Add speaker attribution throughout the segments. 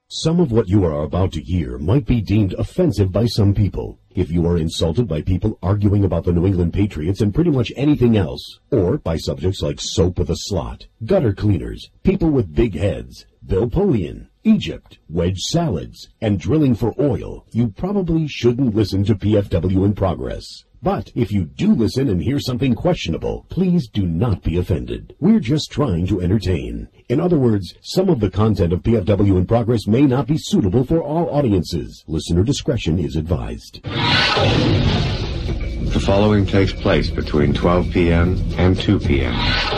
Speaker 1: Some of what you are about to hear might be deemed offensive by some people. If you are insulted by people arguing about the New England Patriots and pretty much anything else, or by subjects like soap with a slot, gutter cleaners, people with big heads, Bill Polian, Egypt, wedge salads, and drilling for oil, you probably shouldn't listen to PFW in Progress. But if you do listen and hear something questionable, please do not be offended. We're just trying to entertain. In other words, some of the content of PFW in Progress may not be suitable for all audiences. Listener discretion is advised.
Speaker 2: The following takes place between 12 p.m. and 2 p.m.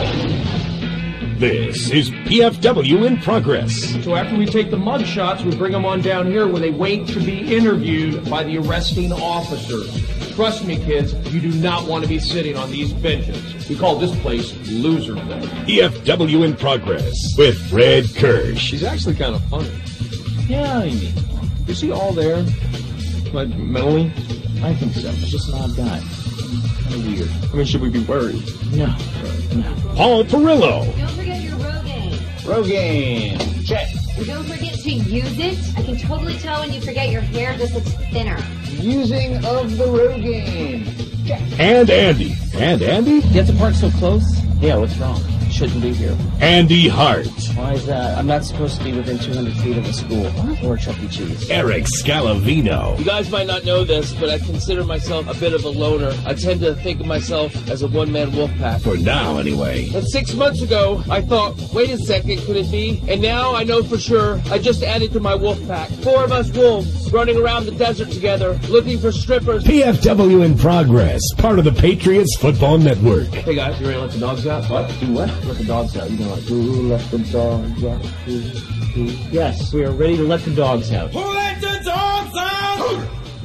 Speaker 1: This is PFW in Progress.
Speaker 3: So after we take the mug shots, we bring them on down here where they wait to be interviewed by the arresting officers. Trust me, kids, you do not want to be sitting on these benches. We call this place Loserville.
Speaker 1: PFW in Progress with Fred Kirsch.
Speaker 3: She's actually kind of funny. Yeah, I mean, is he all there? Like, mentally?
Speaker 4: I think so. He's just an odd guy. Kind of weird.
Speaker 3: I mean, should we be worried?
Speaker 4: No.
Speaker 1: Paul Perillo.
Speaker 5: Don't forget your Rogaine.
Speaker 4: Rogaine. Check.
Speaker 5: And don't forget to use it. I can totally tell when you forget your hair just looks thinner.
Speaker 4: Using of the Rogaine. Check.
Speaker 1: And Andy. And Andy?
Speaker 4: You have to park so close? Yeah, what's wrong? Shouldn't be here.
Speaker 1: Andy Hart.
Speaker 4: Why is that? I'm not supposed to be within 200 feet of a school or Chuck E. Cheese.
Speaker 1: Eric Scalavino.
Speaker 6: You guys might not know this, but I consider myself a bit of a loner. I tend to think of myself as a one-man wolf pack.
Speaker 1: For now, anyway.
Speaker 6: But 6 months ago, I thought, wait a second, could it be? And now I know for sure I just added to my wolf pack. 4 of us wolves running around the desert together, looking for strippers.
Speaker 1: PFW in Progress, part of the Patriots Football Network.
Speaker 3: Hey guys, you ready to let the dogs out? What?
Speaker 4: Do what? Let the dogs out. You know, like, who let the dogs out? Who? Yes, we are ready to let the dogs out.
Speaker 7: Who let the dogs out?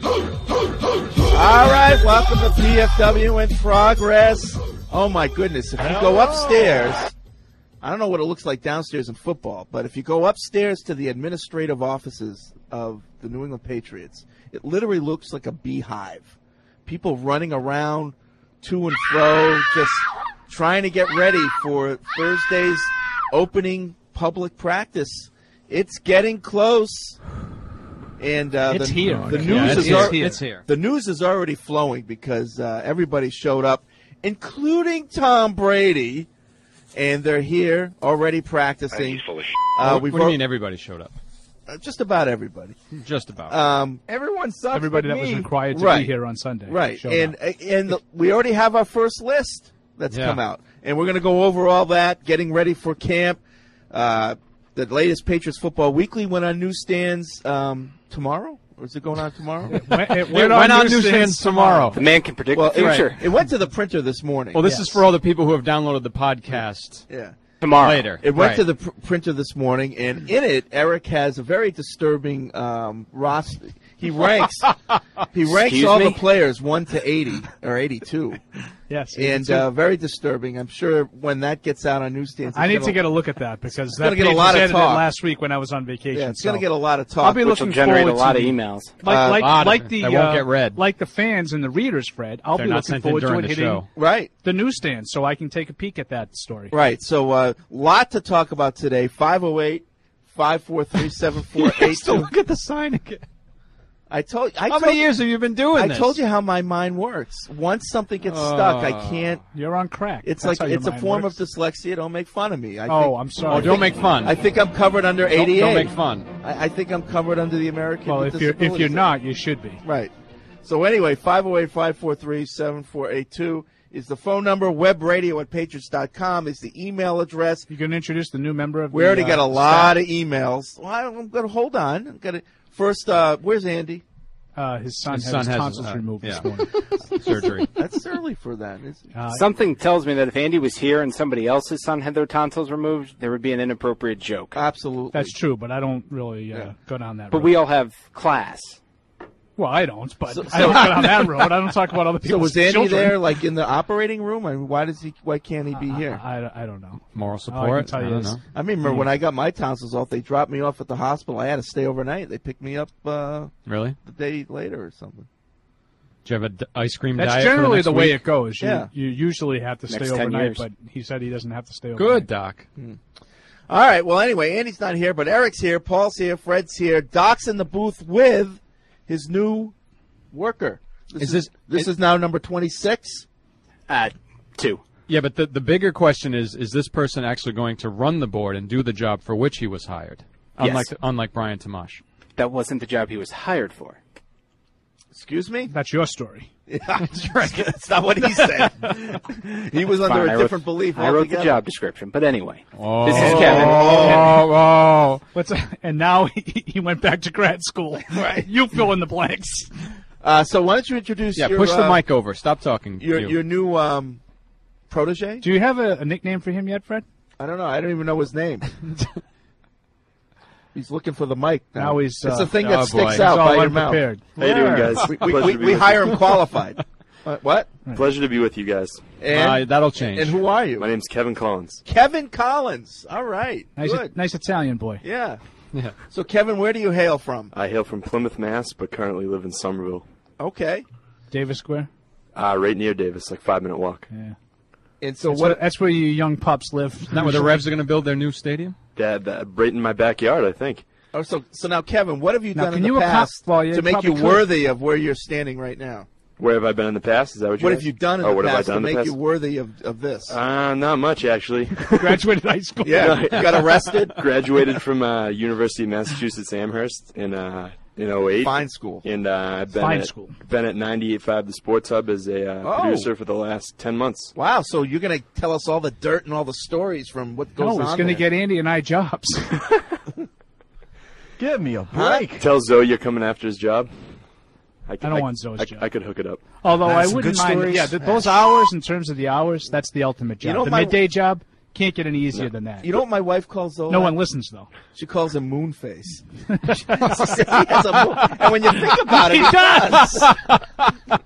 Speaker 8: All right, welcome to PFW in Progress. Oh my goodness, if you go upstairs, I don't know what it looks like downstairs in football, but if you go upstairs to the administrative offices of the New England Patriots, it literally looks like a beehive. People running around to and fro, just trying to get ready for Thursday's opening public practice. It's getting close, and
Speaker 9: it's here.
Speaker 8: The news
Speaker 9: It's here.
Speaker 8: The news is already flowing because everybody showed up, including Tom Brady, and they're here already practicing.
Speaker 9: What do you mean everybody showed up?
Speaker 8: Just about everybody.
Speaker 9: Just about.
Speaker 3: Everyone sucks.
Speaker 10: Everybody
Speaker 3: but
Speaker 10: that
Speaker 3: me.
Speaker 10: was required to
Speaker 8: Right.
Speaker 10: be here on Sunday.
Speaker 8: Right,
Speaker 10: showed
Speaker 8: and
Speaker 10: up.
Speaker 8: we already have our first list that's come out, and we're going to go over all that, getting ready for camp. The latest Patriots Football Weekly went on newsstands tomorrow, or is it going on tomorrow?
Speaker 10: It went on newsstands tomorrow.
Speaker 11: The man can predict the future.
Speaker 8: It went to the printer this morning.
Speaker 9: Well, this is for all the people who have downloaded the podcast.
Speaker 8: Yeah.
Speaker 11: Tomorrow.
Speaker 9: Later.
Speaker 8: It went to the printer this morning, and in it, Eric has a very disturbing roster. He ranks all the players 1 to 80 or 82.
Speaker 10: Yes,
Speaker 8: and very disturbing. I'm sure when that gets out on newsstands,
Speaker 10: I need to get a look at that because that
Speaker 8: gonna get a
Speaker 10: page
Speaker 8: lot
Speaker 10: was
Speaker 8: of
Speaker 10: edited
Speaker 8: talk
Speaker 10: last week when I was on vacation.
Speaker 8: Yeah, it's going to get a lot of talk.
Speaker 10: I'll be
Speaker 11: which
Speaker 10: looking
Speaker 11: will generate
Speaker 10: forward
Speaker 11: a lot
Speaker 10: to
Speaker 11: of emails.
Speaker 10: Like the
Speaker 9: they won't get read.
Speaker 10: Like the fans and the readers, Fred. I'll
Speaker 9: They're
Speaker 10: be
Speaker 9: not
Speaker 10: looking
Speaker 9: sent in
Speaker 10: forward to
Speaker 9: during
Speaker 10: it
Speaker 9: the
Speaker 10: hitting
Speaker 9: show.
Speaker 8: Right.
Speaker 10: the newsstand so I can take a peek at that story.
Speaker 8: Right. So lot to talk about today. 508-543-7482.
Speaker 9: So look at the sign again.
Speaker 8: How
Speaker 9: many years have you been doing this?
Speaker 8: I told you how my mind works. Once something gets stuck, I can't.
Speaker 10: You're on crack.
Speaker 8: It's
Speaker 10: That's
Speaker 8: like
Speaker 10: how your
Speaker 8: it's a
Speaker 10: mind
Speaker 8: form
Speaker 10: works.
Speaker 8: of dyslexia. Don't make fun of me.
Speaker 10: I'm sorry.
Speaker 9: Don't make fun.
Speaker 8: I think I'm covered under ADA.
Speaker 9: Don't make fun.
Speaker 8: I think I'm covered under the American.
Speaker 10: Well, if you're not, you should be.
Speaker 8: Right. So anyway, 508-543-7482 is the phone number. Webradio@patriots.com is the email address.
Speaker 10: You can introduce the new member of.
Speaker 8: We already got a lot of emails. Well, I'm going to hold on. I'm going to first. Where's Andy?
Speaker 10: His son had his tonsils removed this morning.
Speaker 9: Surgery.
Speaker 8: That's early for that, isn't it?
Speaker 11: Something tells me that if Andy was here and somebody else's son had their tonsils removed, there would be an inappropriate joke.
Speaker 8: Absolutely.
Speaker 10: That's true, but I don't really go down that road.
Speaker 11: But we all have class.
Speaker 10: Well, I don't, but I don't go down that road. I don't talk about other people's
Speaker 8: So was Andy
Speaker 10: children.
Speaker 8: there, like in the operating room? I mean, why can't he be here?
Speaker 10: I don't know.
Speaker 9: Moral
Speaker 10: All I can
Speaker 9: support.
Speaker 10: tell you
Speaker 9: I don't
Speaker 10: is
Speaker 9: know.
Speaker 8: I remember when I got my tonsils off, they dropped me off at the hospital. I had to stay overnight. They picked me up
Speaker 9: Really?
Speaker 8: the day later or something.
Speaker 9: Do you have an ice cream
Speaker 10: That's
Speaker 9: diet
Speaker 10: generally
Speaker 9: for
Speaker 10: the way
Speaker 9: week?
Speaker 10: it goes.
Speaker 8: Yeah.
Speaker 10: You usually have to
Speaker 11: Next
Speaker 10: stay
Speaker 11: 10
Speaker 10: overnight,
Speaker 11: years.
Speaker 10: but he said he doesn't have to stay overnight.
Speaker 9: Good, Doc.
Speaker 8: All right. Well, anyway, Andy's not here, but Eric's here, Paul's here, Fred's here. Doc's in the booth with his new worker. This is now number 26?
Speaker 11: 2.
Speaker 9: Yeah, but the bigger question is this person actually going to run the board and do the job for which he was hired?
Speaker 11: Yes.
Speaker 9: Unlike Brian Tomash.
Speaker 11: That wasn't the job he was hired for.
Speaker 8: Excuse me?
Speaker 10: That's your story.
Speaker 8: Yeah, that's right. That's not what he said. He was under a different belief
Speaker 11: I wrote
Speaker 8: altogether.
Speaker 11: the job description. But anyway,
Speaker 9: Oh.
Speaker 11: this is Kevin.
Speaker 10: Oh. And now he went back to grad school.
Speaker 8: Right.
Speaker 10: You fill in the blanks.
Speaker 8: So why don't you introduce your...
Speaker 9: push the mic over. Stop talking.
Speaker 8: Your new protege?
Speaker 10: Do you have a nickname for him yet, Fred?
Speaker 8: I don't know. I don't even know his name. He's looking for the mic now.
Speaker 10: Now he's...
Speaker 8: it's a thing that
Speaker 9: boy.
Speaker 8: sticks
Speaker 10: He's
Speaker 8: out
Speaker 10: all
Speaker 8: by your mouth.
Speaker 10: unprepared.
Speaker 12: How you doing, guys?
Speaker 8: We hire him qualified. What?
Speaker 12: Pleasure to be with you guys.
Speaker 8: And,
Speaker 9: that'll change.
Speaker 8: and who are you?
Speaker 12: My name's Kevin Collins.
Speaker 8: Kevin Collins. All right.
Speaker 10: Nice,
Speaker 8: Good.
Speaker 10: nice Italian boy.
Speaker 8: Yeah.
Speaker 9: Yeah.
Speaker 8: So, Kevin, where do you hail from?
Speaker 12: I hail from Plymouth, Mass, but currently live in Somerville.
Speaker 8: Okay.
Speaker 10: Davis Square?
Speaker 12: Right near Davis, like 5-minute walk.
Speaker 10: Yeah.
Speaker 8: And so
Speaker 10: That's where you young pups live.
Speaker 9: Isn't that where the Revs are going to build their new stadium?
Speaker 12: Dad, right in my backyard, I think.
Speaker 8: Oh, so now, Kevin, what have you
Speaker 10: Now,
Speaker 8: done
Speaker 10: can
Speaker 8: in the
Speaker 10: you
Speaker 8: past to make you
Speaker 10: probably could.
Speaker 8: worthy of where you're standing right now?
Speaker 12: Where have I been in the past? Is that what you
Speaker 8: What
Speaker 12: asked?
Speaker 8: have you done in
Speaker 12: what
Speaker 8: the
Speaker 12: have I
Speaker 8: past
Speaker 12: done
Speaker 8: to
Speaker 12: in the
Speaker 8: make
Speaker 12: past?
Speaker 8: you worthy of this?
Speaker 12: Not much, actually.
Speaker 10: Graduated high school.
Speaker 8: Yeah, you got arrested?
Speaker 12: Graduated from University of Massachusetts Amherst in 08.
Speaker 8: Fine school.
Speaker 12: And I've been
Speaker 10: Fine
Speaker 12: at,
Speaker 10: school.
Speaker 12: been at 98.5 The Sports Hub as a producer for the last 10 months.
Speaker 8: Wow, so you're going to tell us all the dirt and all the stories from what goes on
Speaker 10: No, he's going to
Speaker 8: there.
Speaker 10: get Andy and I jobs.
Speaker 13: Give me a break.
Speaker 12: Tell Zoe you're coming after his job.
Speaker 10: I don't want Zoe's job.
Speaker 12: I could hook it up.
Speaker 10: Although I
Speaker 13: some
Speaker 10: wouldn't
Speaker 13: good
Speaker 10: mind.
Speaker 13: stories.
Speaker 10: Yeah, those hours, in terms of the hours, that's the ultimate job.
Speaker 8: You know,
Speaker 10: the
Speaker 8: my-
Speaker 10: midday job can't get any easier than that.
Speaker 8: You know what my wife calls Zola?
Speaker 10: No one listens, though.
Speaker 8: She calls him Moonface. She says he has a moon. And when you think about it, he does.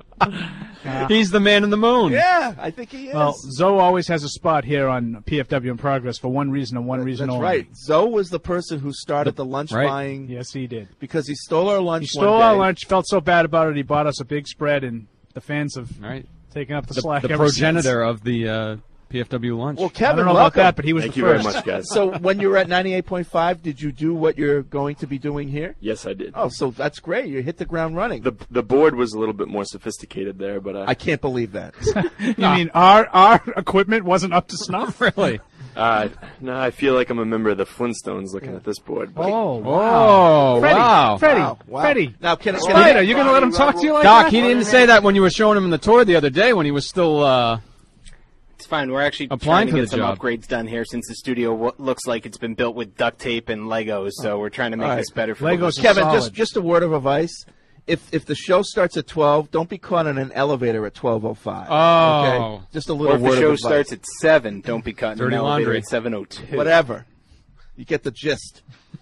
Speaker 9: He's the man in the moon.
Speaker 8: Yeah, I think he is.
Speaker 10: Well, Zoe always has a spot here on PFW in Progress for one reason and one reason
Speaker 8: That's
Speaker 10: only.
Speaker 8: right. Zoe was the person who started the lunch
Speaker 9: Right.
Speaker 8: buying
Speaker 10: Yes, he did.
Speaker 8: because he stole our lunch
Speaker 10: He
Speaker 8: one
Speaker 10: stole
Speaker 8: day.
Speaker 10: our lunch, felt so bad about it, he bought us a big spread, and the fans have
Speaker 9: Right.
Speaker 10: taken up the
Speaker 9: The
Speaker 10: slack ever
Speaker 9: progenitor of the PFW lunch.
Speaker 8: Well,
Speaker 10: since. I
Speaker 8: Kevin,
Speaker 10: don't know
Speaker 8: welcome.
Speaker 10: about that, but he was
Speaker 12: Thank
Speaker 10: the
Speaker 12: you
Speaker 10: first.
Speaker 12: very much, guys.
Speaker 8: So when you were at 98.5, did you do what you're going to be doing here?
Speaker 12: Yes, I did.
Speaker 8: Oh, so that's great. You hit the ground running.
Speaker 12: The board was a little bit more sophisticated there, but
Speaker 8: I can't believe that.
Speaker 10: You mean our equipment wasn't up to snuff?
Speaker 9: Really?
Speaker 12: no, I feel like I'm a member of the Flintstones looking at this board. But
Speaker 10: Oh,
Speaker 9: Oh,
Speaker 10: Freddie,
Speaker 9: wow.
Speaker 10: Freddie,
Speaker 8: Wow.
Speaker 10: Freddie.
Speaker 8: Now, can
Speaker 10: Spider, you going to let him talk to you like
Speaker 9: Doc,
Speaker 10: that?
Speaker 9: he didn't say that when you were showing him the tour the other day when he was still...
Speaker 11: It's fine. We're actually
Speaker 9: Applying
Speaker 11: trying to
Speaker 9: for
Speaker 11: get
Speaker 9: the
Speaker 11: some
Speaker 9: job.
Speaker 11: upgrades done here since the studio looks like it's been built with duct tape and Legos. So we're trying to make
Speaker 8: All right.
Speaker 11: this better for
Speaker 10: Legos
Speaker 11: the
Speaker 10: are
Speaker 8: Kevin,
Speaker 10: solid.
Speaker 8: just a word of advice. If the show starts at 12, don't be caught in an elevator at 12:05.
Speaker 9: Oh.
Speaker 8: Okay? Just a little
Speaker 11: Or if
Speaker 8: word
Speaker 11: the show
Speaker 8: of advice.
Speaker 11: starts at 7, don't be cutting an
Speaker 9: Dirty
Speaker 11: elevator
Speaker 9: laundry.
Speaker 11: at 7:02.
Speaker 8: Whatever. You get the gist.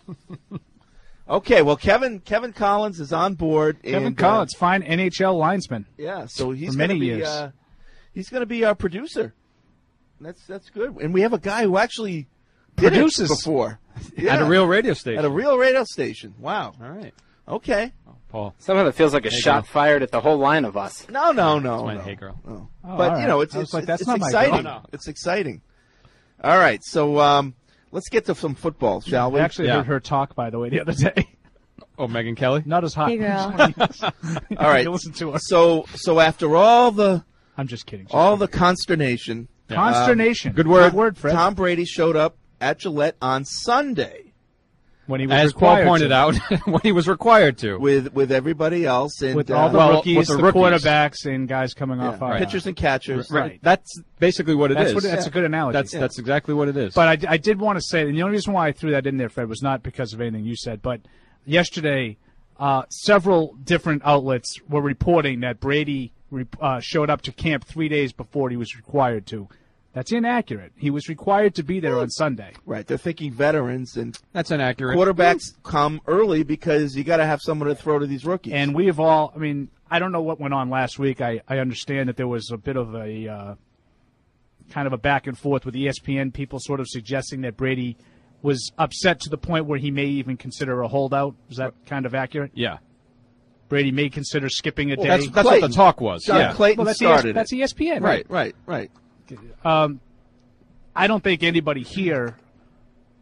Speaker 8: Okay, well, Kevin Collins is on board.
Speaker 10: Kevin
Speaker 8: and,
Speaker 10: Collins, fine NHL linesman.
Speaker 8: Yeah, so he's
Speaker 10: For many
Speaker 8: gonna be,
Speaker 10: years.
Speaker 8: he's going to be our producer. That's good. And we have a guy who actually did
Speaker 10: Produces.
Speaker 8: it before.
Speaker 9: At
Speaker 8: Yeah.
Speaker 9: a real radio station.
Speaker 8: At a real radio station. Wow.
Speaker 9: All right.
Speaker 8: Okay.
Speaker 9: Paul.
Speaker 11: Somehow it feels like a
Speaker 9: Hey,
Speaker 11: shot
Speaker 9: girl.
Speaker 11: fired at the whole line of us.
Speaker 8: No.
Speaker 9: That's my hey girl.
Speaker 8: No.
Speaker 10: Oh,
Speaker 8: But
Speaker 10: all
Speaker 8: you know,
Speaker 10: right.
Speaker 8: it's
Speaker 10: I was like, that's
Speaker 8: it's
Speaker 10: not my
Speaker 8: exciting.
Speaker 10: girl.
Speaker 8: It's exciting. All right, so let's get to some football, shall we?
Speaker 10: I actually
Speaker 9: Yeah.
Speaker 10: heard her talk, by the way, the other day.
Speaker 9: Oh, Megan Kelly?
Speaker 10: Not as hot.
Speaker 5: Hey, girl.
Speaker 8: All right.
Speaker 10: You listen to her.
Speaker 8: So after all the
Speaker 10: I'm just kidding.
Speaker 8: consternation,
Speaker 10: Consternation.
Speaker 9: Good word.
Speaker 10: Good word, Fred.
Speaker 8: Tom Brady showed up at Gillette on Sunday
Speaker 10: when he was
Speaker 9: As Paul
Speaker 10: required
Speaker 9: pointed
Speaker 10: to.
Speaker 9: out, when he was required to.
Speaker 8: with everybody else and
Speaker 10: With all the
Speaker 9: Well,
Speaker 10: rookies,
Speaker 9: with
Speaker 10: the,
Speaker 9: the rookies.
Speaker 10: quarterbacks, and guys coming off our
Speaker 8: pitchers and catchers.
Speaker 10: Right.
Speaker 9: That's basically what it is.
Speaker 10: That's a good analogy.
Speaker 9: That's exactly what it is.
Speaker 10: But I did want to say, and the only reason why I threw that in there, Fred, was not because of anything you said, but yesterday, several different outlets were reporting that Brady showed up to camp 3 days before he was required to. That's inaccurate. He was required to be there on Sunday.
Speaker 8: Right. They're thinking veterans and
Speaker 9: that's inaccurate.
Speaker 8: quarterbacks come early because you got to have someone to throw to these rookies.
Speaker 10: And we have all, I mean, I don't know what went on last week. I understand that there was a bit of a kind of a back and forth with ESPN people sort of suggesting that Brady was upset to the point where he may even consider a holdout. Is that kind of accurate?
Speaker 9: Yeah.
Speaker 10: Brady may consider skipping a day.
Speaker 9: That's what the talk was.
Speaker 8: John
Speaker 9: Yeah.
Speaker 8: Clayton
Speaker 10: Well, that's
Speaker 8: started
Speaker 10: that's
Speaker 8: it.
Speaker 10: ESPN.
Speaker 8: Right.
Speaker 10: I don't think anybody here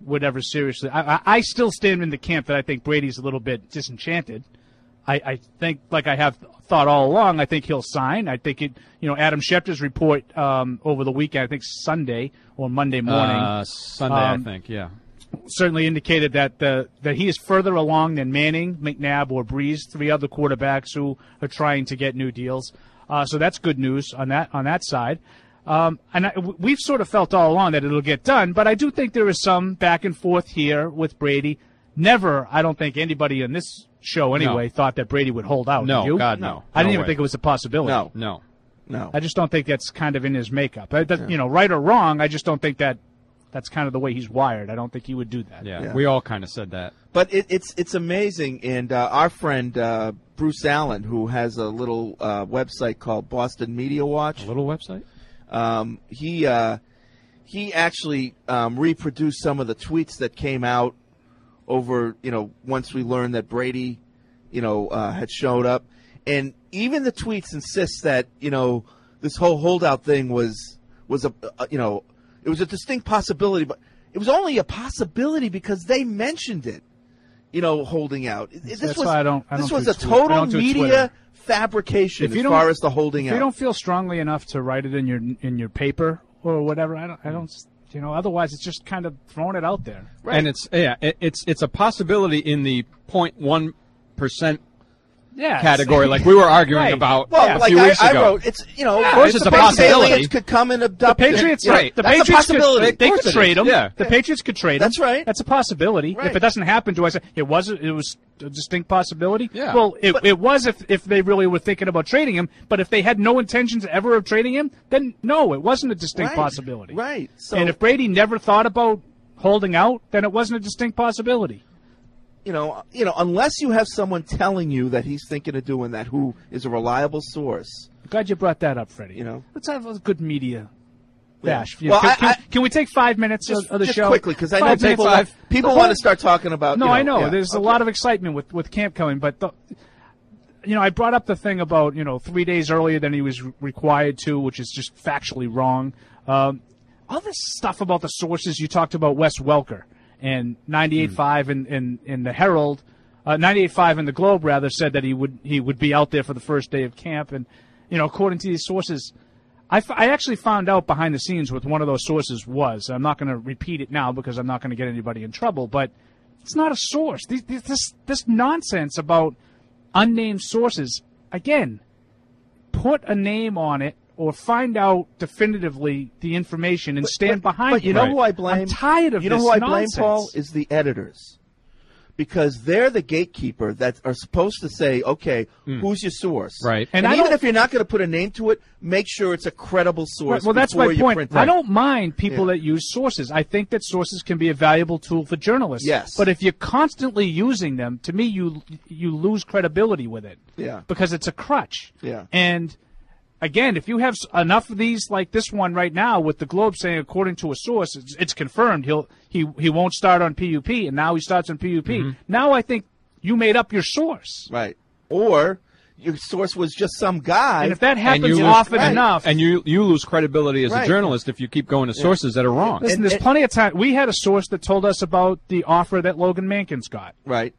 Speaker 10: would ever seriously. I still stand in the camp that I think Brady's a little bit disenchanted. I think, like I have thought all along, I think he'll sign. I think Adam Schefter's report over the weekend, I think Sunday or Monday morning.
Speaker 9: Sunday, I think, yeah.
Speaker 10: Certainly indicated that he is further along than Manning, McNabb, or Breeze, 3 other quarterbacks who are trying to get new deals. So that's good news on that side. We've sort of felt all along that it'll get done, but I do think there is some back and forth here with Brady. Never, I don't think anybody in this show anyway thought that Brady would hold out.
Speaker 9: No,
Speaker 10: did you?
Speaker 9: God, no.
Speaker 10: I didn't
Speaker 9: No
Speaker 10: even
Speaker 9: way.
Speaker 10: think it was a possibility.
Speaker 9: No.
Speaker 10: I just don't think that's kind of in his makeup. Right or wrong, I just don't think that's kind of the way he's wired. I don't think he would do that.
Speaker 9: Yeah. We all kind of said that.
Speaker 8: But it's amazing, and our friend Bruce Allen, who has a little website called Boston Media Watch.
Speaker 9: A little website?
Speaker 8: He actually reproduced some of the tweets that came out over, once we learned that Brady, had showed up. And even the tweets insist that, this whole holdout thing was it was a distinct possibility, but it was only a possibility because they mentioned it, holding out. This was a total media fabrication as far as the holding out.
Speaker 10: If you don't feel strongly enough to write it in your paper or whatever, I don't. Otherwise it's just kind of throwing it out there.
Speaker 9: Right. And it's a possibility in the 0.1% category, like we were arguing about a few weeks ago.
Speaker 8: I wrote, of
Speaker 9: course it's a possibility.
Speaker 8: Aliens could come and abduct
Speaker 10: the Patriots.
Speaker 8: Right.
Speaker 10: The
Speaker 8: That's
Speaker 10: Patriots
Speaker 8: a possibility.
Speaker 10: they could trade him.
Speaker 9: Yeah.
Speaker 10: The Patriots could trade him.
Speaker 8: That's right.
Speaker 10: That's a possibility.
Speaker 8: Right.
Speaker 10: If it doesn't happen, do I say it was a distinct possibility?
Speaker 9: Yeah.
Speaker 10: Well, it was if they really were thinking about trading him. But if they had no intentions ever of trading him, then no, it wasn't a distinct possibility.
Speaker 8: Right. So,
Speaker 10: and if Brady never thought about holding out, then it wasn't a distinct possibility.
Speaker 8: Unless you have someone telling you that he's thinking of doing that, who is a reliable source.
Speaker 10: Glad you brought that up, Freddie. Let's have a good media bash.
Speaker 8: Yeah. Well,
Speaker 10: can we take 5 minutes of the
Speaker 8: just
Speaker 10: show?
Speaker 8: Quickly, because I know people want to start talking about.
Speaker 10: No, I know. There's a lot of excitement with camp coming, but I brought up the thing about 3 days earlier than he was required to, which is just factually wrong. All this stuff about the sources you talked about, Wes Welker. And 98.5 in the Herald, 98.5 in the Globe rather said that he would be out there for the first day of camp. And according to these sources, I actually found out behind the scenes what one of those sources was. I'm not going to repeat it now because I'm not going to get anybody in trouble. But it's not a source. This nonsense about unnamed sources. Again, put a name on it. Or find out definitively the information and stand behind it.
Speaker 8: But you know who I blame?
Speaker 10: I'm tired of this nonsense.
Speaker 8: You know who I blame, Paul? Is the editors. Because they're the gatekeeper that are supposed to say, okay, who's your source?
Speaker 9: Right.
Speaker 8: And even if you're not going to put a name to it, make sure it's a credible source.
Speaker 10: Right. Well, that's my point.
Speaker 8: I
Speaker 10: don't mind people that use sources. I think that sources can be a valuable tool for journalists.
Speaker 8: Yes.
Speaker 10: But if you're constantly using them, to me, you lose credibility with it.
Speaker 8: Yeah.
Speaker 10: Because it's a crutch.
Speaker 8: Yeah.
Speaker 10: And again, if you have enough of these like this one right now with the Globe saying, according to a source, it's confirmed he won't start on PUP, and now he starts on PUP. Mm-hmm. Now I think you made up your source.
Speaker 8: Right. Or your source was just some guy.
Speaker 10: And if that happens often enough.
Speaker 9: And you lose credibility as a journalist if you keep going to sources that are wrong.
Speaker 10: Listen, there's plenty of time. We had a source that told us about the offer that Logan Mankins got.
Speaker 8: Right.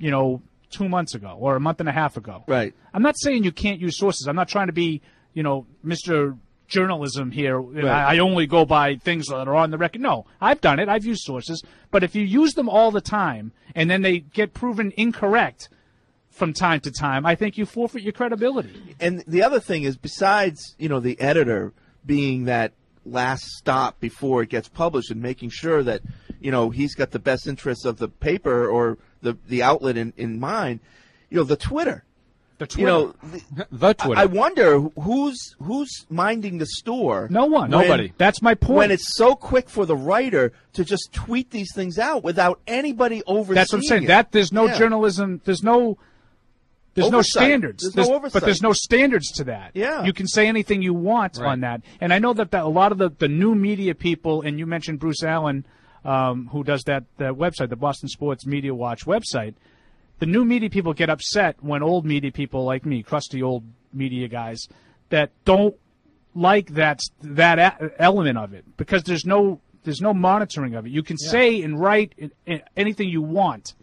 Speaker 10: 2 months ago or a month and a half ago.
Speaker 8: Right.
Speaker 10: I'm not saying you can't use sources. I'm not trying to be Mr. Journalism here.
Speaker 8: Right.
Speaker 10: I only go by things that are on the record. No, I've done it. I've used sources. But if you use them all the time and then they get proven incorrect from time to time, I think you forfeit your credibility.
Speaker 8: And the other thing is, besides, the editor being that last stop before it gets published and making sure that, he's got the best interests of the paper or the outlet in mind, the Twitter.
Speaker 10: The Twitter.
Speaker 9: The Twitter.
Speaker 8: I wonder who's minding the store.
Speaker 10: No one.
Speaker 9: Nobody.
Speaker 10: That's my point.
Speaker 8: When it's so quick for the writer to just tweet these things out without anybody overseeing.
Speaker 10: That's what I'm saying. There's no journalism. There's no standards.
Speaker 8: There's no oversight.
Speaker 10: But there's no standards to that.
Speaker 8: Yeah.
Speaker 10: You can say anything you want on that. And I know that a lot of the new media people, and you mentioned Bruce Allen, who does that website, the Boston Sports Media Watch website. The new media people get upset when old media people like me, crusty old media guys, that don't like that element of it because there's no There's no monitoring of it. You can say and write anything you want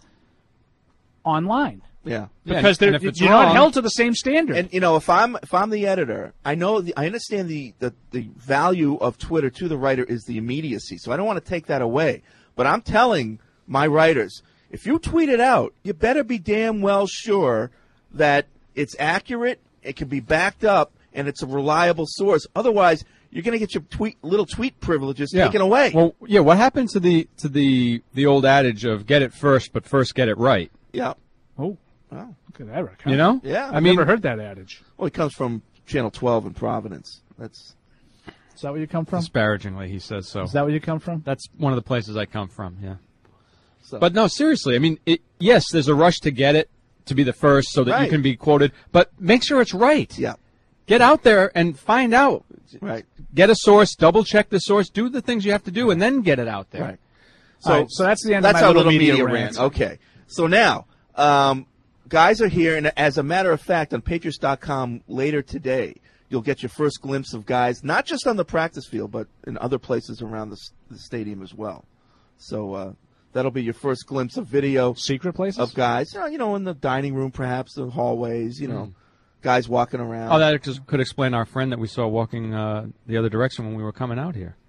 Speaker 10: online.
Speaker 8: Yeah,
Speaker 10: because
Speaker 9: and if it's
Speaker 10: you're
Speaker 9: wrong,
Speaker 10: not held to the same standard.
Speaker 8: And if I'm the editor, I understand the value of Twitter to the writer is the immediacy. So I don't want to take that away. But I'm telling my writers, if you tweet it out, you better be damn well sure that it's accurate, it can be backed up, and it's a reliable source. Otherwise, you're going to get your little tweet privileges taken away.
Speaker 9: Well, yeah. What happened to the old adage of get it first, but first get it right?
Speaker 8: Yeah.
Speaker 10: Oh.
Speaker 8: Wow.
Speaker 10: Look at that, Rick.
Speaker 9: You know?
Speaker 8: Yeah.
Speaker 10: I've never heard that adage.
Speaker 8: Well, it comes from Channel 12 in Providence.
Speaker 10: Is that where you come from?
Speaker 9: Disparagingly, he says so.
Speaker 10: Is that where you come from?
Speaker 9: That's one of the places I come from, yeah.
Speaker 8: So.
Speaker 9: But no, seriously, I mean, yes, there's a rush to get it, to be the first so that you can be quoted, but make sure it's right.
Speaker 8: Yeah.
Speaker 9: Get out there and find out.
Speaker 8: Right.
Speaker 9: Get a source, double-check the source, do the things you have to do, and then get it out there.
Speaker 8: Right.
Speaker 10: So that's the end of my
Speaker 8: our
Speaker 10: little media
Speaker 8: rant.
Speaker 10: rant.
Speaker 8: Okay. So now, guys are here, and as a matter of fact, on Patriots.com later today, you'll get your first glimpse of guys, not just on the practice field, but in other places around the stadium as well. So that'll be your first glimpse of video.
Speaker 10: Secret places?
Speaker 8: Of guys, in the dining room, perhaps, the hallways, guys walking around.
Speaker 9: Oh, that just could explain our friend that we saw walking the other direction when we were coming out here.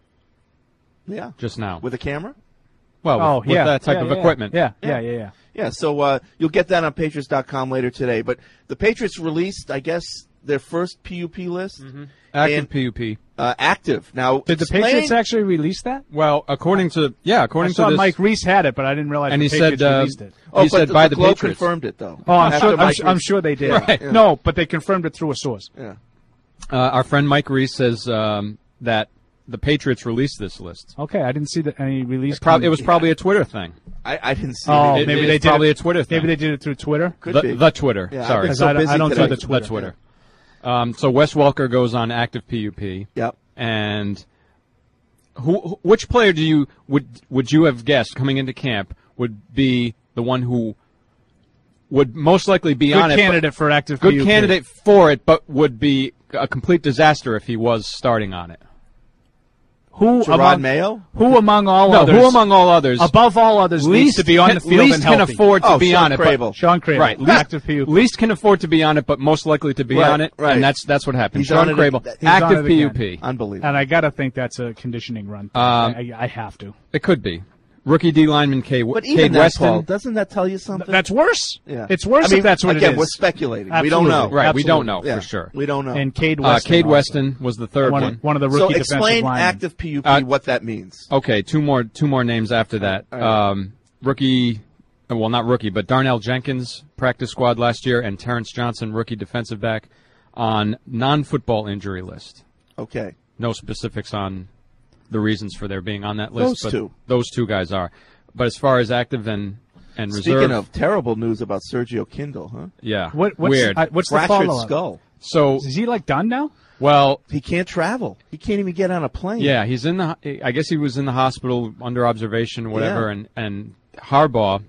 Speaker 8: Yeah.
Speaker 9: Just now.
Speaker 8: With a camera?
Speaker 9: Well, with that type of equipment.
Speaker 10: Yeah.
Speaker 8: Yeah, so you'll get that on Patriots.com later today. But the Patriots released, I guess, their first PUP list.
Speaker 9: Mm-hmm. Active PUP.
Speaker 8: Active. Now,
Speaker 10: did the Patriots actually release that?
Speaker 9: Well, according to
Speaker 10: I
Speaker 9: to
Speaker 10: saw
Speaker 9: this,
Speaker 10: Mike Reese had it, but I didn't realize
Speaker 9: and
Speaker 10: the
Speaker 9: he
Speaker 10: Patriots
Speaker 9: said,
Speaker 10: released it.
Speaker 9: He said by the
Speaker 8: Globe
Speaker 9: Patriots.
Speaker 8: confirmed it, though.
Speaker 10: Oh, I'm sure they did.
Speaker 9: Right.
Speaker 8: Yeah.
Speaker 10: No, but they confirmed it through a source.
Speaker 8: Yeah.
Speaker 9: Our friend Mike Reese says that the Patriots released this list.
Speaker 10: Okay, I didn't see any release.
Speaker 9: It was probably a Twitter thing.
Speaker 8: I didn't see
Speaker 10: it. Maybe they did
Speaker 9: probably
Speaker 10: it,
Speaker 9: a Twitter thing.
Speaker 10: Maybe they did it through Twitter.
Speaker 9: The Twitter.
Speaker 8: Yeah,
Speaker 9: sorry.
Speaker 10: I don't do the Twitter.
Speaker 9: The Twitter. So Wes Welker goes on active PUP.
Speaker 8: Yep.
Speaker 9: And which player would you have guessed coming into camp would be the one who would most likely be on it?
Speaker 10: Good candidate for active
Speaker 9: Good
Speaker 10: PUP.
Speaker 9: candidate for it, but would be a complete disaster if he was starting on it.
Speaker 8: Gerard Mayo?
Speaker 10: Who among all others?
Speaker 9: Who among all others?
Speaker 10: Above all others needs to be on the field and healthy.
Speaker 9: Can afford to be on it.
Speaker 10: Sean Crable.
Speaker 9: Right.
Speaker 10: Active PUP.
Speaker 9: Least can afford to be on it, but most likely to be on it.
Speaker 8: Right.
Speaker 9: And that's what happened.
Speaker 8: He's
Speaker 9: Sean
Speaker 8: on it
Speaker 9: Crable.
Speaker 10: He's
Speaker 9: Active
Speaker 10: on it
Speaker 9: PUP.
Speaker 8: Unbelievable.
Speaker 10: And I got to think that's a conditioning run. I have to.
Speaker 9: It could be. Rookie D lineman Cade Weston.
Speaker 8: Paul, doesn't that tell you something?
Speaker 10: That's worse.
Speaker 8: Yeah.
Speaker 10: It's worse if that's what it is.
Speaker 8: Again, we're speculating.
Speaker 10: Absolutely.
Speaker 8: We don't know.
Speaker 9: Right,
Speaker 10: Absolutely.
Speaker 9: we don't know
Speaker 8: Yeah.
Speaker 9: for sure.
Speaker 8: We don't know.
Speaker 10: And Cade Weston.
Speaker 9: Cade Weston was the third one.
Speaker 10: One of the
Speaker 8: So
Speaker 10: rookie defensive
Speaker 8: explain
Speaker 10: linemen.
Speaker 8: active PUP, what that means.
Speaker 9: Okay, two more names after that. Rookie, well, not rookie, but Darnell Jenkins, practice squad last year, and Terrence Johnson, rookie defensive back, on non-football injury list.
Speaker 8: Okay.
Speaker 9: No specifics on the reasons for their being on that list.
Speaker 8: Those two.
Speaker 9: Those two guys are. But as far as active and reserve.
Speaker 8: Speaking of terrible news about Sergio Kindle, huh?
Speaker 9: Yeah.
Speaker 10: What's
Speaker 9: weird.
Speaker 10: What's the
Speaker 8: Fractured
Speaker 10: follow-up?
Speaker 8: skull.
Speaker 9: So
Speaker 10: Is he done now?
Speaker 9: Well,
Speaker 8: he can't travel. He can't even get on a plane.
Speaker 9: Yeah, he's in the. I guess he was in the hospital under observation, or whatever.
Speaker 8: Yeah.
Speaker 9: And Harbaugh,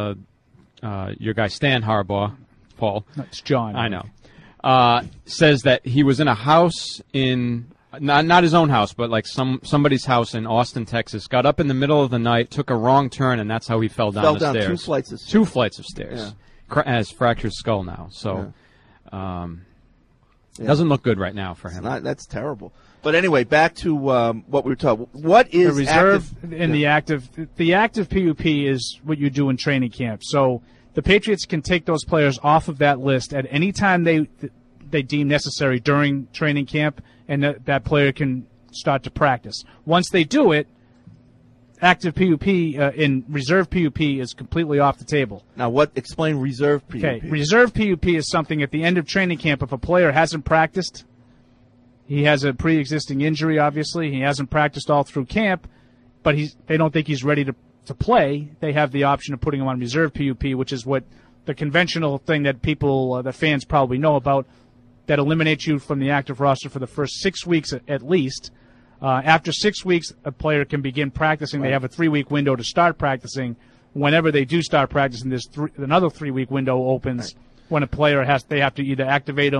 Speaker 9: your guy Stan Harbaugh, Paul.
Speaker 10: No, it's John.
Speaker 9: I know. Says that he was in a house in not his own house, but like somebody's house in Austin, Texas. Got up in the middle of the night, took a wrong turn, and that's how he fell down the stairs.
Speaker 8: 2 flights of stairs.
Speaker 9: 2 flights of stairs. Has fractured skull now, so doesn't look good right now for him.
Speaker 8: That's terrible. But anyway, back to what we were talking. What is
Speaker 10: the reserve
Speaker 8: active?
Speaker 10: and the active? The active PUP is what you do in training camp. So the Patriots can take those players off of that list at any time they deem necessary during training camp, and that player can start to practice. Once they do it, active PUP in reserve PUP is completely off the table.
Speaker 8: Now, explain reserve PUP.
Speaker 10: Okay, reserve PUP is something at the end of training camp. If a player hasn't practiced, he has a pre-existing injury. Obviously, he hasn't practiced all through camp, but they don't think he's ready to play. They have the option of putting him on reserve PUP, which is what the conventional thing that the fans probably know about. That eliminates you from the active roster for the first 6 weeks at least. After 6 weeks, a player can begin practicing. Right. They have a 3-week window to start practicing. Whenever they do start practicing, there's another 3-week window opens when a player they have to either activate him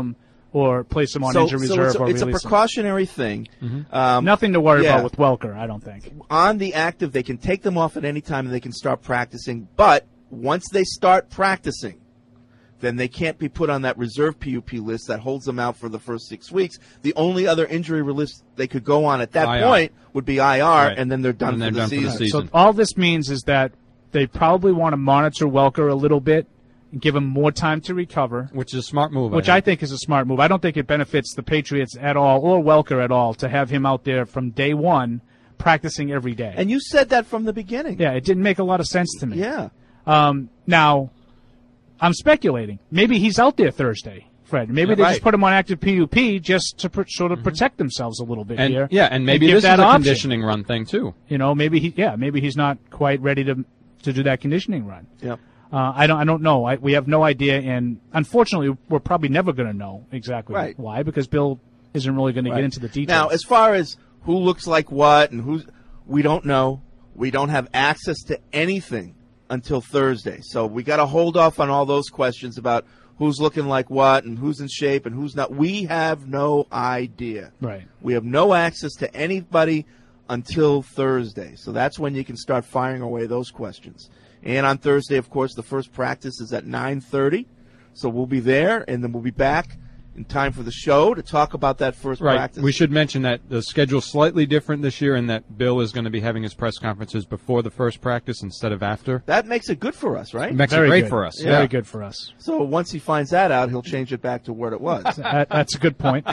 Speaker 10: or place him on injury reserve or
Speaker 8: it's
Speaker 10: release
Speaker 8: a precautionary thing.
Speaker 10: Nothing to worry about with Welker, I don't think.
Speaker 8: On the active, they can take them off at any time and they can start practicing. But once they start practicing, then they can't be put on that reserve PUP list that holds them out for the first 6 weeks. The only other injury list they could go on at that point would be IR, and then they're done, for the season.
Speaker 10: So all this means is that they probably want to monitor Welker a little bit and give him more time to recover.
Speaker 9: Which is a smart move.
Speaker 10: Which I think is a smart move. I don't think it benefits the Patriots at all or Welker at all to have him out there from day one practicing every day.
Speaker 8: And you said that from the beginning.
Speaker 10: Yeah, it didn't make a lot of sense to me.
Speaker 8: Yeah.
Speaker 10: Now, I'm speculating. Maybe he's out there Thursday, Fred. Maybe they just put him on active PUP just to sort of protect themselves a little bit here.
Speaker 9: Yeah, and maybe this is a conditioning run thing too.
Speaker 10: You know, maybe he's not quite ready to do that conditioning run.
Speaker 8: Yep.
Speaker 10: I don't know. We have no idea, and unfortunately, we're probably never going to know exactly why, because Bill isn't really going to get into the details.
Speaker 8: Now, as far as who looks like what and we don't know. We don't have access to anything until Thursday, so we got to hold off on all those questions about who's looking like what and who's in shape and who's not. We have no idea.
Speaker 10: Right.
Speaker 8: We have no access to anybody until Thursday, so that's when you can start firing away those questions. And on Thursday, of course, the first practice is at 9:30, so we'll be there, and then we'll be back in time for the show to talk about that first practice.
Speaker 9: We should mention that the schedule's slightly different this year and that Bill is going to be having his press conferences before the first practice instead of after.
Speaker 8: That makes it good for us, right?
Speaker 9: It makes it great for us.
Speaker 10: Yeah. Very good for us.
Speaker 8: So once he finds that out, he'll change it back to what it was.
Speaker 10: That's a good point.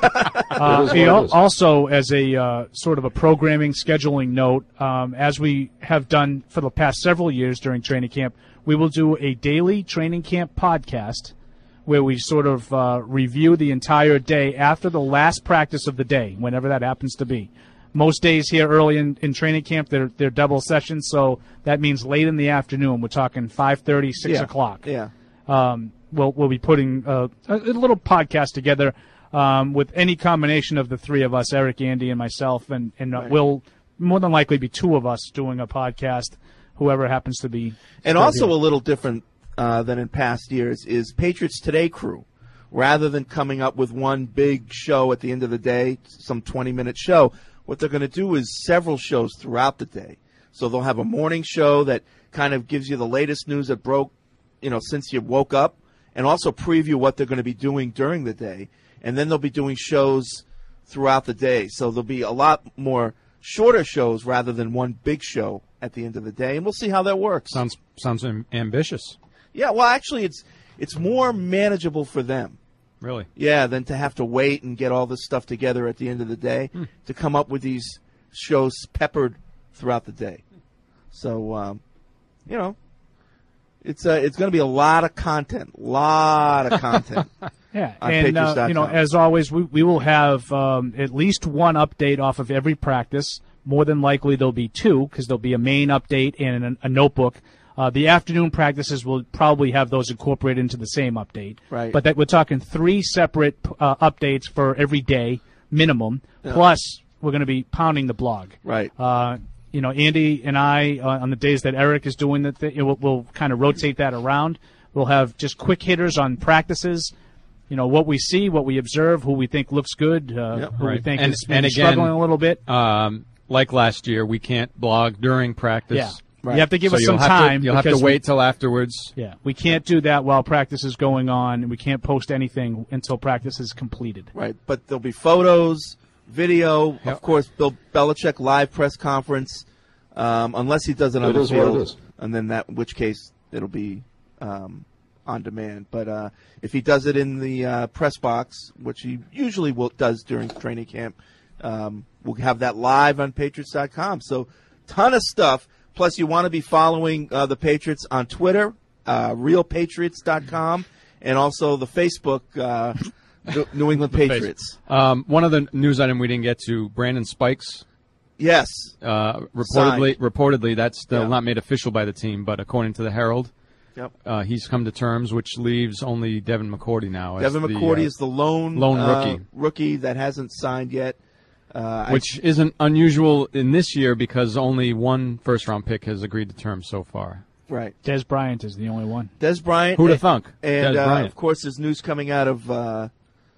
Speaker 10: Also, as a sort of a programming scheduling note, as we have done for the past several years during training camp, we will do a daily training camp podcast where we sort of review the entire day after the last practice of the day, whenever that happens to be. Most days here early in training camp, they're double sessions, so that means late in the afternoon. We're talking 5:30, 6 o'clock.
Speaker 8: Yeah.
Speaker 10: We'll be putting a little podcast together with any combination of the three of us, Eric, Andy, and myself, and we'll more than likely be two of us doing a podcast, whoever happens to be.
Speaker 8: And also a little different than in past years is Patriots Today crew. Rather than coming up with one big show at the end of the day, some 20-minute show, what they're going to do is several shows throughout the day. So they'll have a morning show that kind of gives you the latest news that broke, since you woke up, and also preview what they're going to be doing during the day. And then they'll be doing shows throughout the day. So there'll be a lot more shorter shows rather than one big show at the end of the day. And we'll see how that works.
Speaker 9: Sounds ambitious.
Speaker 8: Yeah, well, actually, it's more manageable for them.
Speaker 9: Really?
Speaker 8: Yeah, than to have to wait and get all this stuff together at the end of the day to come up with these shows peppered throughout the day. So, it's going to be a lot of content.
Speaker 10: Yeah,
Speaker 8: on
Speaker 10: and
Speaker 8: Patriots.com.
Speaker 10: as always, we will have at least one update off of every practice. More than likely, there'll be two because there'll be a main update and a notebook. The afternoon practices will probably have those incorporated into the same update.
Speaker 8: Right.
Speaker 10: But we're talking three separate updates for every day minimum.
Speaker 8: Yeah.
Speaker 10: Plus, we're going to be pounding the blog.
Speaker 8: Right.
Speaker 10: Andy and I, on the days that Eric is doing the thing, we'll kind of rotate that around. We'll have just quick hitters on practices. What we see, what we observe, who we think looks good, who we think is maybe struggling a little bit.
Speaker 9: Like last year, we can't blog during practice.
Speaker 10: Yeah. Right. You have to give us some time.
Speaker 9: You'll have to wait till afterwards.
Speaker 10: Yeah, we can't do that while practice is going on, and we can't post anything until practice is completed.
Speaker 8: Right, but there'll be photos, video, of course, Bill Belichick live press conference, unless he does it on the field, and then in which case it'll be on demand. But if he does it in the press box, which he usually does during training camp, we'll have that live on Patriots.com. So, ton of stuff. Plus, you want to be following the Patriots on Twitter, RealPatriots.com, and also the Facebook New England Patriots.
Speaker 9: One of the news item we didn't get to, Brandon Spikes.
Speaker 8: Yes.
Speaker 9: Reportedly, that's still not made official by the team, but according to the Herald, he's come to terms, which leaves only Devin McCourty now.
Speaker 8: Devin McCourty is the lone rookie that hasn't signed yet.
Speaker 9: Which isn't unusual in this year because only one first-round pick has agreed to terms so far.
Speaker 8: Right.
Speaker 10: Des Bryant is the only one.
Speaker 8: Des Bryant.
Speaker 9: Who'd have thunk?
Speaker 8: And, of course, there's news coming out of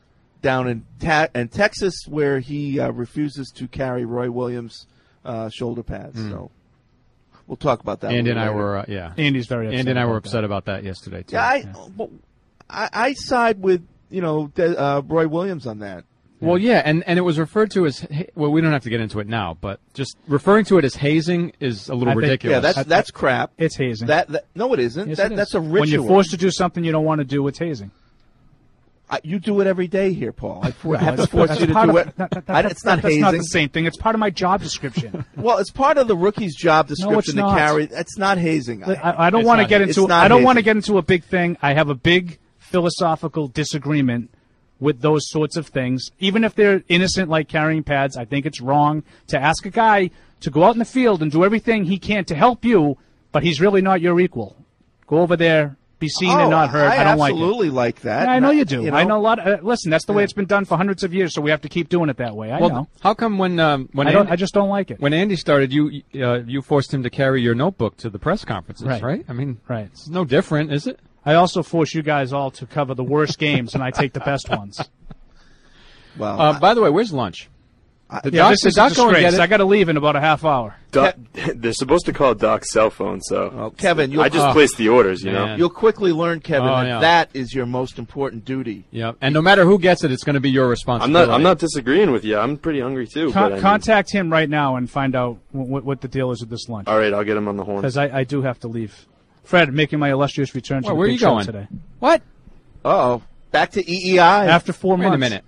Speaker 8: down in Texas, where he refuses to carry Roy Williams' shoulder pads. So we'll talk about that.
Speaker 9: Andy and I
Speaker 8: later.
Speaker 9: were,
Speaker 10: Andy's very upset.
Speaker 9: Andy and I were
Speaker 10: about
Speaker 9: upset
Speaker 10: that.
Speaker 9: about that yesterday too.
Speaker 8: I side with Roy Williams on that.
Speaker 9: Well, yeah, and it was referred to as, well, we don't have to get into it now, but just referring to it as hazing is a little ridiculous.
Speaker 8: Yeah, that's crap.
Speaker 10: It's hazing.
Speaker 8: No, it isn't.
Speaker 10: Yes,
Speaker 8: That's a ritual.
Speaker 10: When you're forced to do something you don't want to do, it's hazing.
Speaker 8: You do it every day here, Paul. I have to force you to do it. It's not hazing.
Speaker 10: That's not the same thing. It's part of my job description.
Speaker 8: Well, it's part of the rookie's job description
Speaker 10: it's not.
Speaker 8: to carry. It's not hazing.
Speaker 10: I don't want to get into. I don't want to get into a big thing. I have a big philosophical disagreement with those sorts of things. Even if they're innocent, like carrying pads, I think it's wrong to ask a guy to go out in the field and do everything he can to help you, but he's really not your equal. Go over there, be seen and not heard. I don't like it.
Speaker 8: I absolutely like that.
Speaker 10: Yeah, I know you do. I know a lot. Listen, that's the way it's been done for hundreds of years, so we have to keep doing it that way. I know.
Speaker 9: How come when
Speaker 10: I just don't like it.
Speaker 9: When Andy started, you forced him to carry your notebook to the press conferences, right? I mean, it's no different, is it?
Speaker 10: I also force you guys all to cover the worst games, and I take the best ones.
Speaker 8: Well,
Speaker 9: by the way, where's lunch?
Speaker 10: This is a disgrace. I got to leave in about a half hour.
Speaker 12: They're supposed to call Doc's cell phone, so
Speaker 8: Kevin,
Speaker 12: I just placed the orders. You know,
Speaker 8: you'll quickly learn, Kevin, that is your most important duty.
Speaker 9: Yeah, and no matter who gets it, it's going to be your responsibility.
Speaker 12: I'm not disagreeing with you. I'm pretty hungry too.
Speaker 10: Contact him right now and find out what the deal is with this lunch.
Speaker 12: All right, I'll get him on the horn.
Speaker 10: Because I do have to leave. Fred, making my illustrious return to the
Speaker 9: where are
Speaker 10: big
Speaker 9: you
Speaker 10: show
Speaker 9: going
Speaker 10: today.
Speaker 9: What?
Speaker 8: Uh-oh. Back to EEI.
Speaker 10: After 4 months.
Speaker 9: Wait a minute.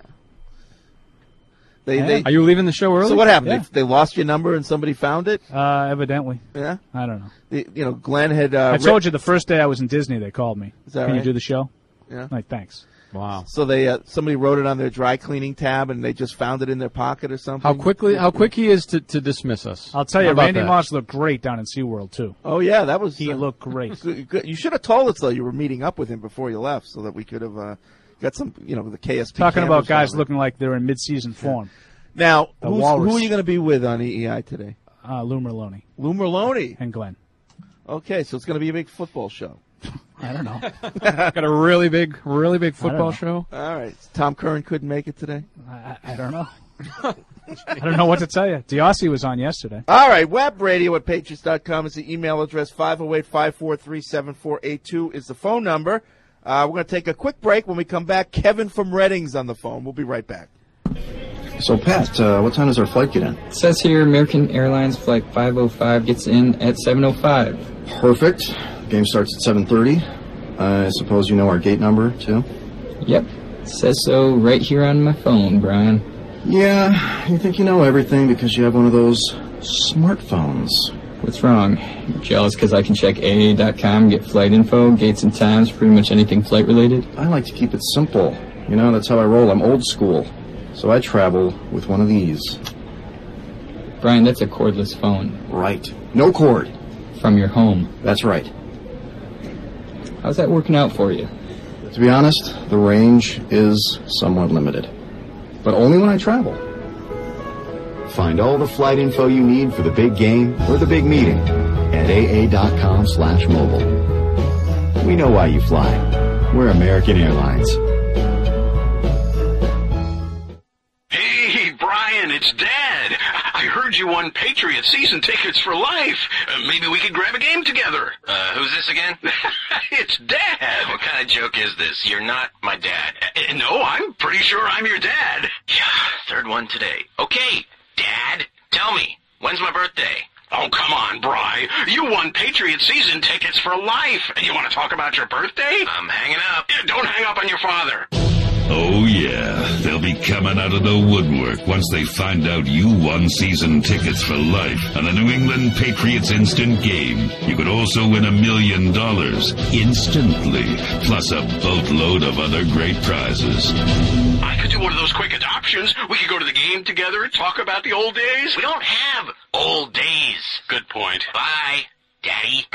Speaker 8: They
Speaker 9: are you leaving the show early?
Speaker 8: So what happened?
Speaker 10: Yeah.
Speaker 8: They lost your number and somebody found it?
Speaker 10: Evidently.
Speaker 8: Yeah?
Speaker 10: I don't know.
Speaker 8: Glenn had...
Speaker 10: I told you the first day I was in Disney, they called me.
Speaker 8: Is that
Speaker 10: Can
Speaker 8: right?
Speaker 10: you do the show?
Speaker 8: Yeah.
Speaker 10: Like, thanks.
Speaker 9: Wow.
Speaker 8: So they somebody wrote it on their dry cleaning tab and they just found it in their pocket or something?
Speaker 9: How quick he is to dismiss us.
Speaker 10: I'll tell you,
Speaker 9: How about
Speaker 10: Randy
Speaker 9: that?
Speaker 10: Moss looked great down in SeaWorld, too.
Speaker 8: Oh, yeah, that was...
Speaker 10: He looked great.
Speaker 8: Good. You should have told us, though, you were meeting up with him before you left so that we could have got some, the KSP
Speaker 10: Talking about guys
Speaker 8: cameras
Speaker 10: looking like they're in mid-season form.
Speaker 8: Now,
Speaker 10: The
Speaker 8: who
Speaker 10: Walrus.
Speaker 8: are you going to be with on EEI today?
Speaker 10: Lou Merlone.
Speaker 8: Lou Merlone.
Speaker 10: And Glenn.
Speaker 8: Okay, so it's going to be a big football show.
Speaker 10: I don't know.
Speaker 9: Got a really big football show.
Speaker 8: All right. Tom Curran couldn't make it today?
Speaker 10: I don't know. I don't know what to tell you. Diossi was on yesterday.
Speaker 8: All right. Web radio at Patriots.com is the email address. 508-543-7482 is the phone number. We're going to take a quick break. When we come back, Kevin from Redding's on the phone. We'll be right back.
Speaker 13: So, Pat, what time does our flight get in?
Speaker 14: It says here American Airlines Flight 505 gets in at 7:05.
Speaker 13: Perfect. Game starts at 7:30. I suppose you know our gate number, too?
Speaker 14: Yep. It says so right here on my phone, Brian.
Speaker 13: Yeah, you think you know everything because you have one of those smartphones.
Speaker 14: What's wrong? You jealous because I can check AA.com, get flight info, gates and times, pretty much anything flight-related?
Speaker 13: I like to keep it simple. You know, that's how I roll. I'm old school. So I travel with one of these.
Speaker 14: Brian, that's a cordless phone.
Speaker 13: Right. No cord.
Speaker 14: From your home.
Speaker 13: That's right.
Speaker 14: How's that working out for you?
Speaker 13: To be honest, the range is somewhat limited. But only when I travel.
Speaker 15: Find all the flight info you need for the big game or the big meeting at aa.com/mobile. We know why you fly. We're American Airlines.
Speaker 16: Hey, Brian, it's Dad. I heard you won Patriots season tickets for life. Maybe we could grab a game together. Who's this again? It's Dad. What kind of joke is this? You're not my dad. No, I'm pretty sure I'm your dad. Yeah, third one today. Okay, Dad, tell me, when's my birthday? Oh, come on, Bri. You won Patriots season tickets for life. And you want to talk about your birthday? I'm hanging up. Don't hang up on your father.
Speaker 17: Oh, yeah. They'll be coming out of the woodwork once they find out you won season tickets for life on the New England Patriots Instant Game. You could also win $1 million instantly, plus a boatload of other great prizes.
Speaker 16: I could do one of those quick adoptions. We could go to the game together, talk about the old days. We don't have old days. Good point. Bye, Daddy.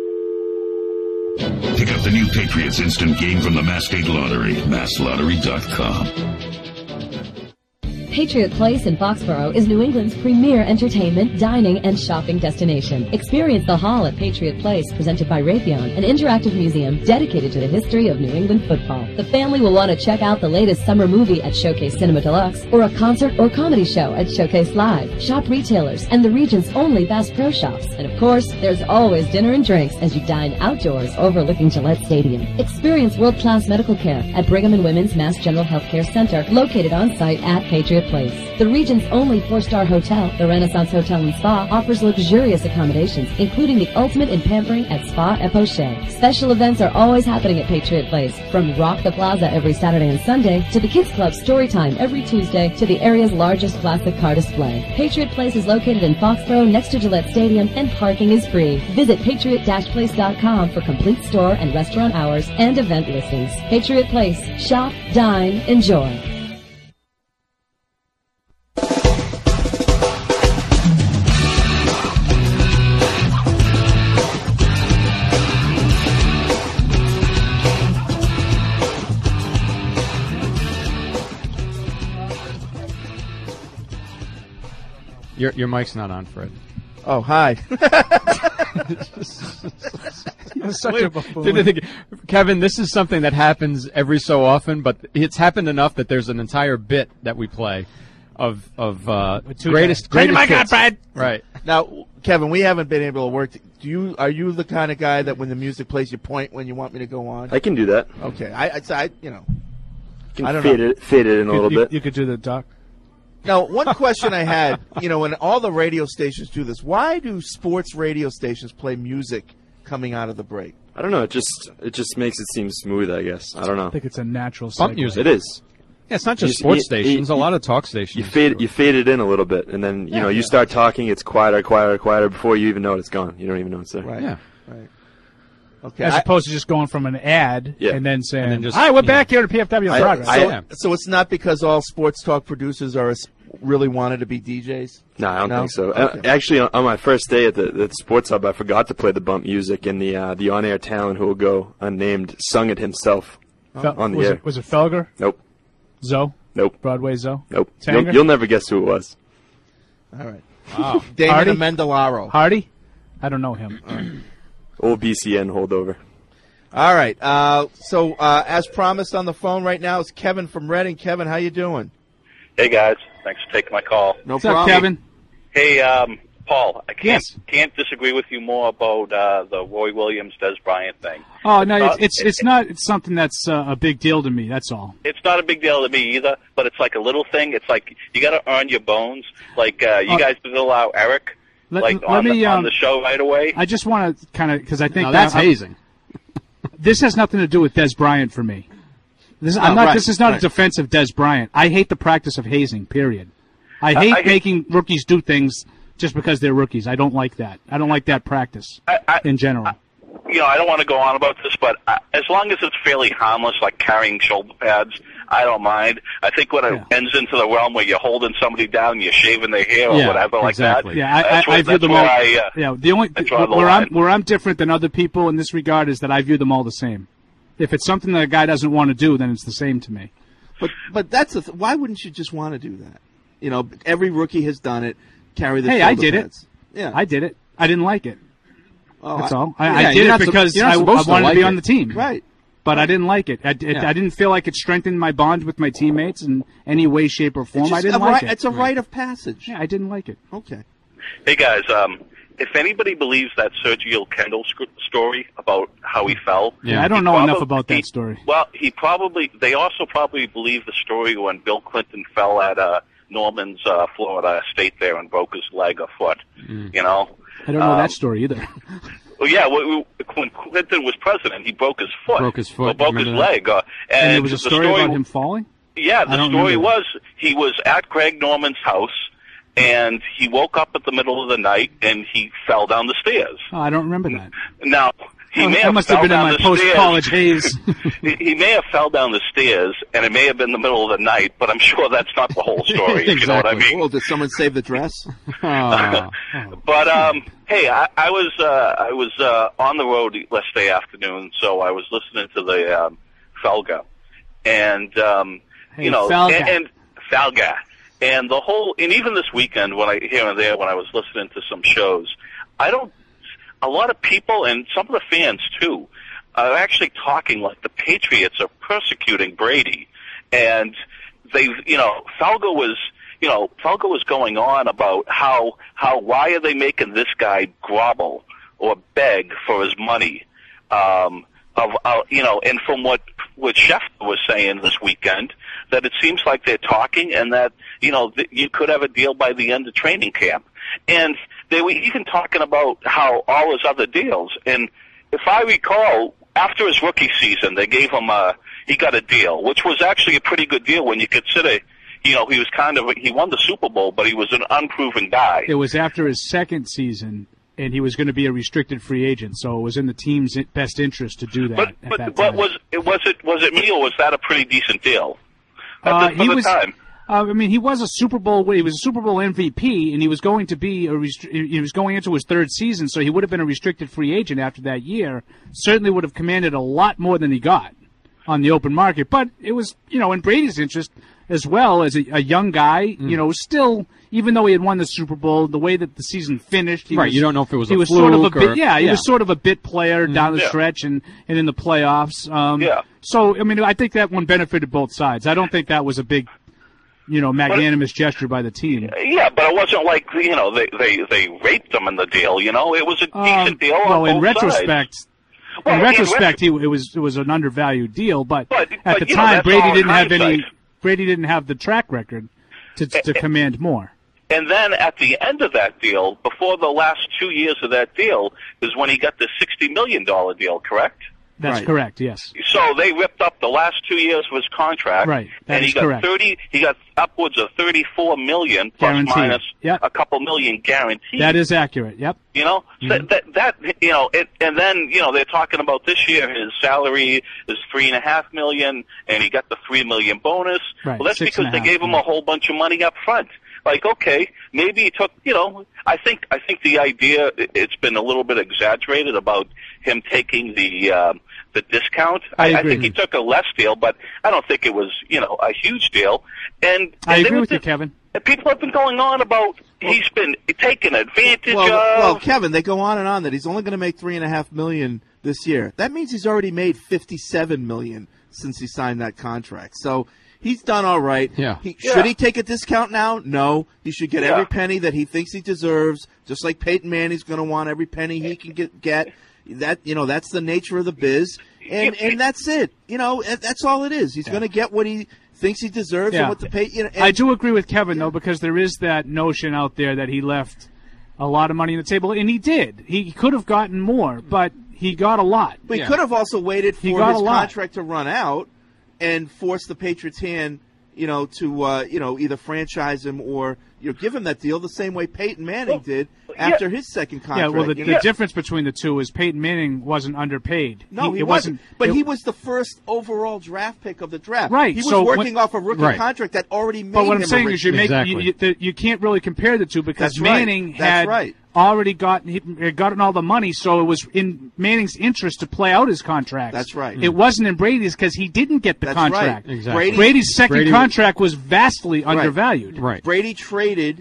Speaker 17: Pick up the new Patriots Instant Game from the Mass State Lottery, masslottery.com.
Speaker 18: Patriot Place in Foxborough is New England's premier entertainment, dining, and shopping destination. Experience the Hall at Patriot Place, presented by Raytheon, an interactive museum dedicated to the history of New England football. The family will want to check out the latest summer movie at Showcase Cinema Deluxe, or a concert or comedy show at Showcase Live. Shop retailers and the region's only Bass Pro Shops. And of course, there's always dinner and drinks as you dine outdoors overlooking Gillette Stadium. Experience world-class medical care at Brigham and Women's Mass General Healthcare Center, located on site at Patriot Place. The region's only 4-star hotel, the Renaissance Hotel and Spa, offers luxurious accommodations, including the ultimate in pampering at Spa et Poche. Special events are always happening at Patriot Place, from Rock the Plaza every Saturday and Sunday, to the Kids Club Storytime every Tuesday, to the area's largest classic car display. Patriot Place is located in Foxborough next to Gillette Stadium, and parking is free. Visit patriot-place.com for complete store and restaurant hours and event listings. Patriot Place. Shop, dine, enjoy.
Speaker 9: Your mic's not on, Fred.
Speaker 8: Oh, hi.
Speaker 10: Such a buffoon.
Speaker 9: Kevin, this is something that happens every so often, but it's happened enough that there's an entire bit that we play of greatest hits. Right.
Speaker 8: Now, Kevin, we haven't been able to work. Are you the kind of guy that when the music plays, you point when you want me to go on?
Speaker 12: I can do that.
Speaker 8: Okay. I don't
Speaker 12: fade it in a little bit.
Speaker 10: You could do the duck.
Speaker 8: Now, one question I had, when all the radio stations do this, why do sports radio stations play music coming out of the break?
Speaker 12: I don't know. It just makes it seem smooth, I guess. I don't know.
Speaker 10: I think it's a natural
Speaker 9: Bump
Speaker 10: segue.
Speaker 9: music.
Speaker 12: It is.
Speaker 9: Yeah, it's not just sports stations. A lot of talk stations.
Speaker 12: You fade it in a little bit, and then you start talking. It's quieter before you even know it. It's gone. You don't even know it's there.
Speaker 8: Right.
Speaker 9: Yeah.
Speaker 8: Right. Okay.
Speaker 10: As opposed to just going from an ad and then saying,
Speaker 9: and then just,
Speaker 10: "Hi, we're back here at PFW in Progress."
Speaker 8: So it's not because all sports talk producers really wanted to be DJs?
Speaker 12: No, I don't think so. Okay. Actually, on my first day at the Sports Hub, I forgot to play the bump music, and the on-air talent who will go unnamed sung it himself on the air.
Speaker 10: Was it Felger?
Speaker 12: Nope.
Speaker 10: Zoe?
Speaker 12: Nope.
Speaker 10: Broadway Zoe?
Speaker 12: Nope.
Speaker 10: Tanger?
Speaker 12: You'll never guess who it was.
Speaker 8: All right.
Speaker 10: Wow.
Speaker 8: Damon Amendolara.
Speaker 10: Hardy? I don't know him.
Speaker 12: Old BCN holdover.
Speaker 8: All right. So as promised on the phone right now is Kevin from Reading. Kevin, how you doing?
Speaker 19: Hey, guys. Thanks for taking my call.
Speaker 8: No problem.
Speaker 10: What's up, Kevin?
Speaker 19: Hey, Paul, I can't disagree with you more about the Roy Williams, Des Bryant thing.
Speaker 10: Oh, no, it's not. It's something that's a big deal to me, that's all.
Speaker 19: It's not a big deal to me either, but it's like a little thing. It's like you got to earn your bones. Like you guys did allow Eric on the show right away.
Speaker 10: I just want to kind of, because I think
Speaker 9: that's hazing.
Speaker 10: This has nothing to do with Des Bryant for me. This is not a defense of Des Bryant. I hate the practice of hazing, period. I hate making rookies do things just because they're rookies. I don't like that. I don't like that practice in general.
Speaker 19: I don't want to go on about this, but as long as it's fairly harmless, like carrying shoulder pads, I don't mind. I think when it ends into the realm where you're holding somebody down and you're shaving their hair or whatever like that.
Speaker 10: Yeah, I view them all. The only where I'm different than other people in this regard is that I view them all the same. If it's something that a guy doesn't want to do, then it's the same to me.
Speaker 8: But that's why wouldn't you just want to do that? Every rookie has done it. Carry the shoulder
Speaker 10: I did
Speaker 8: pads.
Speaker 10: it. Yeah, I did it. I didn't like it.
Speaker 8: Oh,
Speaker 10: that's all. I did it because I wanted to be on the team.
Speaker 8: Right.
Speaker 10: But I didn't like it. I didn't feel like it strengthened my bond with my teammates in any way, shape, or form. I didn't like it.
Speaker 8: It's a rite of passage.
Speaker 10: Yeah, I didn't like it.
Speaker 8: Okay.
Speaker 19: Hey, guys, if anybody believes that Sergio Kendall story about how he fell...
Speaker 10: Yeah, I don't know enough about that story.
Speaker 19: Well, they also probably believe the story when Bill Clinton fell at Norman's Florida estate there and broke his leg or foot,
Speaker 10: I don't know that story either.
Speaker 19: Well, yeah, when Clinton was president, he broke his foot.
Speaker 9: Broke his foot.
Speaker 19: Or broke his leg.
Speaker 10: And there was a story about him falling?
Speaker 19: Yeah, the story was he was at Greg Norman's house, and he woke up at the middle of the night, and he fell down the stairs.
Speaker 10: Oh, I don't remember that.
Speaker 19: Now, he may have
Speaker 10: must have been in my post-college haze.
Speaker 19: He may have fell down the stairs, and it may have been the middle of the night, but I'm sure that's not the whole story, if you know what I mean.
Speaker 8: Well, did someone save the dress?
Speaker 19: But, hey, I was on the road yesterday afternoon, so I was listening to the Felga. And,
Speaker 10: Felga.
Speaker 19: and Felga. And even this weekend, here and there, when I was listening to some shows, a lot of people and some of the fans too are actually talking like the Patriots are persecuting Brady, and Falco was going on about how why are they making this guy grovel or beg for his money, and from what Schefter was saying this weekend, that it seems like they're talking and that, you could have a deal by the end of training camp. And they were even talking about how all his other deals. And if I recall, after his rookie season, they gave him he got a deal, which was actually a pretty good deal when you consider, he won the Super Bowl, but he was an unproven guy.
Speaker 10: It was after his second season, and he was going to be a restricted free agent, so it was in the team's best interest to do that at that time.
Speaker 19: Was it me, or was that a pretty decent deal at the time?
Speaker 10: He was a Super Bowl MVP, and he was going to be he was going into his third season, so he would have been a restricted free agent after that year. Certainly would have commanded a lot more than he got on the open market. But it was, in Brady's interest as well as a young guy. Still, even though he had won the Super Bowl, the way that the season finished,
Speaker 9: you don't know if it was
Speaker 10: he
Speaker 9: a
Speaker 10: was
Speaker 9: fluke
Speaker 10: sort of a bit,
Speaker 9: or,
Speaker 10: he was sort of a bit player down the stretch and in the playoffs. So I think that one benefited both sides. I don't think that was a big, magnanimous gesture by the team.
Speaker 19: Yeah, but it wasn't like, they raped him in the deal, It was a decent deal on both
Speaker 10: in retrospect,
Speaker 19: sides.
Speaker 10: In retrospect, it was an undervalued deal, but at the time, Brady didn't have the track record to command more.
Speaker 19: And then at the end of that deal, before the last 2 years of that deal, is when he got the $60 million deal, correct?
Speaker 10: That's correct, yes.
Speaker 19: So they ripped up the last 2 years of his contract.
Speaker 10: Right,
Speaker 19: and he got
Speaker 10: correct.
Speaker 19: He got upwards of $34 million plus
Speaker 10: Guaranteed.
Speaker 19: minus a couple million guaranteed.
Speaker 10: That is accurate, yep.
Speaker 19: So and then, they're talking about this year, his salary is $3.5 million, and he got the $3 million bonus.
Speaker 10: Right,
Speaker 19: Well, that's because they gave him a whole bunch of money up front. Like, okay, maybe he took, I think the idea, it's been a little bit exaggerated about him taking the discount. I think he took a less deal, but I don't think it was, a huge deal. And
Speaker 10: I agree with you, Kevin.
Speaker 19: People have been going on about he's been taken advantage of.
Speaker 8: Well, Kevin, they go on and on that he's only going to make $3.5 million this year. That means he's already made $57 million since he signed that contract. So he's done all right.
Speaker 9: Yeah.
Speaker 8: Should he take a discount now? No. He should get every penny that he thinks he deserves, just like Peyton Manning's going to want every penny he can get. That that's the nature of the biz, and that's it. That's all it is. He's going to get what he thinks he deserves and what to pay.
Speaker 10: I do agree with Kevin though, because there is that notion out there that he left a lot of money on the table, and he did. He could have gotten more, but he got a lot.
Speaker 8: But he could have also waited for his contract to run out and force the Patriots' hand, to either franchise him or give him that deal the same way Peyton Manning did after his second contract.
Speaker 10: Yeah, well, the difference between the two is Peyton Manning wasn't underpaid.
Speaker 8: No, he wasn't. But he was the first overall draft pick of the draft.
Speaker 10: Right.
Speaker 8: He was working off a rookie contract that already made him.
Speaker 10: But what I'm saying is
Speaker 9: Exactly.
Speaker 10: you can't really compare the two because
Speaker 8: That's right.
Speaker 10: Manning had already gotten all the money, so it was in Manning's interest to play out his contract.
Speaker 8: That's right.
Speaker 10: It wasn't in Brady's because he didn't get the contract.
Speaker 8: Right.
Speaker 9: Exactly.
Speaker 10: Brady's second contract was vastly undervalued.
Speaker 9: Right.
Speaker 8: Brady traded,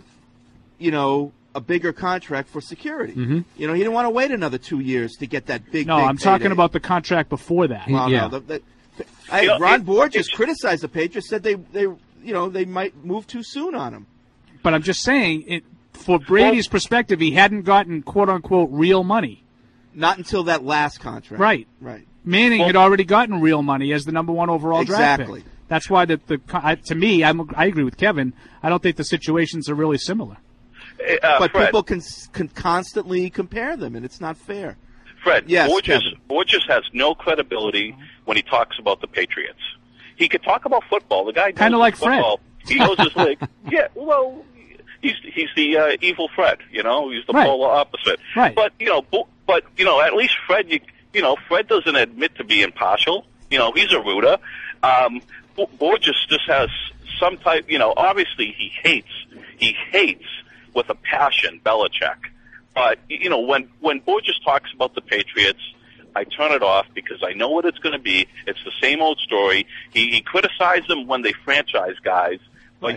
Speaker 8: a bigger contract for security.
Speaker 9: Mm-hmm.
Speaker 8: He didn't want to wait another 2 years to get that big.
Speaker 10: No, I'm talking about the contract before that.
Speaker 8: Well, no, Ron Borges criticized the Patriots, said they might move too soon on him.
Speaker 10: But I'm just saying, for Brady's perspective, he hadn't gotten quote unquote real money.
Speaker 8: Not until that last contract.
Speaker 10: Right. Manning had already gotten real money as the number one overall draft pick. That's why to me, I agree with Kevin. I don't think the situations are really similar.
Speaker 8: But
Speaker 19: Fred,
Speaker 8: people can constantly compare them, and it's not fair.
Speaker 19: Fred,
Speaker 8: yes,
Speaker 19: Borges has no credibility when he talks about the Patriots. He could talk about football. The guy
Speaker 10: kind of like
Speaker 19: football.
Speaker 10: Fred.
Speaker 19: He knows his league. Yeah, well, he's the evil Fred. He's the polar opposite.
Speaker 10: Right.
Speaker 19: But at least Fred, Fred doesn't admit to being partial. He's a rooter. Borges just has some type. Obviously he hates with a passion Belichick. But when Borges talks about the Patriots, I turn it off because I know what it's going to be. It's the same old story. He criticized them when they franchise guys, but yet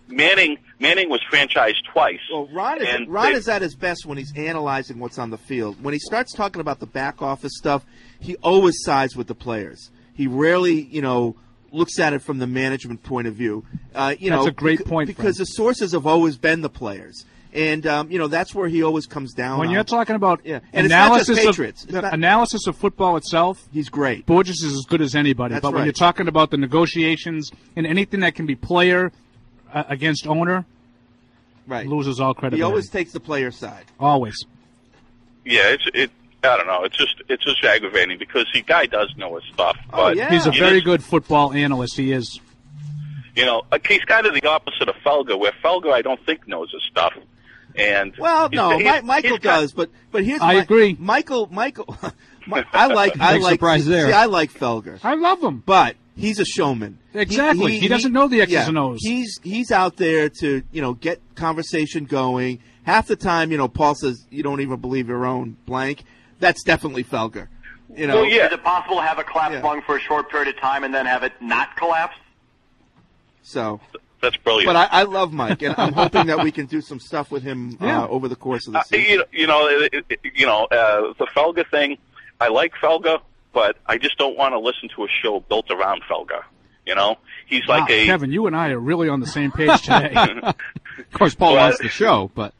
Speaker 19: Manning was franchised twice.
Speaker 8: Well, Ron is at his best when he's analyzing what's on the field. When he starts talking about the back office stuff, he always sides with the players. He rarely, looks at it from the management point of view.
Speaker 10: That's a great point.
Speaker 8: Because the sources have always been the players. And, that's where he always comes down
Speaker 10: When
Speaker 8: on.
Speaker 10: you're talking about
Speaker 8: And
Speaker 10: analysis,
Speaker 8: it's not just Patriots.
Speaker 10: analysis of football itself,
Speaker 8: he's great.
Speaker 10: Borges is as good as anybody.
Speaker 8: That's
Speaker 10: but when
Speaker 8: right.
Speaker 10: you're talking about the negotiations and anything that can be player against owner, loses all credibility.
Speaker 8: He always takes the player side.
Speaker 10: Always.
Speaker 19: Yeah, I don't know. It's just aggravating because the guy does know his stuff. But
Speaker 10: He's a very good football analyst. He is.
Speaker 19: He's kind of the opposite of Felger, where Felger I don't think knows his stuff. And
Speaker 8: Michael does, but here's
Speaker 10: I agree.
Speaker 8: Michael, I like Felger.
Speaker 10: I love him,
Speaker 8: but he's a showman.
Speaker 10: Exactly. He doesn't know the X's and O's.
Speaker 8: He's out there to get conversation going. Half the time, Paul says you don't even believe your own blank. That's definitely Felger.
Speaker 20: Is it possible to have a collapsed lung for a short period of time and then have it not collapse?
Speaker 8: So
Speaker 19: that's brilliant.
Speaker 8: But I love Mike, and I'm hoping that we can do some stuff with him over the course of the season.
Speaker 19: The Felger thing, I like Felger, but I just don't want to listen to a show built around Felger. He's like a
Speaker 10: Kevin. You and I are really on the same page today.
Speaker 9: Of course, Paul wants the show, but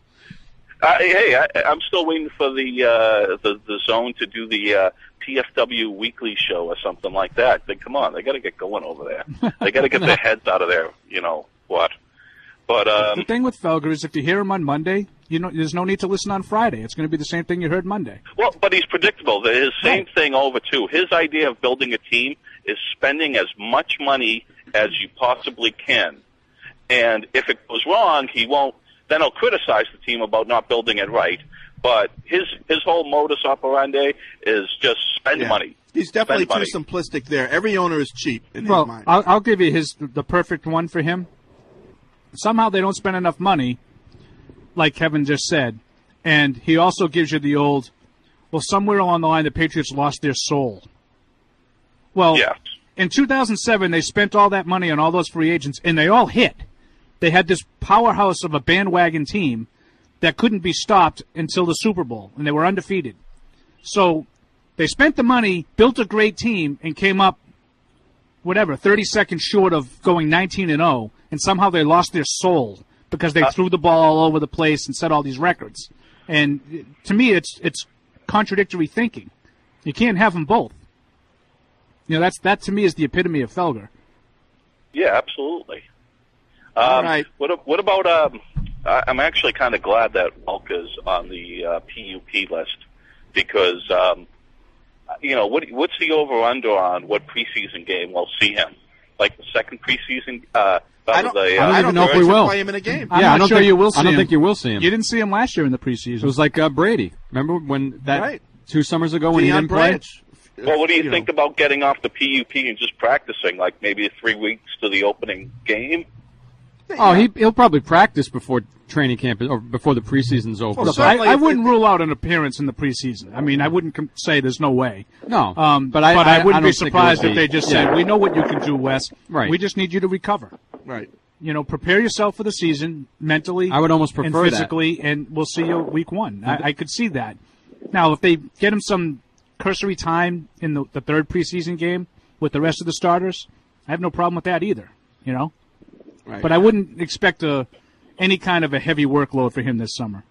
Speaker 19: I'm still waiting for the Zone to do the PFW weekly show or something like that. Come on, they got to get going over there. They got to get their heads out of there. What? But
Speaker 10: the thing with Felger is, if you hear him on Monday, there's no need to listen on Friday. It's going to be the same thing you heard Monday.
Speaker 19: Well, but he's predictable. His same thing over too. His idea of building a team is spending as much money as you possibly can, and if it goes wrong, he won't. Then he'll criticize the team about not building it right. But his whole modus operandi is just spend money.
Speaker 8: He's definitely too simplistic there. Every owner is cheap in his mind.
Speaker 10: I'll give you the perfect one for him. Somehow they don't spend enough money, like Kevin just said, and he also gives you the old, somewhere along the line the Patriots lost their soul. Well, in 2007 they spent all that money on all those free agents, and they all hit. They had this powerhouse of a bandwagon team that couldn't be stopped until the Super Bowl, and they were undefeated. So they spent the money, built a great team, and came up, 30 seconds short of going 19-0, and somehow they lost their soul because they threw the ball all over the place and set all these records. And to me, it's contradictory thinking. You can't have them both. That to me is the epitome of Felger.
Speaker 19: Yeah, absolutely.
Speaker 8: All right.
Speaker 19: What about? I'm actually kind of glad that Ulka's on the PUP list because what's the over/under on what preseason game we'll see him? Like the second preseason.
Speaker 9: I don't even know if we will
Speaker 8: play him in a game.
Speaker 10: I'm not sure you will see him.
Speaker 9: I don't think you will see him.
Speaker 10: You didn't see him last year in the preseason.
Speaker 9: It was like Brady. Remember when that 2 summers ago when he didn't play?
Speaker 19: Well, what do you think about getting off the PUP and just practicing, like maybe 3 weeks to the opening game?
Speaker 9: Oh, he'll probably practice before training camp or before the preseason's over.
Speaker 10: Well, I wouldn't rule out an appearance in the preseason. I mean, I wouldn't say there's no way.
Speaker 9: No,
Speaker 10: but I wouldn't be surprised if they just said,
Speaker 9: Yeah.
Speaker 10: "We know what you can do, Wes.
Speaker 9: Right.
Speaker 10: We just need you to recover.
Speaker 8: Right.
Speaker 10: Prepare yourself for the season mentally.
Speaker 9: I would almost prefer
Speaker 10: and physically, and we'll see you week 1. I could see that. Now, if they get him some cursory time in the third preseason game with the rest of the starters, I have no problem with that either.
Speaker 8: Right.
Speaker 10: But I wouldn't expect any kind of a heavy workload for him this summer.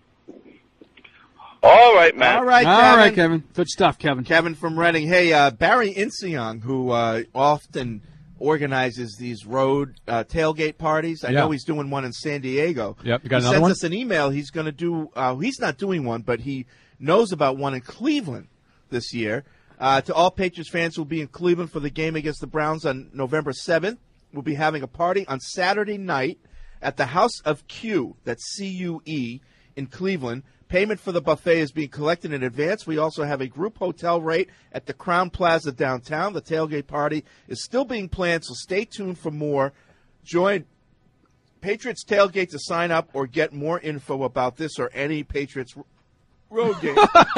Speaker 19: All right, Matt.
Speaker 8: All right, Kevin.
Speaker 10: Good stuff, Kevin.
Speaker 8: Kevin from Reading. Hey, Barry Inseong, who often organizes these road tailgate parties. I know he's doing one in San Diego.
Speaker 9: Yep, you got
Speaker 8: he
Speaker 9: another
Speaker 8: sends
Speaker 9: one?
Speaker 8: us an email. He's going to do. He's not doing one, but he knows about one in Cleveland this year. To all Patriots fans who will be in Cleveland for the game against the Browns on November 7th, we'll be having a party on Saturday night at the House of Q, that's C-U-E, in Cleveland. Payment for the buffet is being collected in advance. We also have a group hotel rate at the Crown Plaza downtown. The tailgate party is still being planned, so stay tuned for more. Join Patriots Tailgate to sign up or get more info about this or any Patriots road game.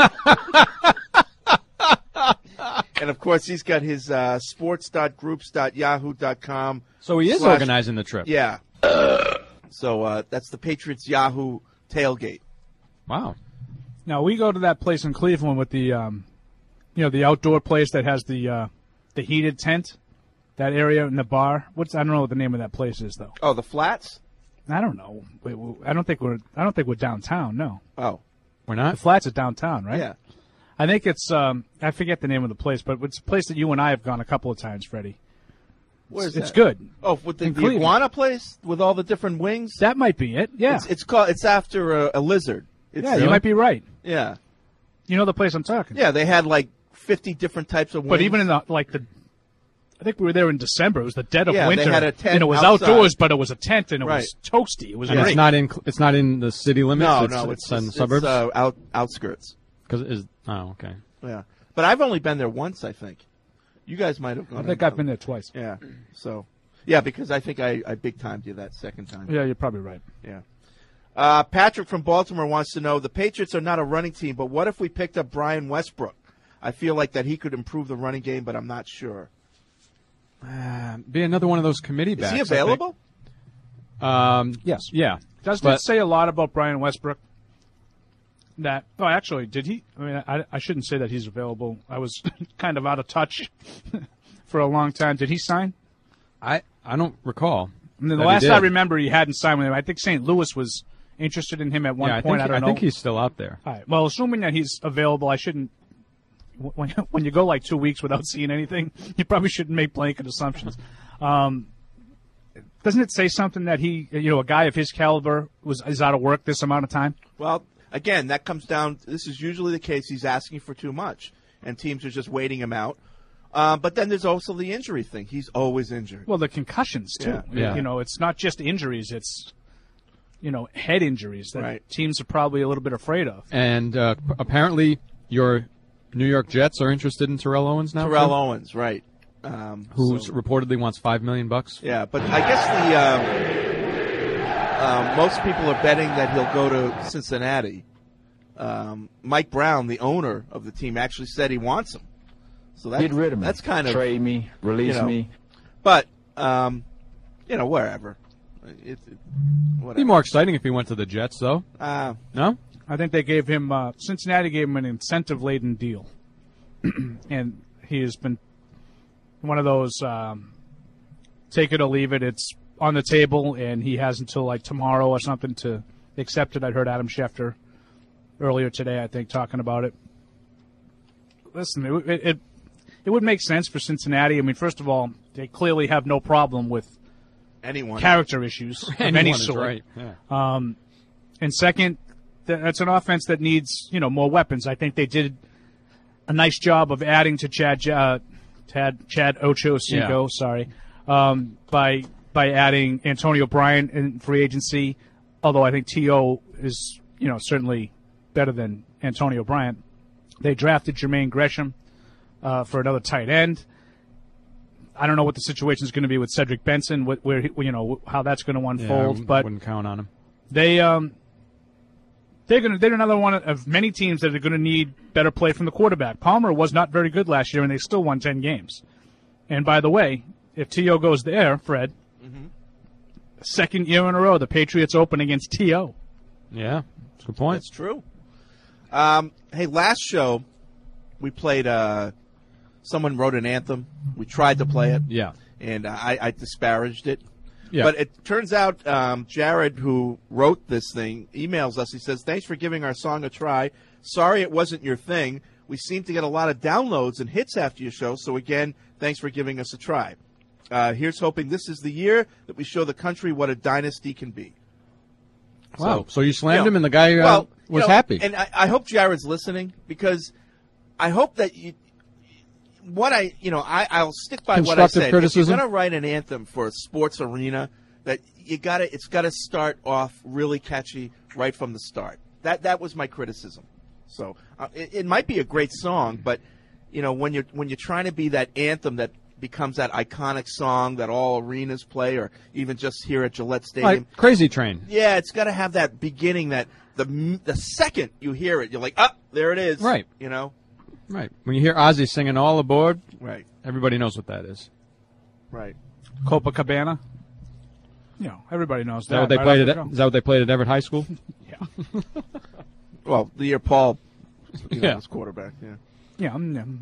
Speaker 8: And, of course, he's got his sports.groups.yahoo.com.
Speaker 9: So he is organizing the trip.
Speaker 8: Yeah. So that's the Patriots Yahoo tailgate.
Speaker 9: Wow.
Speaker 10: Now we go to that place in Cleveland with the, the outdoor place that has the heated tent, that area in the bar. I don't know what the name of that place is though.
Speaker 8: Oh, the Flats?
Speaker 10: I don't know. I don't think we're downtown. No.
Speaker 8: Oh,
Speaker 9: we're not.
Speaker 10: The Flats is downtown, right?
Speaker 8: Yeah.
Speaker 10: I think it's I forget the name of the place, but it's a place that you and I have gone a couple of times, Freddie.
Speaker 8: Where's
Speaker 10: it's
Speaker 8: that?
Speaker 10: good.
Speaker 8: Oh, with the iguana place with all the different wings.
Speaker 10: That might be it. Yeah.
Speaker 8: It's after a lizard.
Speaker 10: You might be right.
Speaker 8: Yeah.
Speaker 10: You know the place I'm talking.
Speaker 8: Yeah, they had like 50 different types of wings.
Speaker 10: But even in I think we were there in December. It was the dead of winter.
Speaker 8: They had a tent
Speaker 10: and it was
Speaker 8: outside.
Speaker 10: Outdoors, but it was a tent and it was toasty. It was great.
Speaker 9: It's not in the city limits. It's in the suburbs.
Speaker 8: Outskirts.
Speaker 9: Okay.
Speaker 8: Yeah, but I've only been there once. I think you guys might have gone.
Speaker 10: I think I've been there twice.
Speaker 8: Yeah. So, yeah, because I think I big timed you that second time.
Speaker 10: Yeah, you're probably right.
Speaker 8: Yeah. Patrick from Baltimore wants to know, the Patriots are not a running team, but what if we picked up Brian Westbrook? I feel like that he could improve the running game, but I'm not sure.
Speaker 9: Be another one of those committee backs.
Speaker 8: Is he available?
Speaker 10: Yes.
Speaker 9: Yeah.
Speaker 10: Doesn't it say a lot about Brian Westbrook? Actually, did he? I mean, I shouldn't say that he's available. I was kind of out of touch for a long time. Did he sign?
Speaker 9: I don't recall.
Speaker 10: And then the last I remember, he hadn't signed with him. I think St. Louis was interested in him at one point. I don't know.
Speaker 9: I think he's still out there.
Speaker 10: All right. Well, assuming that he's available, I shouldn't. When you go like 2 weeks without seeing anything, you probably shouldn't make blanket assumptions. Doesn't it say something that he, a guy of his caliber is out of work this amount of time?
Speaker 8: Well, again, that comes down. This is usually the case. He's asking for too much, and teams are just waiting him out. But then there's also the injury thing. He's always injured.
Speaker 10: Well, the concussions too.
Speaker 8: Yeah.
Speaker 10: It's not just injuries. It's head injuries that teams are probably a little bit afraid of.
Speaker 9: And apparently, your New York Jets are interested in Terrell Owens now.
Speaker 8: Terrell Owens, right?
Speaker 9: Who reportedly wants $5 million.
Speaker 8: Yeah, but I guess most people are betting that he'll go to Cincinnati. Mike Brown, the owner of the team, actually said he wants him. So
Speaker 13: get rid of me.
Speaker 8: That's kind of
Speaker 13: trade me, release me.
Speaker 8: But wherever. Whatever.
Speaker 9: It'd be more exciting if he went to the Jets, though. No,
Speaker 10: I think they gave him Cincinnati gave him an incentive-laden deal, and he has been one of those take it or leave it. It's on the table, and he has until like tomorrow or something to accept it. I heard Adam Schefter earlier today, I think, talking about it. Listen, it would make sense for Cincinnati. I mean, first of all, they clearly have no problem with
Speaker 8: anyone
Speaker 10: character issues of any sort.
Speaker 9: Right. Yeah.
Speaker 10: And second, that's an offense that needs more weapons. I think they did a nice job of adding to Chad Ochocinco. Sorry, by adding Antonio Bryant in free agency. Although I think T.O. is certainly better than Antonio Bryant. They drafted Jermaine Gresham for another tight end. I don't know what the situation is going to be with Cedric Benson, how that's going to unfold. But
Speaker 9: wouldn't count on him.
Speaker 10: They're another one of many teams that are going to need better play from the quarterback. Palmer was not very good last year, and they still won 10 games. And by the way, if T.O. goes there, Fred, second year in a row, the Patriots open against T.O.
Speaker 9: Yeah, that's a good point.
Speaker 8: That's true. Hey, last show we played. Someone wrote an anthem. We tried to play it.
Speaker 9: Yeah,
Speaker 8: and I disparaged it.
Speaker 9: Yeah.
Speaker 8: But it turns out Jared, who wrote this thing, emails us. He says, "Thanks for giving our song a try. Sorry it wasn't your thing. We seem to get a lot of downloads and hits after your show. So again, thanks for giving us a try. Here's hoping this is the year that we show the country what a dynasty can be."
Speaker 9: Wow. So you slammed him, and the guy was happy.
Speaker 8: And I hope Jared's listening, because I hope that I'll stick by what I said.
Speaker 9: Criticism?
Speaker 8: If you're going to write an anthem for a sports arena, that it's got to start off really catchy right from the start. That was my criticism. So it might be a great song, but when you're trying to be that anthem that becomes that iconic song that all arenas play, or even just here at Gillette Stadium,
Speaker 9: like Crazy Train.
Speaker 8: Yeah, it's got to have that beginning that the second you hear it, you're like, there it is.
Speaker 9: Right. Right. When you hear Ozzy singing All Aboard,
Speaker 8: right,
Speaker 9: everybody knows what that is.
Speaker 8: Right.
Speaker 10: Copacabana. Everybody knows
Speaker 9: Is that what they played at? Is that what they played at Everett High School?
Speaker 10: Yeah.
Speaker 8: Well, the year Paul was quarterback. Yeah.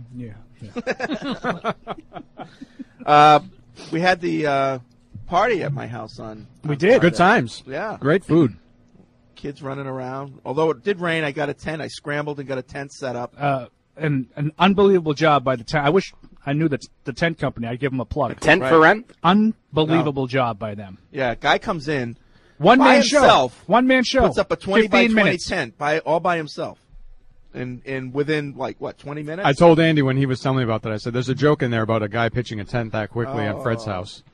Speaker 8: We had the party at my house on.
Speaker 10: We did.
Speaker 9: Good times.
Speaker 8: Yeah.
Speaker 9: Great food.
Speaker 8: Kids running around. Although it did rain, I got a tent. I scrambled and got a tent set up.
Speaker 10: An unbelievable job by the tent. I wish I knew the tent company. I'd give them a plug.
Speaker 11: A tent for rent?
Speaker 10: Unbelievable job by them.
Speaker 8: Yeah, guy comes in.
Speaker 10: One-man show.
Speaker 8: Himself,
Speaker 10: One man show.
Speaker 8: Puts up a 20 by 20
Speaker 10: minutes.
Speaker 8: tent all by himself. And within 20 minutes?
Speaker 9: I told Andy when he was telling me about that, I said, there's a joke in there about a guy pitching a tent that quickly at Fred's house.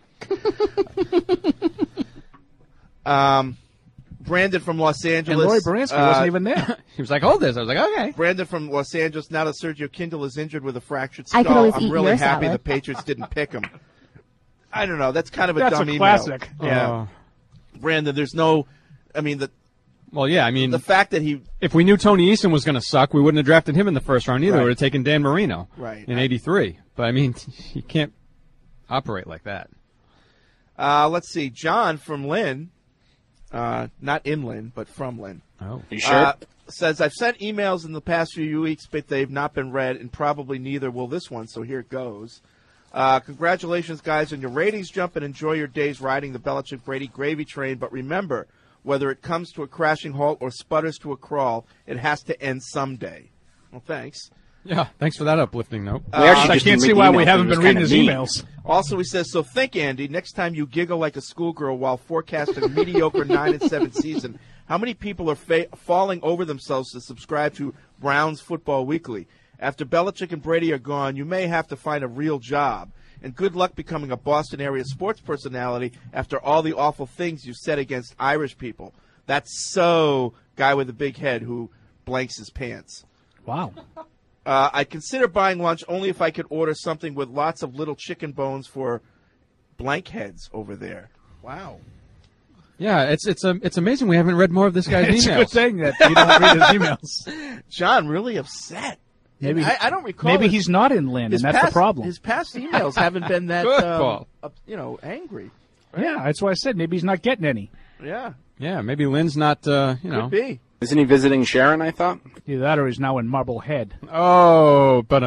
Speaker 8: Brandon from Los Angeles.
Speaker 10: And Lori Baranski wasn't even there.
Speaker 9: He was like, hold this. I was like, okay.
Speaker 8: Brandon from Los Angeles. Now that Sergio Kindle is injured with a fractured skull,
Speaker 5: I could always
Speaker 8: I'm
Speaker 5: eat
Speaker 8: really
Speaker 5: your
Speaker 8: happy
Speaker 5: salad.
Speaker 8: the Patriots didn't pick him. I don't know. That's kind of a
Speaker 10: That's
Speaker 8: dumb
Speaker 10: a
Speaker 8: email.
Speaker 10: classic.
Speaker 8: Yeah. Brandon, there's no –
Speaker 9: Well, yeah, I mean,
Speaker 8: the fact that
Speaker 9: if we knew Tony Eason was going to suck, we wouldn't have drafted him in the first round either.
Speaker 8: Right.
Speaker 9: We would have taken Dan Marino
Speaker 8: in
Speaker 9: '83. But, I mean, you can't operate like that.
Speaker 8: let's see. John from Lynn, not in Lynn, but from Lynn.
Speaker 11: Oh, you sure?
Speaker 8: Says, I've sent emails in the past few weeks, but they've not been read, and probably neither will this one, so here it goes. Congratulations, guys, on your ratings jump, and enjoy your days riding the Belichick-Brady gravy train. But remember, whether it comes to a crashing halt or sputters to a crawl, it has to end someday. Well, thanks.
Speaker 9: Yeah, thanks for that uplifting note.
Speaker 10: I can't see why we haven't been reading his emails.
Speaker 8: Also, he says, so think, Andy, next time you giggle like a schoolgirl while forecasting a mediocre 9-7 season, how many people are falling over themselves to subscribe to Browns Football Weekly? After Belichick and Brady are gone, you may have to find a real job. And good luck becoming a Boston area sports personality after all the awful things you said against Irish people. That's so guy with a big head who blanks his pants.
Speaker 10: Wow.
Speaker 8: I'd consider buying lunch only if I could order something with lots of little chicken bones for blank heads over there. Wow.
Speaker 9: Yeah, it's amazing we haven't read more of this guy's emails.
Speaker 10: It's a good thing that you don't read his emails.
Speaker 8: John, really upset.
Speaker 10: Maybe
Speaker 8: I don't recall.
Speaker 10: Maybe he's not in Lynn, and that's the problem.
Speaker 8: His past emails haven't been that angry. Right?
Speaker 10: Yeah, that's why I said maybe he's not getting any.
Speaker 8: Yeah.
Speaker 9: Yeah, maybe Lynn's not,
Speaker 8: Could be.
Speaker 11: Isn't he visiting Sharon, I thought?
Speaker 10: Either that or he's now in Marblehead.
Speaker 9: Oh, but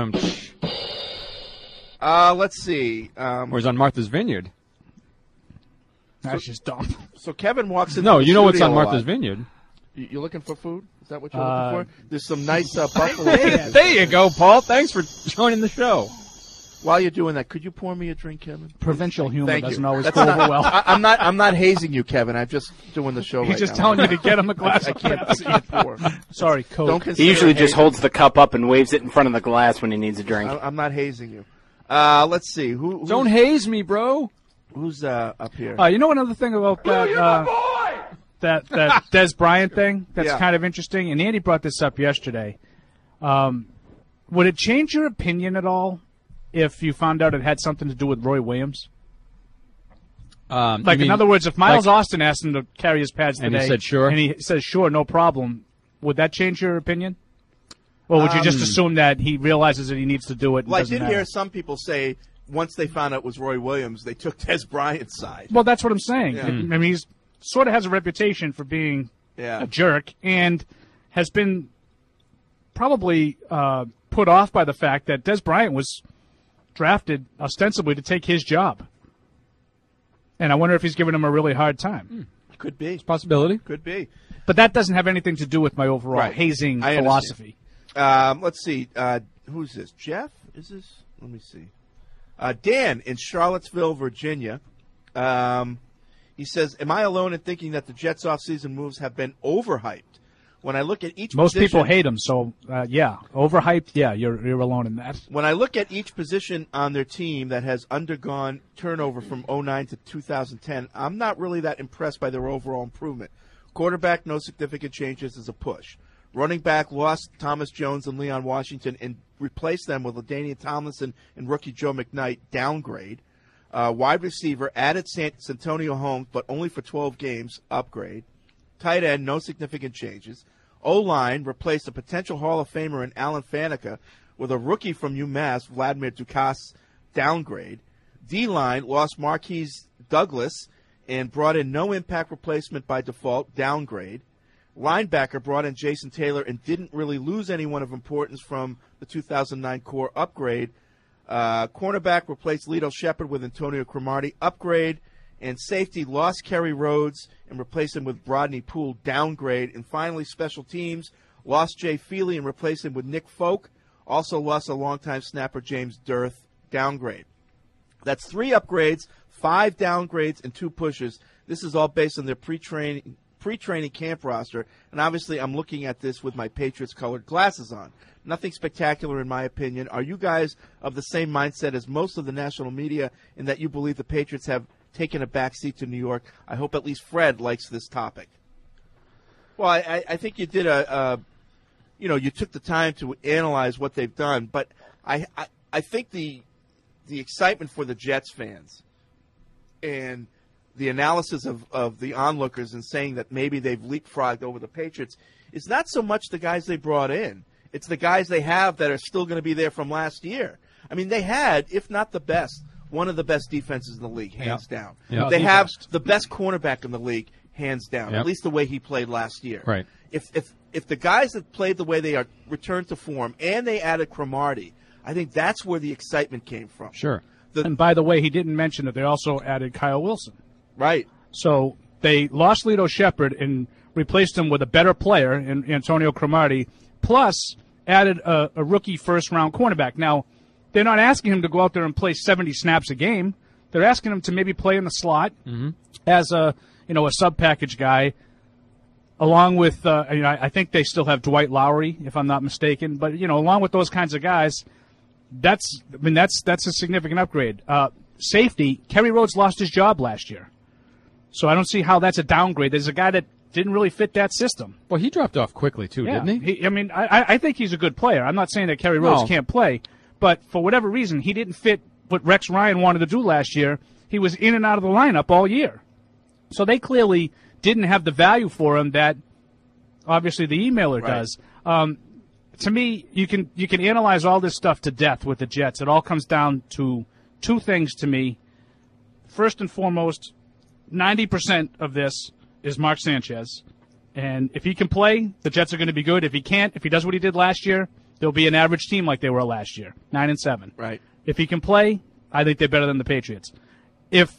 Speaker 8: let's see.
Speaker 9: Or he's on Martha's Vineyard.
Speaker 10: That's just dumb.
Speaker 8: So Kevin walks in.
Speaker 9: No, you know what's on
Speaker 8: studio a
Speaker 9: Martha's
Speaker 8: lot.
Speaker 9: Vineyard.
Speaker 8: You looking for food? Is that what you're looking for? There's some nice buffalo.
Speaker 9: There you go, Paul. Thanks for joining the show.
Speaker 8: While you're doing that, could you pour me a drink, Kevin?
Speaker 10: Provincial humor
Speaker 8: Thank
Speaker 10: doesn't
Speaker 8: you.
Speaker 10: always
Speaker 8: That's
Speaker 10: go
Speaker 8: not-
Speaker 10: over well.
Speaker 8: I'm not hazing you, Kevin. I'm just doing the show.
Speaker 10: He's
Speaker 8: right
Speaker 10: just
Speaker 8: now.
Speaker 10: telling you to get him a glass
Speaker 8: I
Speaker 10: of
Speaker 8: can't
Speaker 10: Pepsi.
Speaker 8: pour.
Speaker 10: Sorry, Coke.
Speaker 8: Don't
Speaker 11: He
Speaker 8: consider
Speaker 11: usually
Speaker 8: it
Speaker 11: just
Speaker 8: hazing.
Speaker 11: holds the cup up and waves it in front of the glass when he needs a drink.
Speaker 8: I'm not hazing you. Let's see. Who's,
Speaker 9: Don't haze me, bro.
Speaker 8: Who's up here?
Speaker 10: You know another thing about that that Des Bryant thing that's
Speaker 8: Yeah.
Speaker 10: kind of interesting, and Andy brought this up yesterday. Would it change your opinion at all if you found out it had something to do with Roy Williams? Like, in other words, if Miles Austin asked him to carry his pads today,
Speaker 9: And he said sure?
Speaker 10: and he says sure, no problem, would that change your opinion? Or would you just assume that he realizes that he needs to do it? And
Speaker 8: Well, I
Speaker 10: doesn't
Speaker 8: did
Speaker 10: matter?
Speaker 8: hear some people say once they found out it was Roy Williams, they took Des Bryant's side.
Speaker 10: Well, that's what I'm saying.
Speaker 8: Yeah.
Speaker 10: I mean, he's sort of has a reputation for being a jerk, and has been probably put off by the fact that Des Bryant was drafted ostensibly to take his job. And I wonder if he's giving him a really hard time.
Speaker 8: Could be.
Speaker 9: It's a possibility.
Speaker 8: Could be.
Speaker 10: But that doesn't have anything to do with my overall
Speaker 8: Right.
Speaker 10: hazing
Speaker 8: I
Speaker 10: philosophy.
Speaker 8: Let's see. Who's this? Jeff? Is this? Let me see. Dan in Charlottesville, Virginia. He says, am I alone in thinking that the Jets' offseason moves have been overhyped? When I look at each
Speaker 10: Most
Speaker 8: position,
Speaker 10: people hate him, so yeah, overhyped. Yeah, you're alone in that.
Speaker 8: When I look at each position on their team that has undergone turnover from 2009 to 2010, I'm not really that impressed by their overall improvement. Quarterback, no significant changes is a push. Running back, lost Thomas Jones and Leon Washington and replaced them with LaDainian Tomlinson and rookie Joe McKnight, downgrade. Wide receiver, added Santonio Holmes, but only for 12 games, upgrade. Tight end, no significant changes. O-line, replaced a potential Hall of Famer in Alan Faneca with a rookie from UMass, Vladimir Dukas, downgrade. D-line, lost Marquise Douglas and brought in no impact replacement by default, downgrade. Linebacker brought in Jason Taylor and didn't really lose anyone of importance from the 2009 core, upgrade. Cornerback replaced Lito Shepard with Antonio Cromartie, upgrade. And safety lost Kerry Rhodes and replaced him with Brodney Poole, downgrade. And finally, special teams lost Jay Feely and replaced him with Nick Folk. Also lost a longtime snapper James Dearth, downgrade. That's 3 upgrades, 5 downgrades, and 2 pushes. This is all based on their pre-training camp roster. And obviously, I'm looking at this with my Patriots-colored glasses on. Nothing spectacular, in my opinion. Are you guys of the same mindset as most of the national media in that you believe the Patriots have taken a backseat to New York? I hope at least Fred likes this topic. Well, I think you did you took the time to analyze what they've done, but I think the excitement for the Jets fans and the analysis of the onlookers and saying that maybe they've leapfrogged over the Patriots is not so much the guys they brought in. It's the guys they have that are still going to be there from last year. I mean, they had, if not the best, one of the best defenses in the league, hands down.
Speaker 9: Yeah.
Speaker 8: They have the best cornerback in the league, hands down,
Speaker 9: Yep.
Speaker 8: at least the way he played last year.
Speaker 9: Right.
Speaker 8: If the guys that played the way they are returned to form and they added Cromartie, I think that's where the excitement came from.
Speaker 9: Sure.
Speaker 10: And by the way, he didn't mention that they also added Kyle Wilson.
Speaker 8: Right.
Speaker 10: So they lost Lito Shepard and replaced him with a better player in Antonio Cromartie, plus added a rookie first-round cornerback. Now, they're not asking him to go out there and play 70 snaps a game. They're asking him to maybe play in the slot as a sub-package guy, along with I think they still have Dwight Lowery, if I'm not mistaken. But along with those kinds of guys, that's a significant upgrade. Safety, Kerry Rhodes lost his job last year, so I don't see how that's a downgrade. There's a guy that didn't really fit that system.
Speaker 9: Well, he dropped off quickly too, didn't he?
Speaker 10: I think he's a good player. I'm not saying that Kerry Rhodes can't play. But for whatever reason, he didn't fit what Rex Ryan wanted to do last year. He was in and out of the lineup all year. So they clearly didn't have the value for him that obviously the emailer does. To me, you can analyze all this stuff to death with the Jets. It all comes down to 2 things to me. First and foremost, 90% of this is Mark Sanchez. And if he can play, the Jets are going to be good. If he can't, if he does what he did last year, they'll be an average team like they were last year, 9-7.
Speaker 8: Right.
Speaker 10: If he can play, I think they're better than the Patriots. If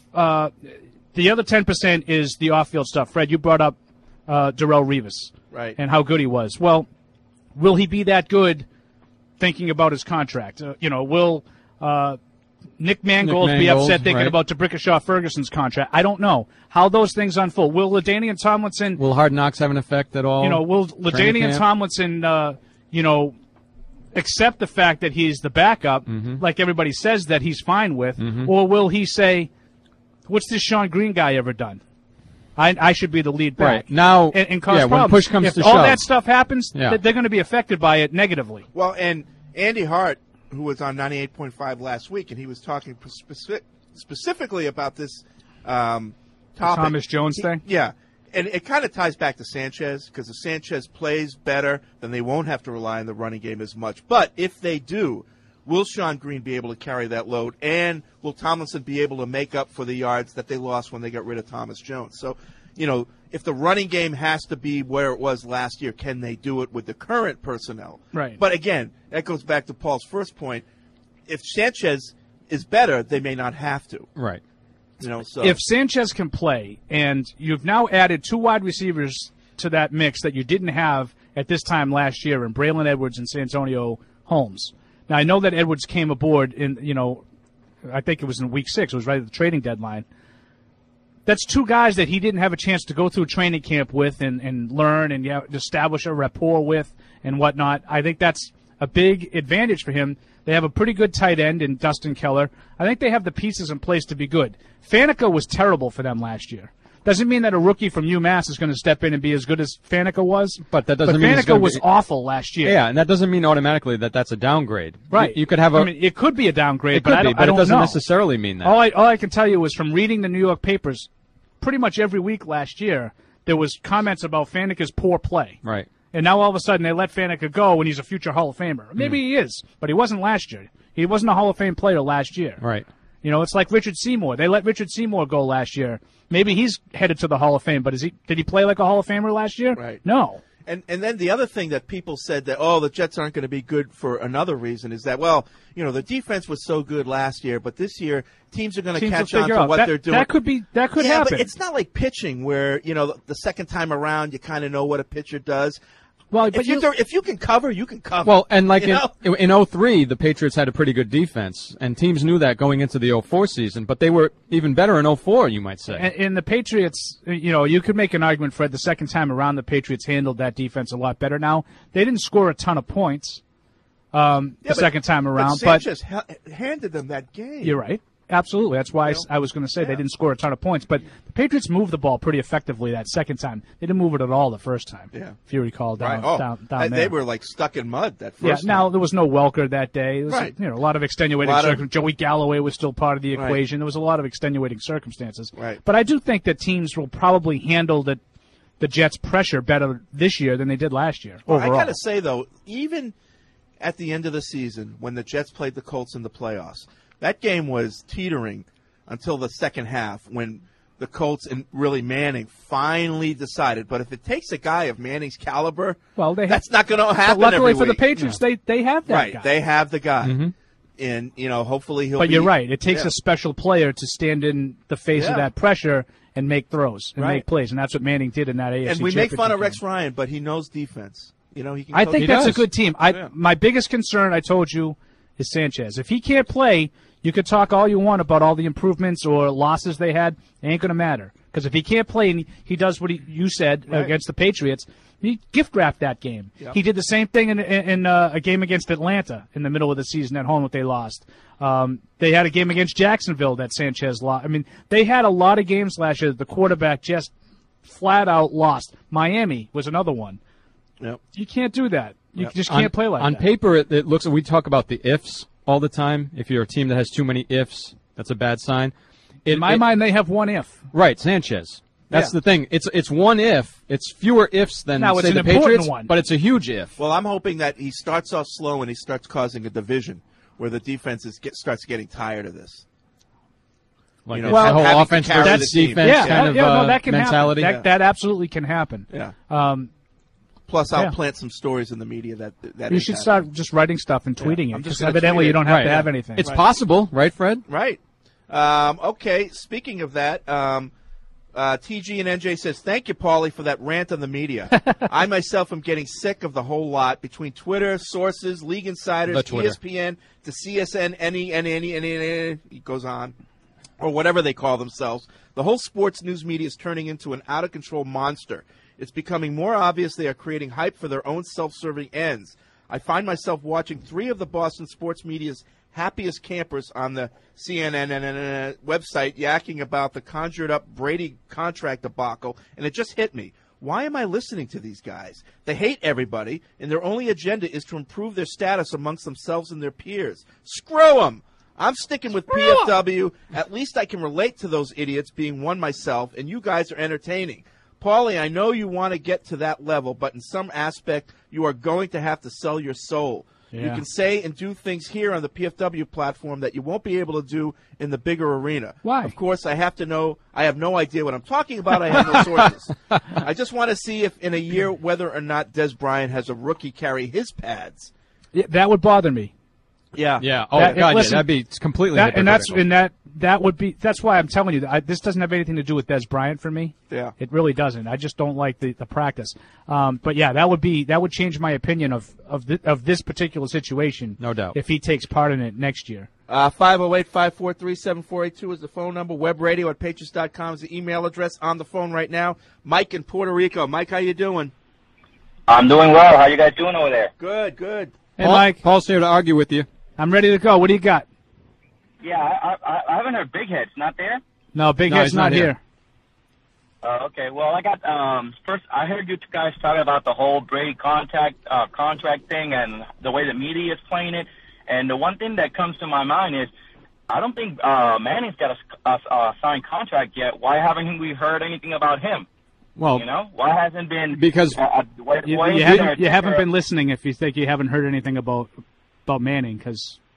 Speaker 10: the other 10% is the off-field stuff. Fred, you brought up Darrelle Revis,
Speaker 8: right,
Speaker 10: and how good he was. Well, will he be that good? Thinking about his contract, will Nick Mangold be upset thinking about DeBrickashaw Ferguson's contract? I don't know how those things unfold. Will LaDainian Tomlinson?
Speaker 9: Will Hard Knocks have an effect at all?
Speaker 10: Will LaDainian Tomlinson? Accept the fact that he's the backup, like everybody says that he's fine with, or will he say, "What's this Sean Green guy ever done? I should be the lead back."
Speaker 9: Right. Now,
Speaker 10: and cause problems.
Speaker 9: when push comes
Speaker 10: if
Speaker 9: to
Speaker 10: all
Speaker 9: shove,
Speaker 10: that stuff happens,
Speaker 9: Yeah.
Speaker 10: they're going to be affected by it negatively.
Speaker 8: Well, and Andy Hart, who was on 98.5 last week, and he was talking specifically about this topic.
Speaker 10: Thomas Jones thing?
Speaker 8: Yeah. And it kind of ties back to Sanchez, because if Sanchez plays better, then they won't have to rely on the running game as much. But if they do, will Sean Green be able to carry that load? And will Tomlinson be able to make up for the yards that they lost when they got rid of Thomas Jones? So, if the running game has to be where it was last year, can they do it with the current personnel?
Speaker 10: Right.
Speaker 8: But again, that goes back to Paul's first point. If Sanchez is better, they may not have to.
Speaker 9: Right.
Speaker 8: So
Speaker 10: if Sanchez can play, and you've now added 2 wide receivers to that mix that you didn't have at this time last year in Braylon Edwards and Santonio Holmes. Now, I know that Edwards came aboard in, I think it was in week 6. It was right at the trading deadline. That's 2 guys that he didn't have a chance to go through training camp with and learn and establish a rapport with and whatnot. I think that's a big advantage for him. They have a pretty good tight end in Dustin Keller. I think they have the pieces in place to be good. Faneca was terrible for them last year. Doesn't mean that a rookie from UMass is going to step in and be as good as Faneca was.
Speaker 9: But that doesn't mean
Speaker 10: Faneca was awful last year.
Speaker 9: Yeah, and that doesn't mean automatically that that's a downgrade.
Speaker 10: Right.
Speaker 9: You could have
Speaker 10: it could be a downgrade,
Speaker 9: but I don't
Speaker 10: it doesn't
Speaker 9: know. Necessarily mean that.
Speaker 10: All I can tell you is from reading the New York papers, pretty much every week last year, there was comments about Faneca's poor play.
Speaker 9: Right.
Speaker 10: And now all of a sudden they let Faneca go and he's a future Hall of Famer. Maybe he is, but he wasn't last year. He wasn't a Hall of Fame player last year.
Speaker 9: Right.
Speaker 10: You know, it's like Richard Seymour. They let Richard Seymour go last year. Maybe he's headed to the Hall of Fame, but did he play like a Hall of Famer last year?
Speaker 8: Right.
Speaker 10: No.
Speaker 8: And then the other thing that people said that, the Jets aren't going to be good for another reason is that, the defense was so good last year, but this year teams are going to catch on to what they're doing.
Speaker 10: That could happen.
Speaker 8: But it's not like pitching where, the second time around you kind of know what a pitcher does.
Speaker 10: Well, but
Speaker 8: if you can cover, you can cover.
Speaker 9: Well, and like in 03, the Patriots had a pretty good defense, and teams knew that going into the 04 season, but they were even better in 04, you might say.
Speaker 10: And the Patriots, you could make an argument, Fred, the second time around the Patriots handled that defense a lot better. Now, they didn't score a ton of points the second time around.
Speaker 8: But Sanchez handed them that game.
Speaker 10: You're right. Absolutely. That's why I was going to say they didn't score a ton of points. But the Patriots moved the ball pretty effectively that second time. They didn't move it at all the first time, if you recall, down there.
Speaker 8: They were like stuck in mud that first time.
Speaker 10: Now, there was no Welker that day. It was, a lot of extenuating circumstances. Joey Galloway was still part of the equation. There was a lot of extenuating circumstances.
Speaker 8: Right.
Speaker 10: But I do think that teams will probably handle the Jets' pressure better this year than they did last year.
Speaker 8: Well, I got to say, though, even at the end of the season when the Jets played the Colts in the playoffs, that game was teetering until the second half when the Colts and really Manning finally decided. But if it takes a guy of Manning's caliber, that's not going to happen.
Speaker 10: But luckily
Speaker 8: every
Speaker 10: for the
Speaker 8: week.
Speaker 10: Patriots, they have that guy.
Speaker 8: Right, they have the guy. And, hopefully he'll
Speaker 10: But you're right. It takes a special player to stand in the face of that pressure and make throws and make plays. And that's what Manning did in that AFC
Speaker 8: And we
Speaker 10: Championship
Speaker 8: make fun of
Speaker 10: game.
Speaker 8: Rex Ryan, but he knows defense. He can.
Speaker 10: I think that's a good team. My biggest concern, I told you, is Sanchez. If he can't play, you could talk all you want about all the improvements or losses they had. It ain't going to matter. Because if he can't play and he does what you said against the Patriots, he gift wrapped that game. Yep. He did the same thing in a game against Atlanta in the middle of the season at home that they lost. They had a game against Jacksonville that Sanchez lost. I mean, they had a lot of games last year that the quarterback just flat out lost. Miami was another one.
Speaker 8: Yep.
Speaker 10: You can't do that. You just can't play like that.
Speaker 9: On paper, it looks. We talk about the ifs all the time. If you're a team that has too many ifs, that's a bad sign.
Speaker 10: In my mind, they have one if.
Speaker 9: Right, Sanchez. That's the thing. It's one if. It's fewer ifs than say the Patriots, but it's a huge if.
Speaker 8: Well, I'm hoping that he starts off slow and he starts causing a division where the defense starts getting tired of this.
Speaker 9: Like the whole offense versus defense kind of
Speaker 10: that can
Speaker 9: mentality.
Speaker 10: Happen. That absolutely can happen.
Speaker 8: Yeah. Plus, I'll plant some stories in the media that
Speaker 10: you should start just writing stuff and tweeting it. Because evidently you don't have to have anything.
Speaker 9: It's possible, right, Fred?
Speaker 8: Right. Okay. Speaking of that, TG and NJ says, "Thank you, Paulie, for that rant on the media. I myself am getting sick of the whole lot between Twitter, sources, league insiders, ESPN, to CSN, any. It goes on, or whatever they call themselves. The whole sports news media is turning into an out-of-control monster. It's becoming more obvious they are creating hype for their own self-serving ends. I find myself watching 3 of the Boston sports media's happiest campers on the CNN website yakking about the conjured-up Brady contract debacle, and it just hit me. Why am I listening to these guys? They hate everybody, and their only agenda is to improve their status amongst themselves and their peers. Screw them! I'm sticking with PFW. At least I can relate to those idiots, being one myself, and you guys are entertaining. Paulie, I know you want to get to that level, but in some aspect, you are going to have to sell your soul. Yeah. You can say and do things here on the PFW platform that you won't be able to do in the bigger arena.
Speaker 10: Why?
Speaker 8: Of course, I have no idea what I'm talking about. I have no sources. I just want to see if in a year whether or not Des Bryant has a rookie carry his pads.
Speaker 10: Yeah, that would bother me.
Speaker 8: Yeah.
Speaker 9: Yeah. Oh, God, that'd be completely hypocritical.
Speaker 10: That's why I'm telling you this doesn't have anything to do with Des Bryant for me.
Speaker 8: Yeah.
Speaker 10: It really doesn't. I just don't like the practice. But yeah, that would change my opinion of this particular situation.
Speaker 9: No doubt.
Speaker 10: If he takes part in it next year.
Speaker 8: 508-543-7482 is the phone number. WebRadio@Patriots.com is the email address. On the phone right now, Mike in Puerto Rico. Mike, how you doing?
Speaker 21: I'm doing well. How you guys doing over there?
Speaker 8: Good.
Speaker 10: Hey, Mike.
Speaker 9: Paul's here to argue with you.
Speaker 10: I'm ready to go. What do you got?
Speaker 21: Yeah, I haven't heard Big Head's not there?
Speaker 10: No, Big Head's not here.
Speaker 21: Okay, well, I got first. I heard you guys talking about the whole Brady contract thing and the way the media is playing it. And the one thing that comes to my mind is, I don't think Manning's got a signed contract yet. Why haven't we heard anything about him?
Speaker 9: Well,
Speaker 21: why hasn't been
Speaker 9: because
Speaker 10: you haven't been listening if you think you haven't heard anything about Manning, because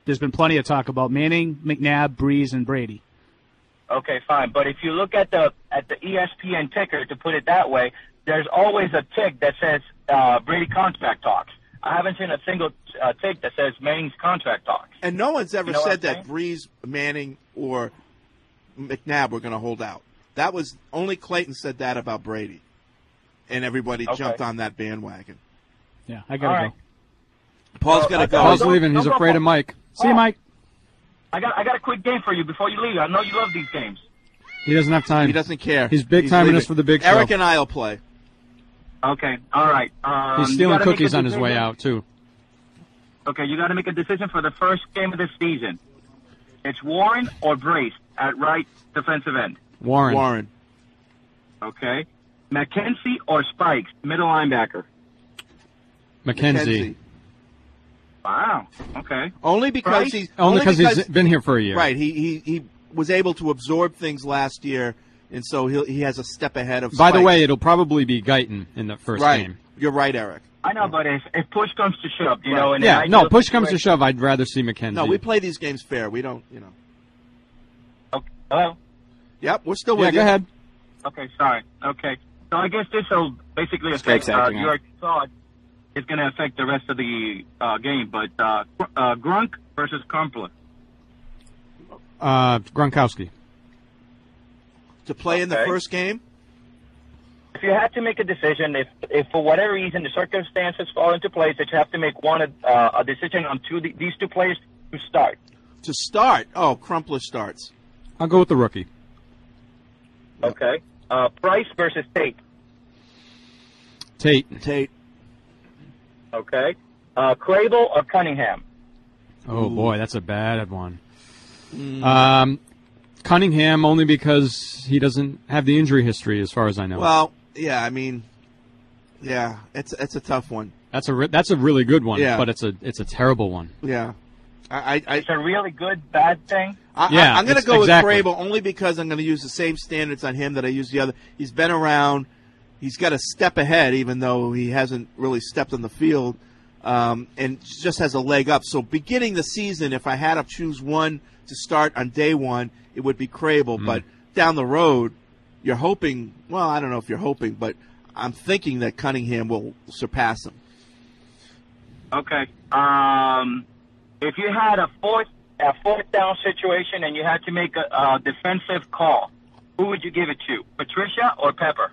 Speaker 10: there's been plenty of talk about Manning, McNabb, Breeze, and Brady.
Speaker 21: Okay, fine. But if you look at the ESPN ticker, to put it that way, there's always a tick that says Brady contract talks. I haven't seen a single tick that says Manning's contract talks.
Speaker 8: And no one's ever said that
Speaker 21: saying?
Speaker 8: Breeze, Manning, or McNabb were going to hold out. That was only Clayton said that about Brady, and everybody jumped on that bandwagon.
Speaker 10: Yeah, I gotta go.
Speaker 8: Paul's got to go.
Speaker 9: Paul's leaving. He's afraid of Mike.
Speaker 10: See you, Mike.
Speaker 21: I got a quick game for you before you leave. I know you love these games.
Speaker 9: He doesn't have time.
Speaker 8: He doesn't care.
Speaker 9: He's big timing
Speaker 8: leaving.
Speaker 9: us for the big show.
Speaker 8: Eric and I will play.
Speaker 21: Okay, all right.
Speaker 9: He's stealing cookies on his way out, too.
Speaker 21: Okay, you got to make a decision for the first game of the season. It's Warren or Brace at right defensive end.
Speaker 9: Warren.
Speaker 21: Okay. McKenzie or Spikes, middle linebacker.
Speaker 9: McKenzie.
Speaker 21: Wow. Okay.
Speaker 8: Only because
Speaker 9: he's been here for a year.
Speaker 8: Right. He was able to absorb things last year, and so he has a step ahead of
Speaker 9: By the
Speaker 8: Spikes.
Speaker 9: way, it'll probably be Guyton in the first game.
Speaker 8: You're right, Eric.
Speaker 21: I know, but if push comes to shove, you know.
Speaker 9: Push comes to shove, I'd rather see McKenzie.
Speaker 8: No, we play these games fair. We don't, you know.
Speaker 21: Okay. Hello?
Speaker 8: Yep, we're still with you.
Speaker 9: Go ahead.
Speaker 21: Okay, sorry. Okay. So I guess this will basically affect your thought. It's going to affect the rest of the game, but Grunk versus Crumpler.
Speaker 9: Gronkowski.
Speaker 8: To play in the first game?
Speaker 21: If you had to make a decision, if for whatever reason the circumstances fall into place, that you have to make a decision on these two players to start.
Speaker 8: To start? Oh, Crumpler starts.
Speaker 9: I'll go with the rookie.
Speaker 21: Okay. Price versus Tate.
Speaker 9: Tate.
Speaker 21: Okay. Crable or Cunningham?
Speaker 9: Oh, boy, that's a bad one. Cunningham, only because he doesn't have the injury history, as far as I know.
Speaker 8: Well, yeah, I mean, yeah, it's a tough one.
Speaker 9: That's a really good one,
Speaker 8: Yeah.
Speaker 9: but it's a terrible one.
Speaker 8: Yeah.
Speaker 21: It's a really good, bad thing?
Speaker 8: I'm going to go
Speaker 9: exactly.
Speaker 8: with Crable only because I'm going to use the same standards on him that I use the other. He's been around. He's got a step ahead, even though he hasn't really stepped on the field, and just has a leg up. So beginning the season, if I had to choose one to start on day one, it would be Crable. But down the road, you're hoping, well, I don't know if you're hoping, but I'm thinking that Cunningham will surpass him.
Speaker 21: Okay. If you had a fourth down situation and you had to make a defensive call, who would you give it to, Patricia or Pepper?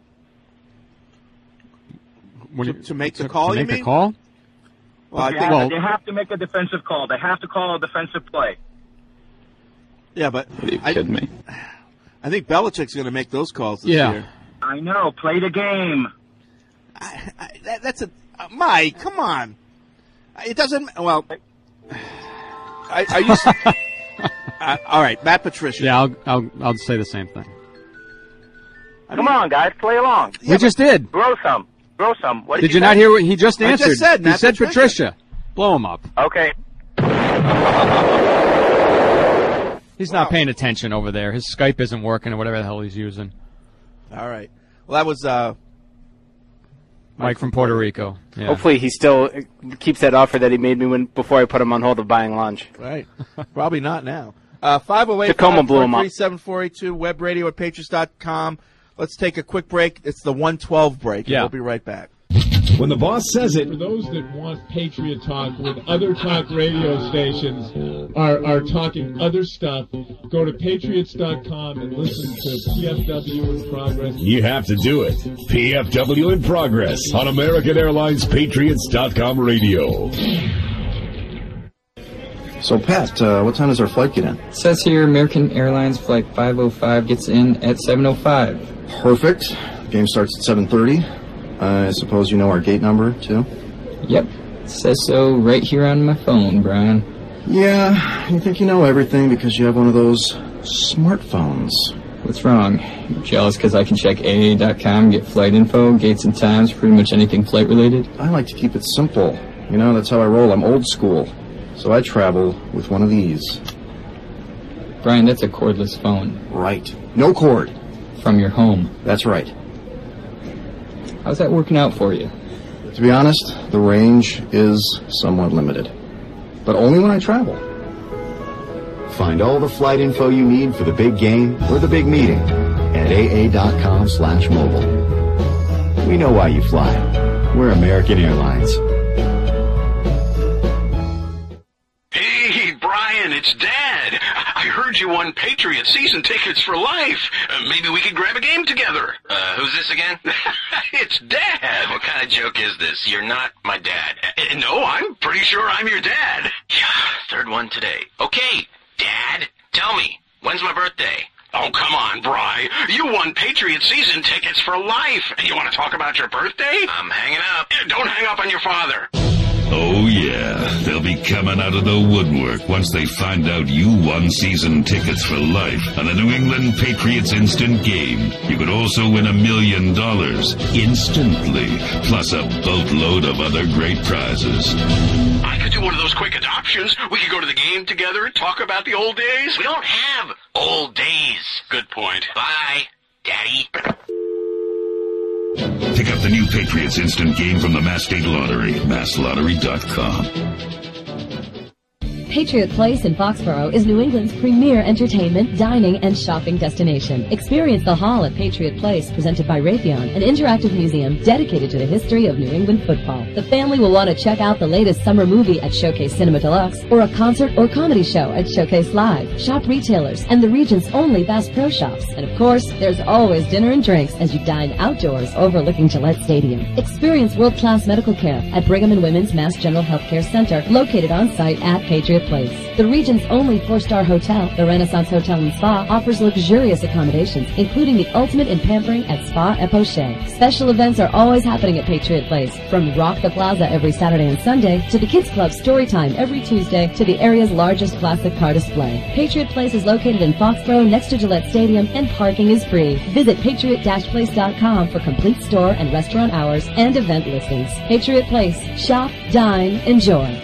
Speaker 8: To make the call, you mean?
Speaker 9: To make a call?
Speaker 8: Well,
Speaker 21: they have to make a defensive call. They have to call a defensive play.
Speaker 8: Yeah, but
Speaker 14: Are you kidding me?
Speaker 8: I think Belichick's going to make those calls this year.
Speaker 21: I know. Play the game.
Speaker 8: That's a Mike. Come on. It doesn't. Well, are you? All right, Matt Patricia.
Speaker 9: Yeah, I'll say the same thing.
Speaker 21: Come on, guys, play along.
Speaker 9: We just did.
Speaker 21: Grow some. What
Speaker 9: Did you not hear what he just
Speaker 8: I
Speaker 9: answered?
Speaker 8: just said,
Speaker 9: he
Speaker 8: Matt
Speaker 9: said
Speaker 8: Patricia.
Speaker 9: Blow him up.
Speaker 21: Okay.
Speaker 9: He's not paying attention over there. His Skype isn't working or whatever the hell he's using.
Speaker 8: All right. Well, that was
Speaker 9: Mike from Puerto Rico. Yeah.
Speaker 11: Hopefully he still keeps that offer that he made me before I put him on hold of buying lunch.
Speaker 8: Right. Probably not now. 508
Speaker 11: Tacoma blew him up.
Speaker 8: 7482 web radio at patriots.com. Let's take a quick break. It's the 112 break.
Speaker 9: Yeah.
Speaker 8: We'll be right back.
Speaker 2: When the boss says it.
Speaker 22: For those that want Patriot Talk with other talk radio stations are talking other stuff, go to patriots.com and listen to PFW in Progress.
Speaker 17: You have to do it. PFW in Progress on American Airlines Patriots.com radio.
Speaker 13: So, Pat, what time does our flight get in?
Speaker 14: It says here American Airlines Flight 505 gets in at 7:05.
Speaker 13: Perfect. Game starts at 7:30. I suppose you know our gate number, too?
Speaker 14: Yep. It says so right here on my phone, Brian.
Speaker 13: Yeah, you think you know everything because you have one of those smartphones.
Speaker 14: What's wrong? You're jealous because I can check AA.com, get flight info, gates and times, pretty much anything flight-related?
Speaker 13: I like to keep it simple. You know, that's how I roll. I'm old school. So I travel with one of these.
Speaker 14: Brian, that's a cordless phone.
Speaker 13: Right. No cord.
Speaker 14: From your home.
Speaker 13: That's right.
Speaker 14: How's that working out for you?
Speaker 13: To be honest, the range is somewhat limited.
Speaker 15: but only when I travel. Find all the flight info you need for the big game or the big meeting at aa.com/mobile. We know why you fly. We're American Airlines.
Speaker 16: Hey, Brian, it's Dad. I heard you won Patriot season tickets for life. Maybe we could grab a game together. Who's this again? It's Dad. What kind of joke is this? You're not my dad. No, I'm pretty sure I'm your dad. Yeah, third one today. Okay, Dad, tell me, when's my birthday? Oh, come on, Bri. You won Patriot season tickets for life. You want to talk about your birthday? I'm hanging up. Don't hang up on your father.
Speaker 17: Oh, yeah. They'll be coming out of the woodwork once they find out you won season tickets for life on the New England Patriots Instant Game. You could also win $1 million instantly, plus a boatload of other great prizes.
Speaker 16: I could do one of those quick adoptions. We could go to the game together and talk about the old days. We don't have old days. Good point. Bye, Daddy.
Speaker 17: Pick up the new Patriots Instant Game from the Mass State Lottery, masslottery.com.
Speaker 18: Patriot Place in Foxborough is New England's premier entertainment, dining, and shopping destination. Experience the Hall at Patriot Place, presented by Raytheon, an interactive museum dedicated to the history of New England football. The family will want to check out the latest summer movie at Showcase Cinema Deluxe, or a concert or comedy show at Showcase Live. Shop retailers and the region's only Bass Pro Shops. And of course, there's always dinner and drinks as you dine outdoors overlooking Gillette Stadium. Experience world-class medical care at Brigham and Women's Mass General Healthcare Center, located on-site at Patriot Place. The region's only 4-star hotel, the Renaissance Hotel and Spa, offers luxurious accommodations, including the ultimate in pampering at Spa Epoche. Special events are always happening at Patriot Place, from Rock the Plaza every Saturday and Sunday, to the Kids Club Storytime every Tuesday, to the area's largest classic car display. Patriot Place is located in Foxborough next to Gillette Stadium, and parking is free. Visit patriot-place.com for complete store and restaurant hours and event listings. Patriot Place. Shop, dine, enjoy.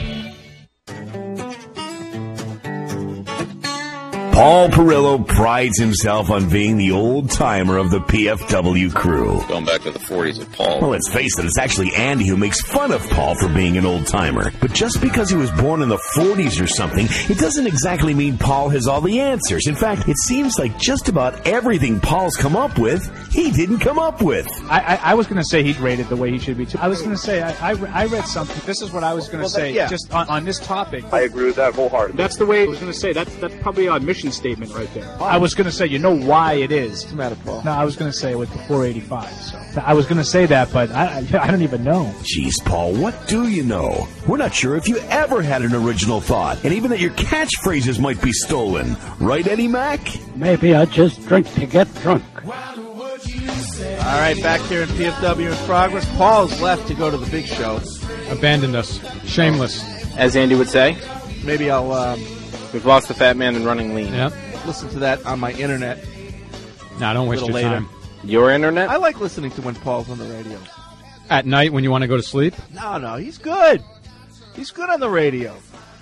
Speaker 2: Paul Perillo prides himself on being the old-timer of the PFW crew.
Speaker 1: Going back to the 40s with Paul.
Speaker 2: Well, let's face it, it's actually Andy who makes fun of Paul for being an old-timer. But just because he was born in the 40s or something, it doesn't exactly mean Paul has all the answers. In fact, it seems like just about everything Paul's come up with, he didn't come up with.
Speaker 10: I was going to say he'd rated the way he should be, too. I was going to say, I read something. This is what I was going to say, just on this topic.
Speaker 1: I agree with that wholeheartedly.
Speaker 10: That's the way I was going to say. That's probably our mission statement right there. I was going to say, you know why it is.
Speaker 8: What's the matter, Paul?
Speaker 10: No, I was going to say it was the 485. So I was going to say that, but I don't even know.
Speaker 2: Jeez, Paul, what do you know? We're not sure if you ever had an original thought, and even that your catchphrases might be stolen. Right, Eddie Mac?
Speaker 6: Maybe I just drink to get drunk.
Speaker 8: All right, back here in PFW in progress. Paul's left to go to the big show.
Speaker 9: Abandoned us. Shameless.
Speaker 11: As Andy would say.
Speaker 8: Maybe I'll...
Speaker 11: We've lost the fat man and running lean.
Speaker 9: Yep.
Speaker 8: Listen to that on my internet.
Speaker 9: No, don't waste your time.
Speaker 11: Your internet?
Speaker 8: I like listening to when Paul's on the radio.
Speaker 9: At night when you want to go to sleep?
Speaker 8: No, he's good. He's good on the radio.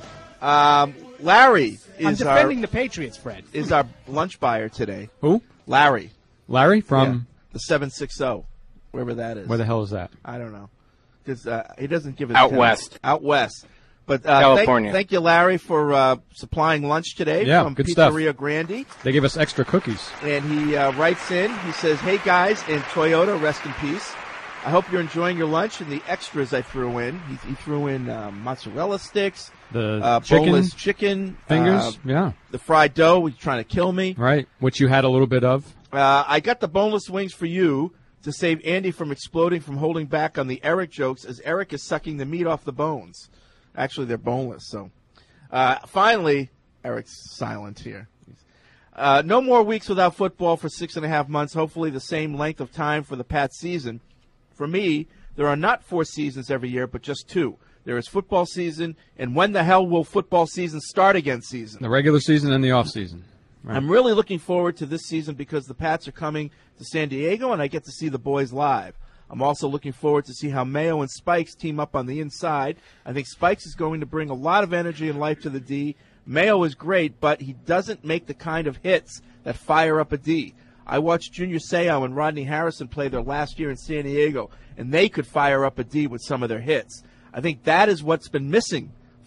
Speaker 8: Larry is
Speaker 10: I'm defending the Patriots, Fred.
Speaker 8: Is our lunch buyer today.
Speaker 9: Who?
Speaker 8: Larry.
Speaker 9: Larry from?
Speaker 8: Yeah, the 760, wherever that is.
Speaker 9: Where the hell is that?
Speaker 8: I don't know. Because he doesn't give it
Speaker 11: Out west.
Speaker 8: Out west. But
Speaker 11: California.
Speaker 8: Thank you, Larry, for supplying lunch today from
Speaker 9: good
Speaker 8: Pizzeria
Speaker 9: stuff.
Speaker 8: Grande.
Speaker 9: They give us extra cookies.
Speaker 8: And he writes in, he says, "Hey, guys, and Toyota, rest in peace. I hope you're enjoying your lunch and the extras I threw in." He threw in mozzarella sticks,
Speaker 9: the
Speaker 8: boneless chicken
Speaker 9: fingers,
Speaker 8: the fried dough. He's trying to kill me.
Speaker 9: Right, which you had a little bit of.
Speaker 8: I got the boneless wings for you to save Andy from exploding from holding back on the Eric jokes, as Eric is sucking the meat off the bones. Actually, they're boneless. So, finally, Eric's silent here. No more weeks without football for 6.5 months. Hopefully the same length of time for the Pats season. For me, there are not 4 seasons every year, but just 2. There is football season, and when the hell will football season start again season?
Speaker 9: The regular season and the off season. Right.
Speaker 8: I'm really looking forward to this season because the Pats are coming to San Diego, and I get to see the boys live. I'm also looking forward to see how Mayo and Spikes team up on the inside. I think Spikes is going to bring a lot of energy and life to the D. Mayo is great, but he doesn't make the kind of hits that fire up a D. I watched Junior Seau and Rodney Harrison play their last year in San Diego, and they could fire up a D with some of their hits. I think that is what's been missing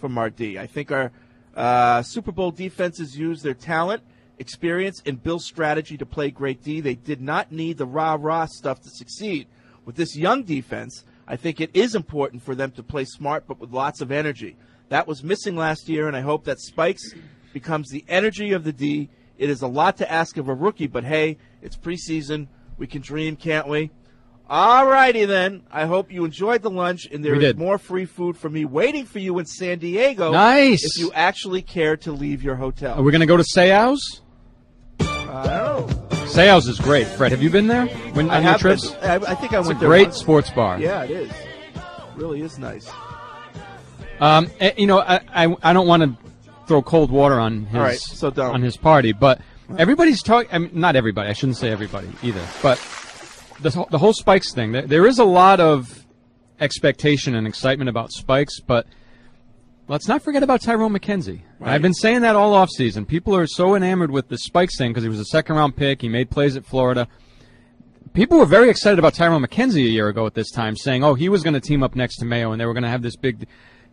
Speaker 8: from our D. I think our Super Bowl defenses use their talent, experience, and Bill's strategy to play great D. They did not need the rah-rah stuff to succeed. With this young defense, I think it is important for them to play smart but with lots of energy. That was missing last year, and I hope that Spikes becomes the energy of the D. It is a lot to ask of a rookie, but hey, it's preseason. We can dream, can't we? All righty then. I hope you enjoyed the lunch, and there is more free food for me waiting for you in San Diego.
Speaker 9: Nice.
Speaker 8: If you actually care to leave your hotel.
Speaker 9: Are we going to go to Seau's?
Speaker 8: I don't know.
Speaker 9: Seau's is great. Fred, have you been there on your trips?
Speaker 8: I think I went there.
Speaker 9: It's a great
Speaker 8: once.
Speaker 9: Sports bar.
Speaker 8: Yeah, it is. It really is nice.
Speaker 9: You know, I don't want to throw cold water on his
Speaker 8: All right, so don't.
Speaker 9: on his party, but everybody's talking. I mean, not everybody. I shouldn't say everybody either. But the whole Spikes thing. There is a lot of expectation and excitement about Spikes, but let's not forget about Tyrone McKenzie. Right. I've been saying that all offseason. People are so enamored with the Spikes thing because he was a second-round pick. He made plays at Florida. People were very excited about Tyrone McKenzie a year ago at this time, saying, oh, he was going to team up next to Mayo, and they were going to have this big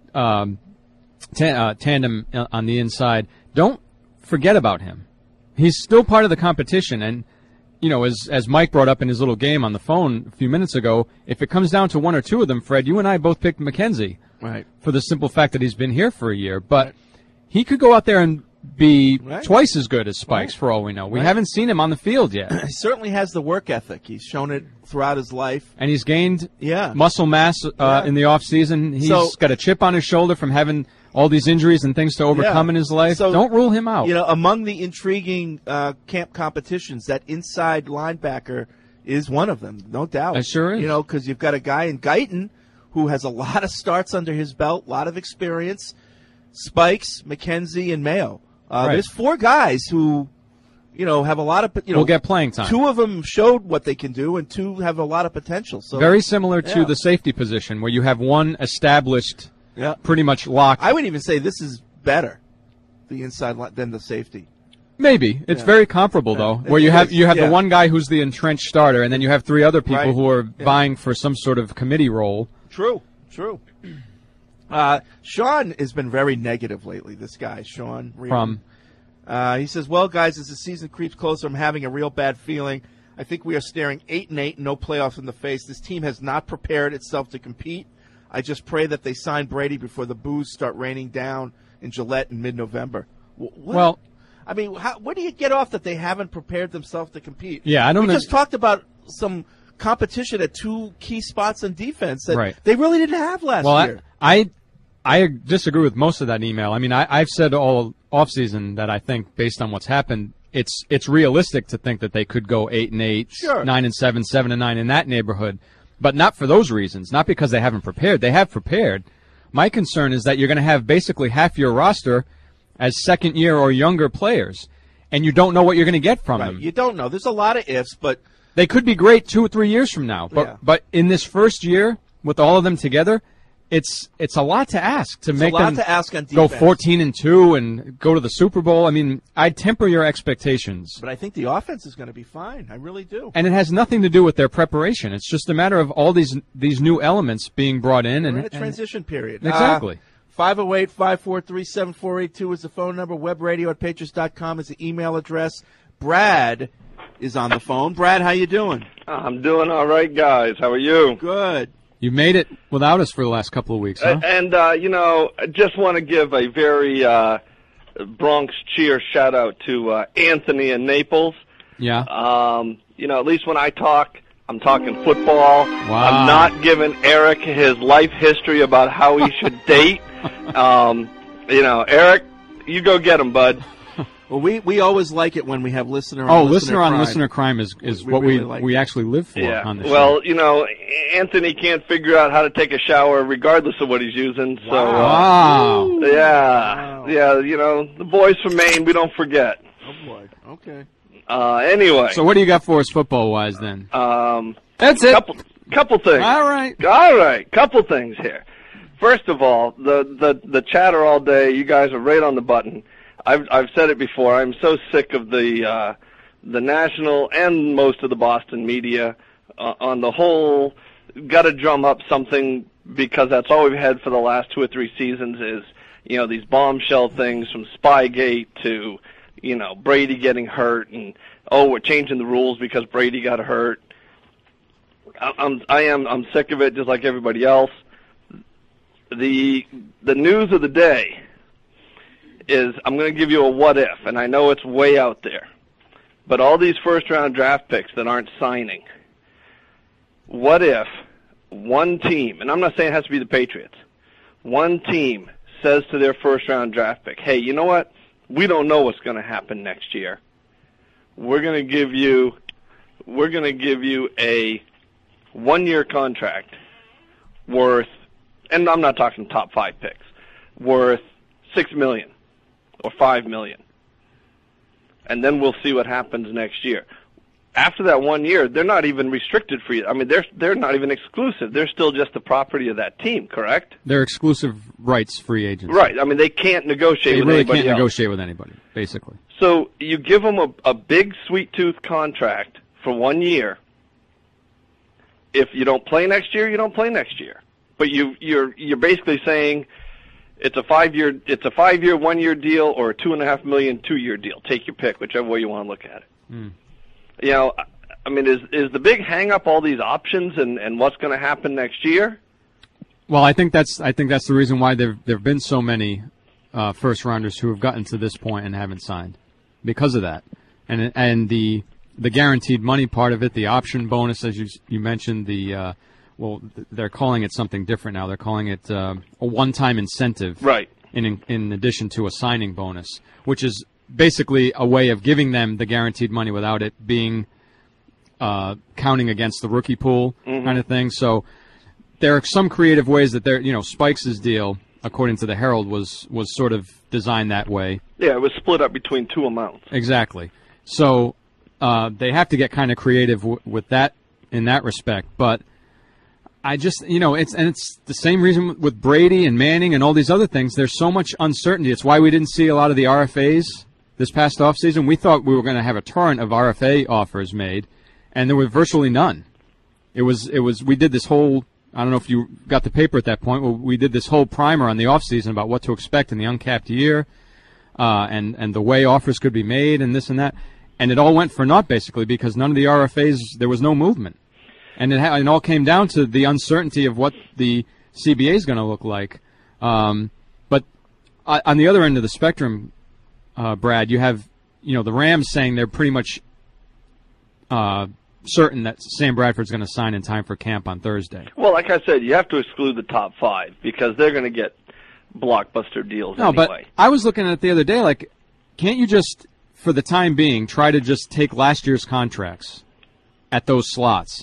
Speaker 9: tandem on the inside. Don't forget about him. He's still part of the competition, and you know, as Mike brought up in his little game on the phone a few minutes ago, if it comes down to one or two of them, Fred, you and I both picked McKenzie.
Speaker 8: Right.
Speaker 9: For the simple fact that he's been here for a year. But he could go out there and be twice as good as Spikes for all we know. We haven't seen him on the field yet.
Speaker 8: He certainly has the work ethic. He's shown it throughout his life.
Speaker 9: And he's gained muscle mass in the offseason. He's got a chip on his shoulder from having all these injuries and things to overcome in his life. So, don't rule him out.
Speaker 8: You know, among the intriguing camp competitions, that inside linebacker is one of them, no doubt.
Speaker 9: It sure is.
Speaker 8: You know, because you've got a guy in Guyton who has a lot of starts under his belt, a lot of experience. Spikes, McKenzie, and Mayo. There's four guys who, you know, have a lot of,
Speaker 9: will get playing time.
Speaker 8: Two of them showed what they can do, and two have a lot of potential. So
Speaker 9: very similar to the safety position, where you have one established, pretty much locked.
Speaker 8: I would even say this is better, the inside line, than the safety.
Speaker 9: Maybe it's very comparable though, where you have the one guy who's the entrenched starter, and then you have three other people who are vying for some sort of committee role.
Speaker 8: True. Sean has been very negative lately, this guy, Sean.
Speaker 9: From?
Speaker 8: He says, well, guys, as the season creeps closer, I'm having a real bad feeling. I think we are staring 8-8 and no playoffs in the face. This team has not prepared itself to compete. I just pray that they sign Brady before the boos start raining down in Gillette in mid-November.
Speaker 9: Well,
Speaker 8: I mean, where do you get off that they haven't prepared themselves to compete?
Speaker 9: Yeah, I don't know.
Speaker 8: We just talked about some competition at two key spots on defense that they really didn't have last year.
Speaker 9: I disagree with most of that email. I mean, I've said all offseason that I think, based on what's happened, it's realistic to think that they could go 8-8, 9-7, 7-9 in that neighborhood, but not for those reasons. Not because they haven't prepared. They have prepared. My concern is that you're going to have basically half your roster as second-year or younger players, and you don't know what you're going to get from them.
Speaker 8: You don't know. There's a lot of ifs, but
Speaker 9: they could be great 2 or 3 years from now. But in this first year, with all of them together, it's a lot to ask to make them go 14-2 and go to the Super Bowl. I mean, I'd temper your expectations.
Speaker 8: But I think the offense is going to be fine. I really do.
Speaker 9: And it has nothing to do with their preparation. It's just a matter of all these new elements being brought in.
Speaker 8: We're in a transition period.
Speaker 9: Exactly.
Speaker 8: 508-543-7482 is the phone number. Webradio@patriots.com is the email address. Brad is on the phone. Brad, how you doing?
Speaker 4: I'm doing all right, guys. How are you?
Speaker 8: Good.
Speaker 9: You made it without us for the last couple of weeks, huh?
Speaker 4: And you know, I just want to give a very Bronx cheer shout-out to Anthony in Naples.
Speaker 9: Yeah.
Speaker 4: You know, at least when I talk, I'm talking football.
Speaker 9: Wow.
Speaker 4: I'm not giving Eric his life history about how he should date. You know, Eric, you go get him, bud.
Speaker 8: Well, we always like it when we have listener on
Speaker 9: listener crime is what
Speaker 8: really
Speaker 9: we actually live for on the show.
Speaker 4: Well, you know, Anthony can't figure out how to take a shower regardless of what he's using. So,
Speaker 9: wow.
Speaker 4: Yeah, you know, the boys from Maine, we don't forget.
Speaker 8: Oh boy. Okay.
Speaker 4: Anyway.
Speaker 9: So what do you got for us football-wise then?
Speaker 4: That's it. Couple things.
Speaker 9: All right.
Speaker 4: Couple things here. First of all, the chatter all day, you guys are right on the button. I've said it before. I'm so sick of the national and most of the Boston media on the whole. Got to drum up something because that's all we've had for the last 2 or 3 seasons. Is these bombshell things from Spygate to, Brady getting hurt and, we're changing the rules because Brady got hurt. I'm sick of it, just like everybody else. The news of the day is, I'm going to give you a what if, and I know it's way out there, but all these first-round draft picks that aren't signing, what if one team, and I'm not saying it has to be the Patriots, one team says to their first-round draft pick, hey, you know what? We don't know what's going to happen next year. We're going to give you a one-year contract worth, and I'm not talking top 5 picks, worth $6 million or $5 million. And then we'll see what happens next year. After that 1 year, they're not even restricted free. I mean, they're not even exclusive. They're still just the property of that team, correct?
Speaker 9: They're exclusive rights free agents.
Speaker 4: Right. I mean, they can't negotiate with anybody else.
Speaker 9: They really can't negotiate with anybody, basically.
Speaker 4: So you give them a big sweet tooth contract for 1 year. If you don't play next year, you don't play next year. But you're basically saying it's a 5-year 1-year deal or a $2.5 million 2-year deal. Take your pick, whichever way you want to look at it. I mean, is the big hang up all these options and what's going to happen next year?
Speaker 9: Well, I think that's the reason why there've been so many first rounders who have gotten to this point and haven't signed, because of that, and the guaranteed money part of it, the option bonus, as you mentioned, they're calling it something different now. They're calling it a one-time incentive,
Speaker 4: right?
Speaker 9: In addition to a signing bonus, which is basically a way of giving them the guaranteed money without it being counting against the rookie pool kind of thing. So there are some creative ways that Spikes' deal, according to the Herald, was sort of designed that way. Yeah,
Speaker 4: it was split up between 2 amounts.
Speaker 9: Exactly. So they have to get kind of creative with that in that respect. But I just, it's the same reason with Brady and Manning and all these other things. There's so much uncertainty. It's why we didn't see a lot of the RFAs this past offseason. We thought we were going to have a torrent of RFA offers made, and there were virtually none. We did this whole, I don't know if you got the paper at that point, we did this whole primer on the offseason about what to expect in the uncapped year, and the way offers could be made and this and that. And it all went for naught, basically, because none of the RFAs, there was no movement. And it all came down to the uncertainty of what the CBA is going to look like. But on the other end of the spectrum, Brad, you have the Rams saying they're pretty much certain that Sam Bradford's going to sign in time for camp on Thursday.
Speaker 4: Well, like I said, you have to exclude the top 5 because they're going to get blockbuster deals anyway.
Speaker 9: But I was looking at it the other day, like, can't you just, for the time being, try to just take last year's contracts at those slots,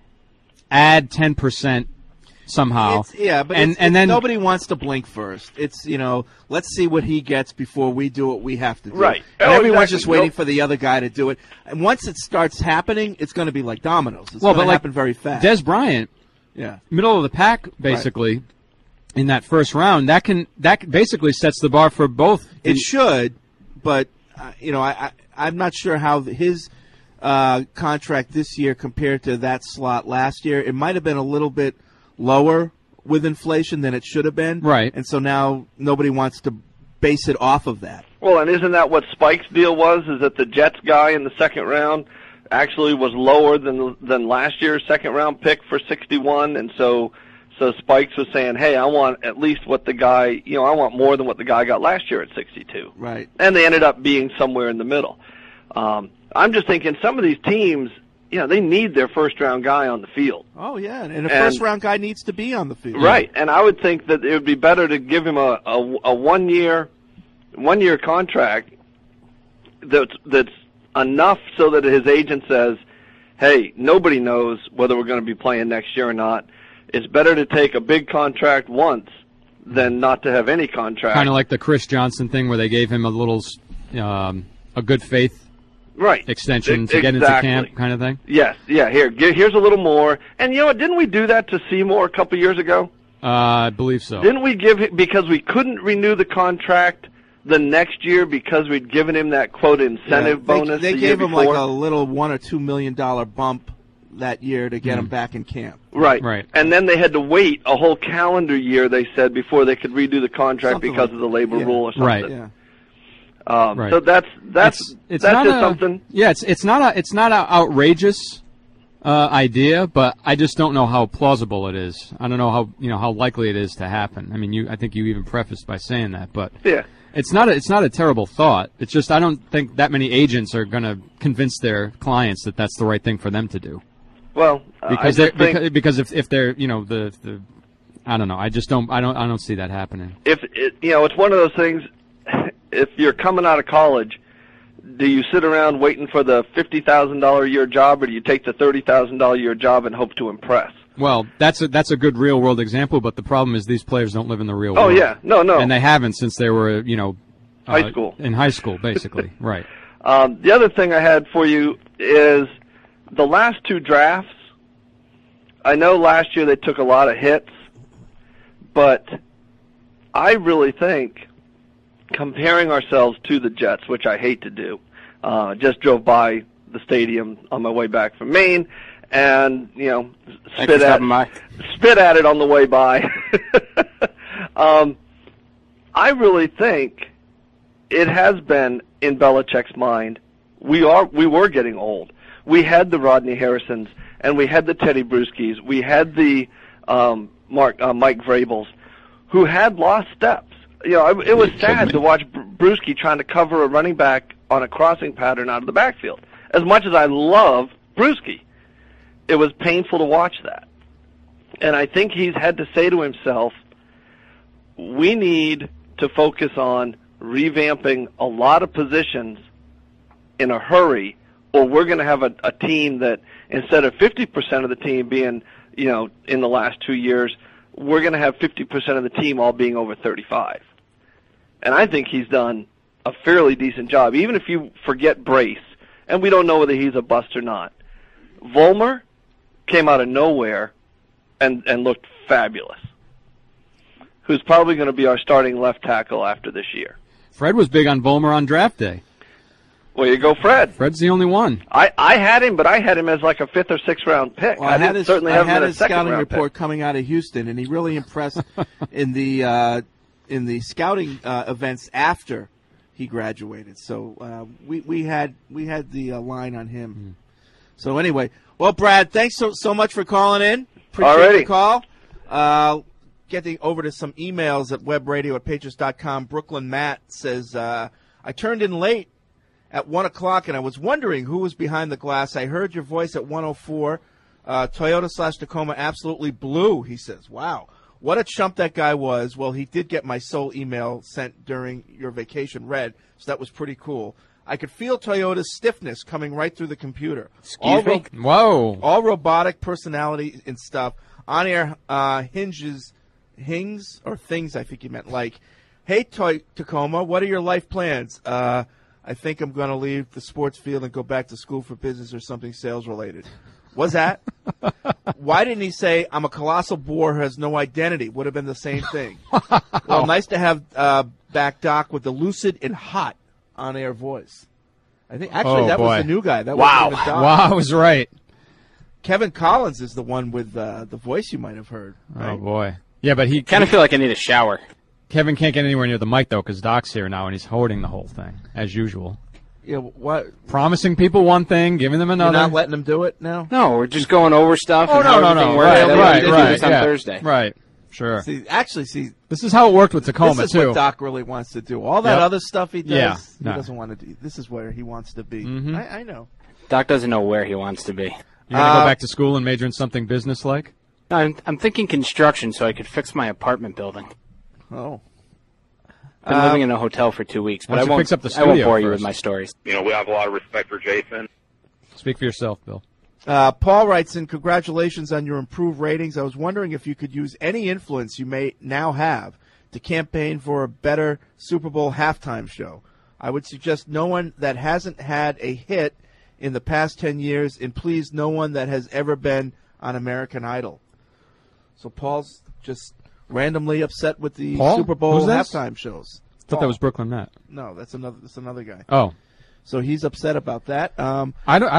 Speaker 9: add 10% somehow.
Speaker 8: But then nobody wants to blink first. It's, let's see what he gets before we do what we have to do.
Speaker 4: Right.
Speaker 8: And everyone's just waiting for the other guy to do it. And once it starts happening, it's going to be like dominoes. It's going to happen very fast.
Speaker 9: Des Bryant, middle of the pack, basically, in that first round, that basically sets the bar for both.
Speaker 8: It should, but, I'm not sure how his contract this year compared to that slot last year. It might have been a little bit lower with inflation than it should have been.
Speaker 9: Right.
Speaker 8: And so now nobody wants to base it off of that.
Speaker 4: Well, and isn't that what Spike's deal was, is that the Jets guy in the second round actually was lower than last year's second-round pick for 61, and so Spikes was saying, hey, I want at least what the guy, I want more than what the guy got last year at 62.
Speaker 8: Right.
Speaker 4: And they ended up being somewhere in the middle. I'm just thinking some of these teams, they need their first-round guy on the field.
Speaker 8: Oh, yeah, and a first-round guy needs to be on the field.
Speaker 4: Right, and I would think that it would be better to give him a 1-year contract that's enough so that his agent says, hey, nobody knows whether we're going to be playing next year or not. It's better to take a big contract once than not to have any contract.
Speaker 9: Kind of like the Chris Johnson thing where they gave him a little a good faith extension to get into camp kind of thing?
Speaker 4: Yes. Yeah, here's a little more. And you know what, didn't we do that to Seymour a couple years ago?
Speaker 9: I believe so.
Speaker 4: Didn't we give him, because we couldn't renew the contract the next year because we'd given him that, quote, incentive bonus
Speaker 8: They
Speaker 4: the year
Speaker 8: gave him
Speaker 4: before?
Speaker 8: like a little $1 or $2 million bump that year to get him back in camp.
Speaker 4: Right.
Speaker 9: Right.
Speaker 4: And then they had to wait a whole calendar year, they said, before they could redo the contract
Speaker 8: Something
Speaker 4: because
Speaker 8: like-
Speaker 4: of the labor
Speaker 8: yeah.
Speaker 4: rule or something.
Speaker 9: Right.
Speaker 8: Yeah.
Speaker 9: Right.
Speaker 4: So that's
Speaker 9: it's
Speaker 4: that's
Speaker 9: not
Speaker 4: just
Speaker 9: a-
Speaker 4: something.
Speaker 9: Yeah, it's not an outrageous idea, but I just don't know how plausible it is. I don't know how likely it is to happen. I mean, I think you even prefaced by saying that, but
Speaker 4: Yeah.
Speaker 9: it's not a terrible thought. It's just I don't think that many agents are going to convince their clients that that's the right thing for them to do.
Speaker 4: Well,
Speaker 9: Because
Speaker 4: I just think
Speaker 9: because if they're the I don't know. I don't see that happening.
Speaker 4: if it, it's one of those things. If you're coming out of college, do you sit around waiting for the $50,000 a year job, or do you take the $30,000 a year job and hope to impress?
Speaker 9: Well, that's a good real world example, but the problem is these players don't live in the real
Speaker 4: Oh,
Speaker 9: world.
Speaker 4: yeah. No.
Speaker 9: And they haven't since they were
Speaker 4: High school.
Speaker 9: In high school, basically. Right.
Speaker 4: The other thing I had for you is the last two drafts. I know last year they took a lot of hits, but I really think comparing ourselves to the Jets, which I hate to do, just drove by the stadium on my way back from Maine, and spit at it on the way by. I really think it has been in Belichick's mind. We were getting old. We had the Rodney Harrisons, and we had the Teddy Bruschies. We had the Mike Vrabels, who had lost steps. It was sad to watch Bruschi trying to cover a running back on a crossing pattern out of the backfield. As much as I love Bruschi, it was painful to watch that. And I think he's had to say to himself, we need to focus on revamping a lot of positions in a hurry, or we're going to have a team that instead of 50% of the team being, in the last 2 years, we're going to have 50% of the team all being over 35. And I think he's done a fairly decent job, even if you forget Brace, and we don't know whether he's a bust or not. Vollmer came out of nowhere and looked fabulous, who's probably going to be our starting left tackle after this year.
Speaker 9: Fred was big on Vollmer on draft day.
Speaker 4: Well, you go, Fred.
Speaker 9: Fred's the only one.
Speaker 4: I had him, but I had him as like a 5th or 6th round pick.
Speaker 8: Well,
Speaker 4: I had his
Speaker 8: scouting
Speaker 4: round
Speaker 8: report
Speaker 4: pick.
Speaker 8: coming out of Houston, and he really impressed in the scouting events after he graduated. So we had the line on him. So anyway, well, Brad, thanks so much for calling in. Appreciate the call. Getting over to some emails at webradio@patriots.com. Brooklyn Matt says, I turned in late at 1 o'clock, and I was wondering who was behind the glass. I heard your voice at 1:04. Toyota/Tacoma absolutely blew, he says. Wow. What a chump that guy was. Well, he did get my soul email sent during your vacation read, so that was pretty cool. I could feel Toyota's stiffness coming right through the computer.
Speaker 11: Excuse me?
Speaker 9: Whoa.
Speaker 8: All robotic personality and stuff. On-air things, I think you meant, like, hey, Tacoma, what are your life plans? I think I'm going to leave the sports field and go back to school for business or something sales-related. Was that? Why didn't he say, I'm a colossal bore who has no identity? Would have been the same thing. Well, nice to have back Doc with the lucid and hot on-air voice. I think actually that was the new guy. That wasn't even Doc.
Speaker 9: Wow, I was right.
Speaker 8: Kevin Collins is the one with the voice you might have heard. Right?
Speaker 9: Oh, boy. Yeah, but he
Speaker 11: kind of feel like I need a shower.
Speaker 9: Kevin can't get anywhere near the mic, though, because Doc's here now, and he's holding the whole thing, as usual.
Speaker 8: Yeah, what?
Speaker 9: Promising people one thing, giving them another.
Speaker 8: You're not letting them do it now?
Speaker 11: No, we're just going over stuff.
Speaker 9: Oh,
Speaker 11: and how everything works.
Speaker 9: Right,
Speaker 11: We did this on Thursday.
Speaker 9: Right, sure.
Speaker 8: See,
Speaker 9: this is how it worked with Tacoma,
Speaker 8: this is
Speaker 9: too.
Speaker 8: what Doc really wants to do. All that other stuff he does, he
Speaker 9: no.
Speaker 8: doesn't want to do. This is where he wants to be.
Speaker 9: Mm-hmm.
Speaker 8: I know.
Speaker 11: Doc doesn't know where he wants to be.
Speaker 9: You going to go back to school and major in something business-like?
Speaker 11: I'm thinking construction so I could fix my apartment building.
Speaker 8: Oh.
Speaker 11: I've been living in a hotel for 2 weeks, but
Speaker 9: Why
Speaker 11: I
Speaker 9: don't you
Speaker 11: won't,
Speaker 9: fix up the
Speaker 11: I won't
Speaker 9: studio
Speaker 11: bore you
Speaker 9: first?
Speaker 11: with my stories.
Speaker 1: We have a lot of respect for Jason.
Speaker 9: Speak for yourself, Bill.
Speaker 8: Paul writes in, congratulations on your improved ratings. I was wondering if you could use any influence you may now have to campaign for a better Super Bowl halftime show. I would suggest no one that hasn't had a hit in the past 10 years, and please no one that has ever been on American Idol. So Paul's just randomly upset with the
Speaker 9: Paul?
Speaker 8: Super Bowl
Speaker 9: Who's this?
Speaker 8: halftime shows.
Speaker 9: I thought that was Brooklyn Matt.
Speaker 8: No, that's another guy.
Speaker 9: Oh.
Speaker 8: So he's upset about that.
Speaker 9: I don't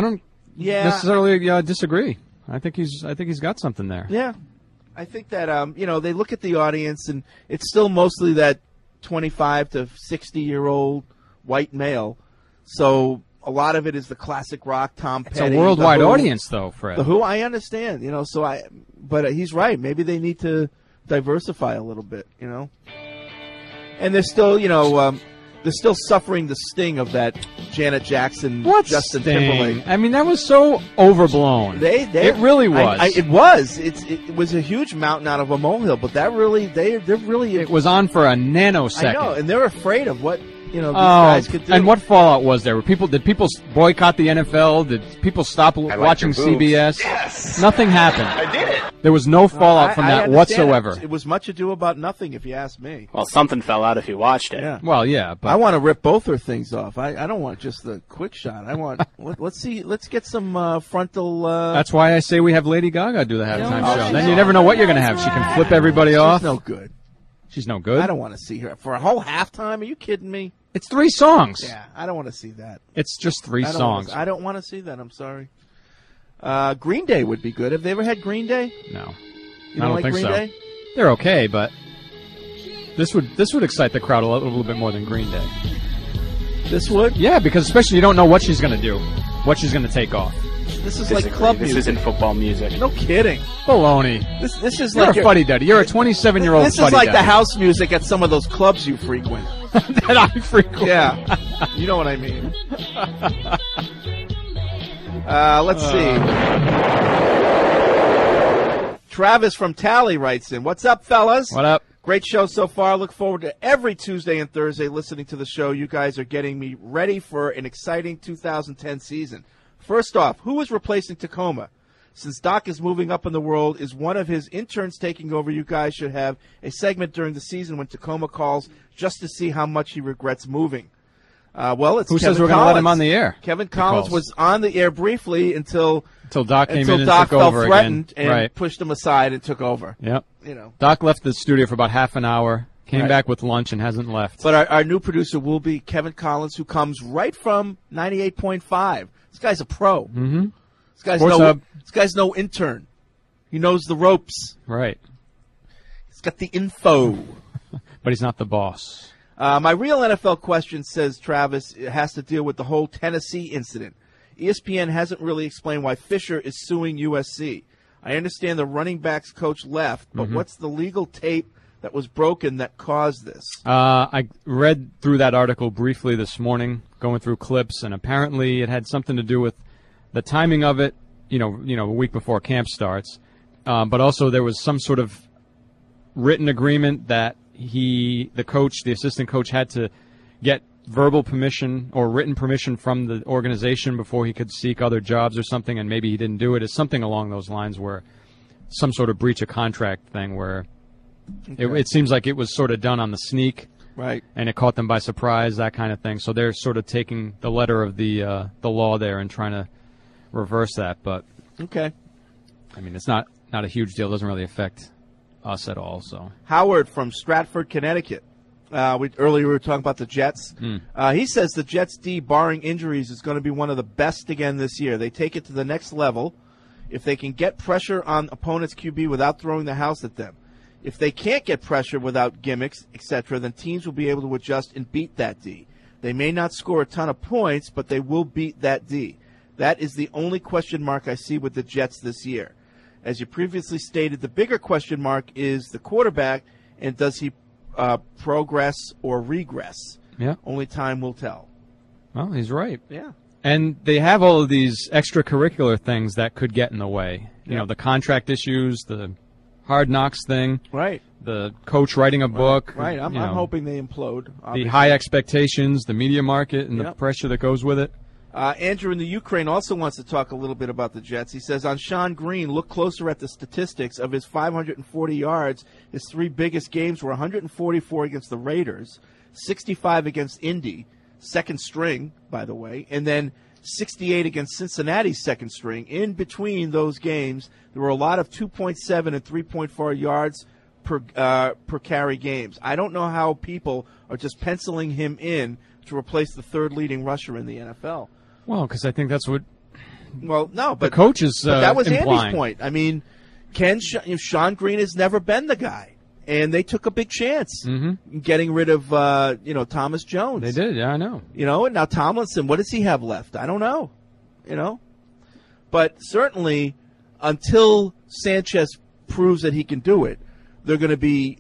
Speaker 9: necessarily disagree. I think he's got something there.
Speaker 8: Yeah, I think that they look at the audience, and it's still mostly that 25 to 60-year-old white male. So a lot of it is the classic rock, Tom Petty.
Speaker 9: It's a worldwide audience, though, Fred.
Speaker 8: The Who, I understand. But he's right. Maybe they need to diversify a little bit. And they're still, they're still suffering the sting of that Janet Jackson, Justin Timberlake.
Speaker 9: I mean, that was so overblown. It really was.
Speaker 8: It was. It was a huge mountain out of a molehill, but that really, they're really.
Speaker 9: It was on for a nanosecond.
Speaker 8: I know, and they're afraid of what these guys could do.
Speaker 9: And what fallout was there? Did people boycott the NFL? Did people stop watching CBS?
Speaker 8: Yes.
Speaker 9: Nothing happened.
Speaker 20: I did it.
Speaker 9: There was no fallout from that whatsoever.
Speaker 8: It was much ado about nothing, if you ask me.
Speaker 11: Well, something fell out if you watched it.
Speaker 8: Yeah.
Speaker 9: Well, yeah, but
Speaker 8: I want to rip both their things off. I don't want just the quick shot. I want. Let's see. Let's get some frontal.
Speaker 9: That's why I say we have Lady Gaga do the halftime show. Then you never know what you're going to have. She can flip everybody off.
Speaker 8: She's no good.
Speaker 9: She's no good.
Speaker 8: I don't want to see her for a whole halftime. Are you kidding me?
Speaker 9: It's 3 songs.
Speaker 8: Yeah, I don't want to see that.
Speaker 9: It's just 3 songs.
Speaker 8: I don't want to see that. I'm sorry. Green Day would be good. Have they ever had Green Day?
Speaker 9: No.
Speaker 8: You don't like
Speaker 9: think
Speaker 8: Green
Speaker 9: so.
Speaker 8: Day?
Speaker 9: They're okay, but this would excite the crowd a little bit more than Green Day.
Speaker 8: This would?
Speaker 9: Yeah, because especially you don't know what she's going to do, what she's going to take off.
Speaker 8: This is like club music.
Speaker 11: This isn't football music.
Speaker 8: No kidding.
Speaker 9: Baloney.
Speaker 8: This is
Speaker 9: You're
Speaker 8: like
Speaker 9: a fuddy-duddy. You're a 27-year-old
Speaker 8: This is
Speaker 9: fuddy-duddy.
Speaker 8: like the house music at some of those clubs you frequent.
Speaker 9: That I frequent.
Speaker 8: Yeah. You know what I mean. Let's see. Travis from Tally writes in, "What's up, fellas?
Speaker 9: What up?
Speaker 8: Great show so far. Look forward to every Tuesday and Thursday listening to the show. You guys are getting me ready for an exciting 2010 season. First off, who is replacing Tacoma? Since Doc is moving up in the world, is one of his interns taking over? You guys should have a segment during the season when Tacoma calls just to see how much he regrets moving." Well, it's
Speaker 9: Who
Speaker 8: Kevin
Speaker 9: says we're going to let him on the air?
Speaker 8: Kevin Collins was on the air briefly until
Speaker 9: Doc came in and
Speaker 8: Doc
Speaker 9: took over
Speaker 8: felt threatened
Speaker 9: again.
Speaker 8: and pushed him aside and took over.
Speaker 9: Yep.
Speaker 8: You
Speaker 9: Doc left the studio for about half an hour, came
Speaker 8: Right.
Speaker 9: back with lunch, and hasn't left.
Speaker 8: But our new producer will be Kevin Collins, who comes right from 98.5. This guy's a pro.
Speaker 9: Mm-hmm.
Speaker 8: This guy's no intern. He knows the ropes.
Speaker 9: Right.
Speaker 8: He's got the info.
Speaker 9: But he's not the boss.
Speaker 8: My real NFL question, says Travis, it has to deal with the whole Tennessee incident. ESPN hasn't really explained why Fisher is suing USC. I understand the running backs coach left, but what's the legal tape that was broken that caused this?
Speaker 9: I read through that article briefly this morning, going through clips, and apparently it had something to do with the timing of it, a week before camp starts. But also there was some sort of written agreement that the assistant coach, had to get verbal permission or written permission from the organization before he could seek other jobs or something, and maybe he didn't do it. It's something along those lines, where some sort of breach of contract thing where it seems like it was sort of done on the sneak.
Speaker 8: Right.
Speaker 9: And it caught them by surprise, that kind of thing. So they're sort of taking the letter of the law there and trying to reverse that. But
Speaker 8: okay.
Speaker 9: I mean, it's not a huge deal. It doesn't really affect us at all. So
Speaker 8: Howard from Stratford, Connecticut. Earlier we were talking about the Jets. He says the Jets D, barring injuries, is going to be one of the best again this year. They take it to the next level if they can get pressure on opponents' QB without throwing the house at them. If they can't get pressure without gimmicks, etc., then teams will be able to adjust and beat that D. They may not score a ton of points, but they will beat that D. That is the only question mark I see with the Jets this year. As you previously stated, the bigger question mark is the quarterback, and does he progress or regress?
Speaker 9: Yeah.
Speaker 8: Only time will tell.
Speaker 9: Well, he's right.
Speaker 8: Yeah.
Speaker 9: And they have all of these extracurricular things that could get in the way. You
Speaker 8: Yeah.
Speaker 9: know, the contract issues, the Hard Knocks thing.
Speaker 8: Right.
Speaker 9: The coach writing a book.
Speaker 8: Right. I'm hoping they implode.
Speaker 9: The
Speaker 8: obviously.
Speaker 9: high expectations, the media market, and the pressure that goes with it.
Speaker 8: Andrew in the Ukraine also wants to talk a little bit about the Jets. He says, on Sean Green, look closer at the statistics of his 540 yards. His 3 biggest games were 144 against the Raiders, 65 against Indy, second string, by the way, and then 68 against Cincinnati's second string. In between those games, there were a lot of 2.7 and 3.4 yards per carry games. I don't know how people are just penciling him in to replace the third leading rusher in the NFL.
Speaker 9: Well, because I think that's what
Speaker 8: Well, no, but
Speaker 9: the coach is
Speaker 8: but that was
Speaker 9: implying.
Speaker 8: Andy's point. I mean, Sean Green has never been the guy, and they took a big chance getting rid of Thomas Jones.
Speaker 9: They did, yeah, I know.
Speaker 8: And now Tomlinson, what does he have left? I don't know. But certainly until Sanchez proves that he can do it, they're going to be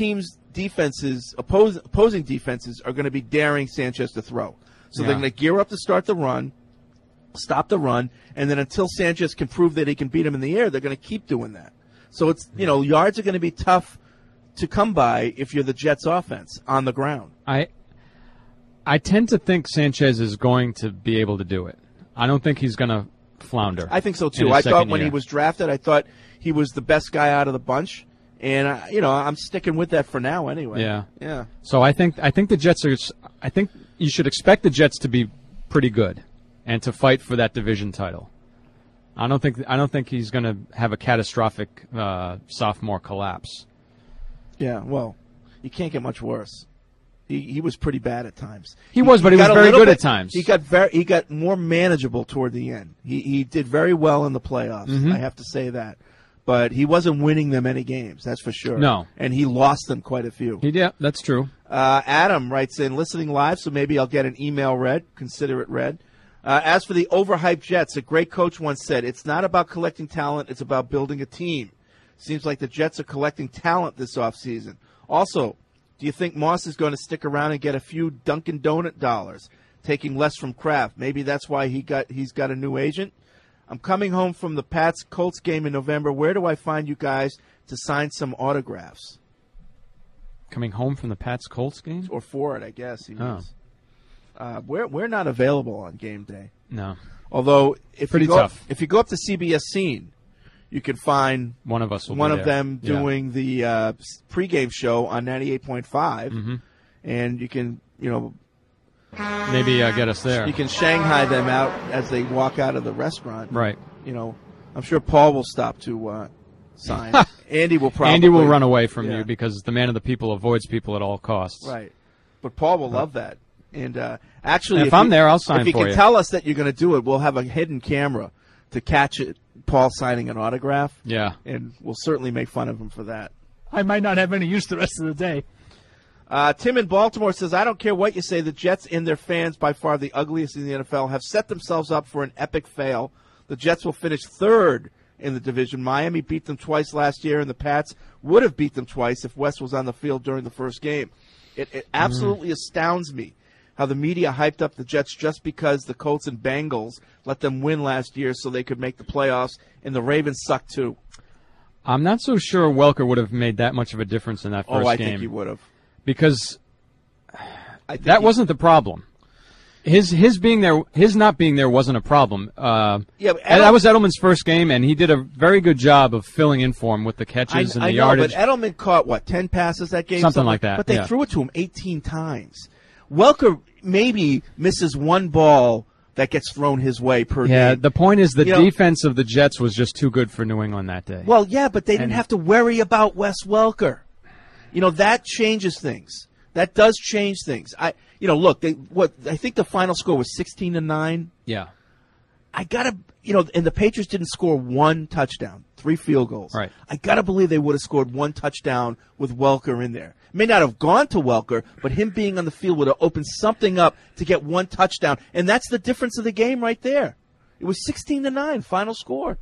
Speaker 8: opposing defenses are going to be daring Sanchez to throw. So they're going to gear up to start the run, stop the run, and then until Sanchez can prove that he can beat him in the air, they're going to keep doing that. So it's yards are going to be tough to come by if you're the Jets offense on the ground.
Speaker 9: I tend to think Sanchez is going to be able to do it. I don't think he's going to flounder.
Speaker 8: I think so too. I thought when he was drafted, I thought he was the best guy out of the bunch. And I'm sticking with that for now, anyway.
Speaker 9: Yeah. So I think the Jets are. I think you should expect the Jets to be pretty good and to fight for that division title. I don't think he's going to have a catastrophic sophomore collapse.
Speaker 8: Yeah. Well, you can't get much worse. He was pretty bad at times.
Speaker 9: He was very good at times.
Speaker 8: He got more manageable toward the end. He did very well in the playoffs. I have to say that. But he wasn't winning them any games, that's for sure.
Speaker 9: No.
Speaker 8: And he lost them quite a few.
Speaker 9: Yeah, that's true.
Speaker 8: Adam writes in, listening live, so maybe I'll get an email read. Consider it read. As for the overhyped Jets, a great coach once said, it's not about collecting talent, it's about building a team. Seems like the Jets are collecting talent this offseason. Also, do you think Moss is going to stick around and get a few Dunkin' Donut dollars, taking less from Kraft? Maybe that's why he's got a new agent? I'm coming home from the Pats-Colts game in November. Where do I find you guys to sign some autographs?
Speaker 9: Coming home from the Pats-Colts game?
Speaker 8: Or for it, I guess. We're not available on game day.
Speaker 9: No.
Speaker 8: Although, if
Speaker 9: Pretty
Speaker 8: you go
Speaker 9: tough.
Speaker 8: If you go up to CBS Scene, you can find
Speaker 9: one of us.
Speaker 8: One of them doing the pregame show on 98.5, and you can
Speaker 9: maybe get us there.
Speaker 8: You can Shanghai them out as they walk out of the restaurant.
Speaker 9: Right.
Speaker 8: I'm sure Paul will stop to sign. Andy will probably.
Speaker 9: Andy will run away from you because the man of the people avoids people at all costs.
Speaker 8: Right. But Paul will love that. And actually,
Speaker 9: if I'm there, I'll sign for you.
Speaker 8: If you can tell us that you're going to do it, we'll have a hidden camera to catch it. Paul signing an autograph.
Speaker 9: Yeah.
Speaker 8: And we'll certainly make fun of him for that.
Speaker 10: I might not have any use the rest of the day.
Speaker 8: Tim in Baltimore says, I don't care what you say, the Jets and their fans, by far the ugliest in the NFL, have set themselves up for an epic fail. The Jets will finish third in the division. Miami beat them twice last year, and the Pats would have beat them twice if West was on the field during the first game. It absolutely astounds me how the media hyped up the Jets just because the Colts and Bengals let them win last year so they could make the playoffs, and the Ravens suck too.
Speaker 9: I'm not so sure Welker would have made that much of a difference in that first game.
Speaker 8: I think he would have.
Speaker 9: Because that wasn't the problem. His not being there wasn't a problem. That was Edelman's first game, and he did a very good job of filling in for him with the catches and the yardage.
Speaker 8: But Edelman caught 10 passes that game,
Speaker 9: something like that.
Speaker 8: But they threw it to him 18 times. Welker maybe misses one ball that gets thrown his way per game.
Speaker 9: Yeah, the point is the defense of the Jets was just too good for New England that day.
Speaker 8: Well, yeah, but they didn't have to worry about Wes Welker. That changes things. That does change things. Look, I think the final score was 16-9.
Speaker 9: Yeah.
Speaker 8: I gotta, and the Patriots didn't score one touchdown, 3 field goals.
Speaker 9: Right.
Speaker 8: I gotta believe they would have scored one touchdown with Welker in there. May not have gone to Welker, but him being on the field would have opened something up to get one touchdown, and that's the difference of the game right there. It was 16-9 final score.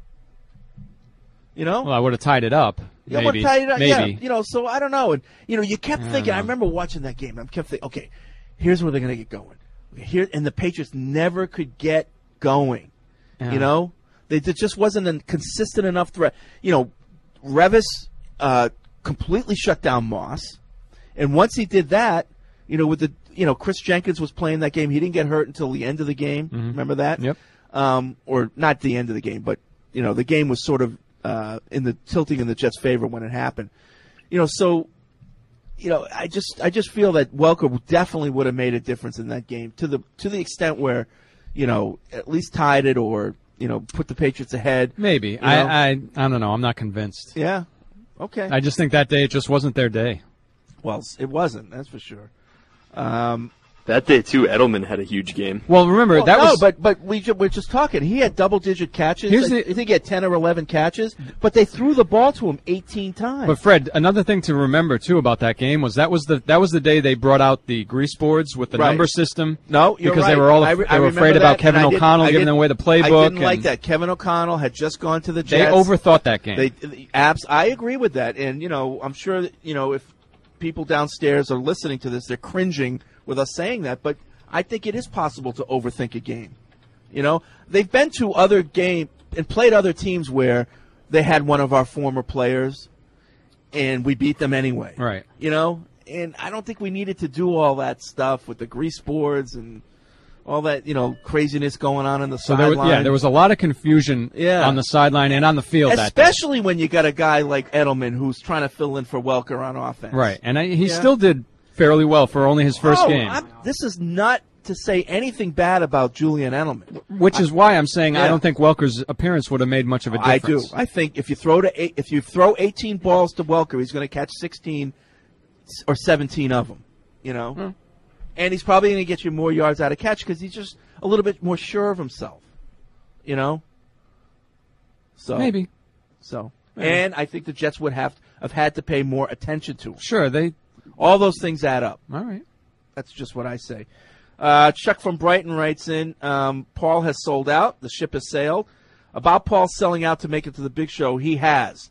Speaker 9: Well, I would have tied it up.
Speaker 8: Yeah,
Speaker 9: maybe.
Speaker 8: Yeah, so I don't know. And, you kept thinking, I remember watching that game, and I kept thinking, okay, here's where they're going to get going. And the Patriots never could get going. Yeah. There just wasn't a consistent enough threat. Revis completely shut down Moss. And once he did that, with the, Chris Jenkins was playing that game. He didn't get hurt until the end of the game. Mm-hmm. Remember that?
Speaker 9: Yep.
Speaker 8: Or not the end of the game, but, the game was sort of tilting in the Jets' favor when it happened. So I just feel that Welker definitely would have made a difference in that game to the extent where, at least tied it or, put the Patriots ahead.
Speaker 9: Maybe. I don't know. I'm not convinced.
Speaker 8: Yeah. Okay.
Speaker 9: I just think that day it just wasn't their day.
Speaker 8: Well, it wasn't. That's for sure.
Speaker 12: That day too, Edelman had a huge game.
Speaker 9: Well, remember
Speaker 8: but we're just talking. He had double-digit catches. I think he had 10 or 11 catches, but they threw the ball to him 18 times.
Speaker 9: But Fred, another thing to remember too about that game was that was the day they brought out the grease boards with the number system.
Speaker 8: No, you're
Speaker 9: because
Speaker 8: right.
Speaker 9: they were all
Speaker 8: I
Speaker 9: were afraid about Kevin O'Connell giving away the playbook.
Speaker 8: I didn't like that. Kevin O'Connell had just gone to the Jets.
Speaker 9: They overthought that game.
Speaker 8: I agree with that, and I'm sure that, if people downstairs are listening to this, they're cringing with us saying that, but I think it is possible to overthink a game. They've been to other games and played other teams where they had one of our former players, and we beat them anyway.
Speaker 9: Right.
Speaker 8: And I don't think we needed to do all that stuff with the grease boards and all that, craziness going on in the sideline.
Speaker 9: There was a lot of confusion on the sideline and on the field.
Speaker 8: Especially when you got a guy like Edelman who's trying to fill in for Welker on offense.
Speaker 9: Right, and he still did fairly well for only his first game.
Speaker 8: This is not to say anything bad about Julian Edelman.
Speaker 9: Which is why I'm saying I don't think Welker's appearance would have made much of a difference.
Speaker 8: I do. I think if you throw 18 balls to Welker, he's going to catch 16 or 17 of them, And he's probably going to get you more yards out of catch because he's just a little bit more sure of himself, So
Speaker 9: maybe.
Speaker 8: And I think the Jets would have had to pay more attention to him.
Speaker 9: Sure,
Speaker 8: all those things add up.
Speaker 9: All right.
Speaker 8: That's just what I say. Chuck from Brighton writes in, Paul has sold out. The ship has sailed. About Paul selling out to make it to the big show, he has.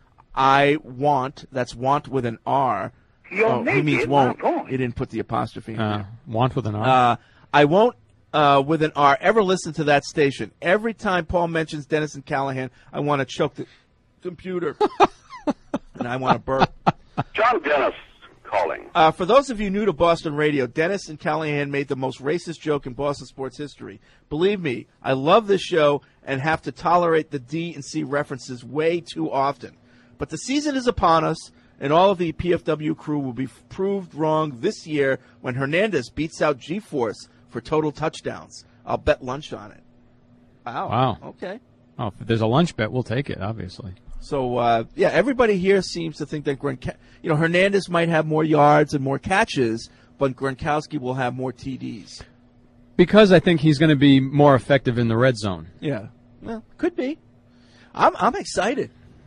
Speaker 8: That's want with an R. He means won't. He didn't put the apostrophe in there.
Speaker 9: Want with an R.
Speaker 8: I won't, with an R, ever listen to that station. Every time Paul mentions Dennis and Callahan, I want to choke the computer. And I want to burp.
Speaker 3: John Dennis calling.
Speaker 8: For those of you new to Boston radio, Dennis and Callahan made the most racist joke in Boston sports history. Believe me, I love this show and have to tolerate the D and C references way too often. But the season is upon us, and all of the PFW crew will be proved wrong this year when Hernandez beats out G-Force for total touchdowns. I'll bet lunch on it.
Speaker 9: Wow.
Speaker 8: Okay.
Speaker 9: Oh, if there's a lunch bet, we'll take it, obviously.
Speaker 8: So, everybody here seems to think that Hernandez might have more yards and more catches, but Gronkowski will have more TDs.
Speaker 9: Because I think he's going to be more effective in the red zone.
Speaker 8: Yeah. Well, could be. I'm excited.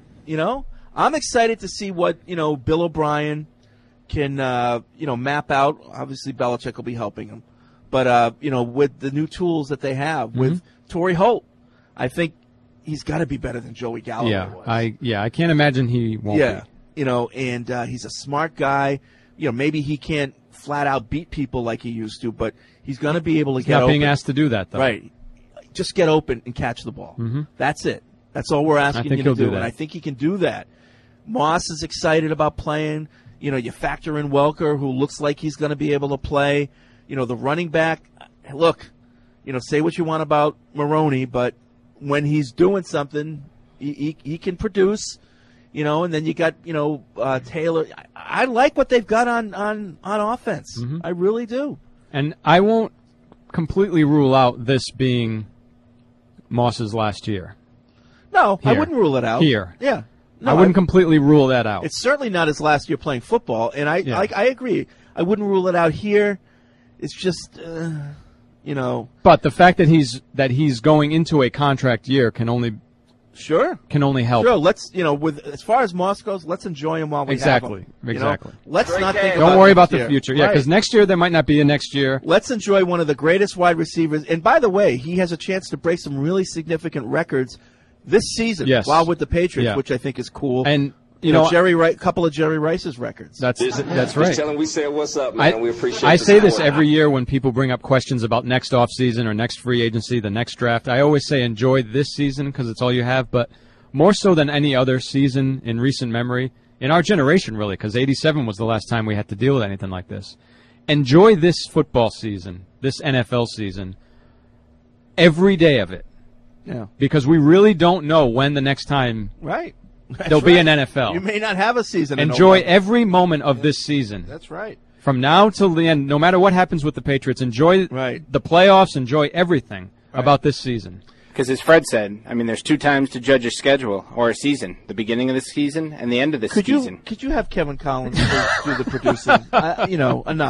Speaker 8: I'm excited to see what, Bill O'Brien can, map out. Obviously, Belichick will be helping him. But, with the new tools that they have, with Torrey Holt, I think he's got to be better than Joey Galloway was.
Speaker 9: I can't imagine he won't be.
Speaker 8: And he's a smart guy. Maybe he can't flat out beat people like he used to, but he's going to be able to get open.
Speaker 9: Not being asked to do that, though.
Speaker 8: Right. Just get open and catch the ball.
Speaker 9: Mm-hmm.
Speaker 8: That's it. That's all we're asking you to do.
Speaker 9: And
Speaker 8: I think he can do that. Moss is excited about playing. You factor in Welker, who looks like he's going to be able to play. The running back, look, say what you want about Maroney, but when he's doing something, he can produce, and then you got, Taylor. I like what they've got on offense.
Speaker 9: Mm-hmm.
Speaker 8: I really do.
Speaker 9: And I won't completely rule out this being Moss's last year.
Speaker 8: No, I wouldn't rule it out.
Speaker 9: Here.
Speaker 8: Yeah. No,
Speaker 9: I wouldn't completely rule that out.
Speaker 8: It's certainly not his last year playing football, and I agree. I wouldn't rule it out here. It's just,
Speaker 9: But the fact that he's going into a contract year can only help.
Speaker 8: Sure, let's as far as Moss goes, let's enjoy him while we have him.
Speaker 9: Exactly.
Speaker 8: Let's not think.
Speaker 9: Don't worry about the
Speaker 8: year.
Speaker 9: future. Yeah, because next year there might not be a next year.
Speaker 8: Let's enjoy one of the greatest wide receivers. And by the way, he has a chance to break some really significant records this season while with the Patriots, which I think is cool.
Speaker 9: And
Speaker 8: couple of Jerry Rice's records.
Speaker 9: That's right.
Speaker 3: Just tell him we said what's up, man. We appreciate it.
Speaker 9: I say this every year when people bring up questions about next offseason or next free agency, the next draft. I always say enjoy this season because it's all you have, but more so than any other season in recent memory, in our generation really, because 87 was the last time we had to deal with anything like this. Enjoy this football season, this NFL season, every day of it.
Speaker 8: Yeah.
Speaker 9: Because we really don't know when the next time there'll be an NFL.
Speaker 8: You may not have a season.
Speaker 9: Enjoy every moment of this season.
Speaker 8: That's right.
Speaker 9: From now till the end, no matter what happens with the Patriots, enjoy the playoffs, enjoy everything about this season.
Speaker 11: Because as Fred said, there's 2 times to judge a schedule or a season: the beginning of the season and the end of the season.
Speaker 8: Could you have Kevin Collins do the producing? Enough.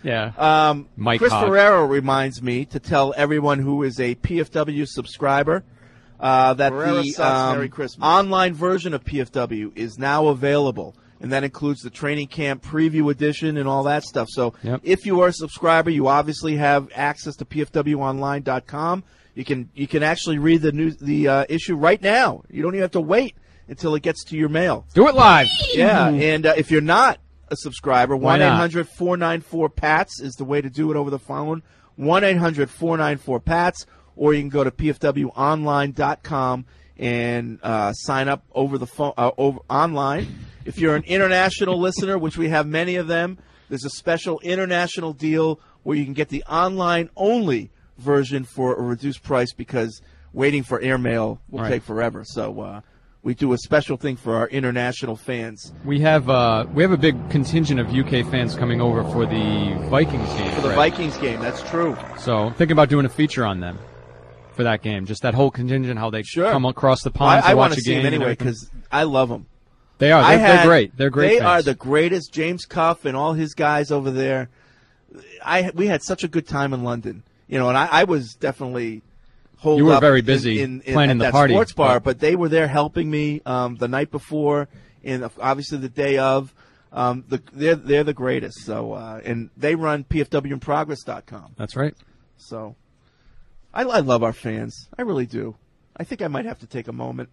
Speaker 9: Yeah. Mike
Speaker 8: Chris
Speaker 9: Hogg.
Speaker 8: Ferrero reminds me to tell everyone who is a PFW subscriber that
Speaker 4: Ferrero
Speaker 8: the
Speaker 4: sucks. Merry Christmas.
Speaker 8: online version of PFW is now available. And that includes the training camp preview edition and all that stuff. So if you are a subscriber, you obviously have access to pfwonline.com. You can actually read the issue right now. You don't even have to wait until it gets to your mail.
Speaker 9: Do it live.
Speaker 8: Yeah, and if you're not a subscriber,
Speaker 9: Why not?
Speaker 8: 1-800-494-PATS is the way to do it over the phone. 1-800-494-PATS, or you can go to pfwonline.com and sign up over the phone online. If you're an international listener, which we have many of them, there's a special international deal where you can get the online-only version for a reduced price because waiting for airmail will take forever. So we do a special thing for our international fans.
Speaker 9: We have a big contingent of UK fans coming over for the Vikings game.
Speaker 8: For the Vikings game, that's true.
Speaker 9: So thinking about doing a feature on them for that game. Just that whole contingent, how they come across the pond
Speaker 8: I
Speaker 9: to watch
Speaker 8: want
Speaker 9: a
Speaker 8: to see
Speaker 9: game.
Speaker 8: them anyway because I love them.
Speaker 9: They are. They're great. They're great.
Speaker 8: They
Speaker 9: fans.
Speaker 8: are the greatest. James Cuff and all his guys over there. We had such a good time in London. And I was definitely holed up.
Speaker 9: You were very busy planning the
Speaker 8: that
Speaker 9: party.
Speaker 8: Sports bar, but they were there helping me the night before and obviously the day of. They're the greatest. So and they run pfwinprogress.com.
Speaker 9: That's right.
Speaker 8: So I love our fans. I really do. I think I might have to take a moment.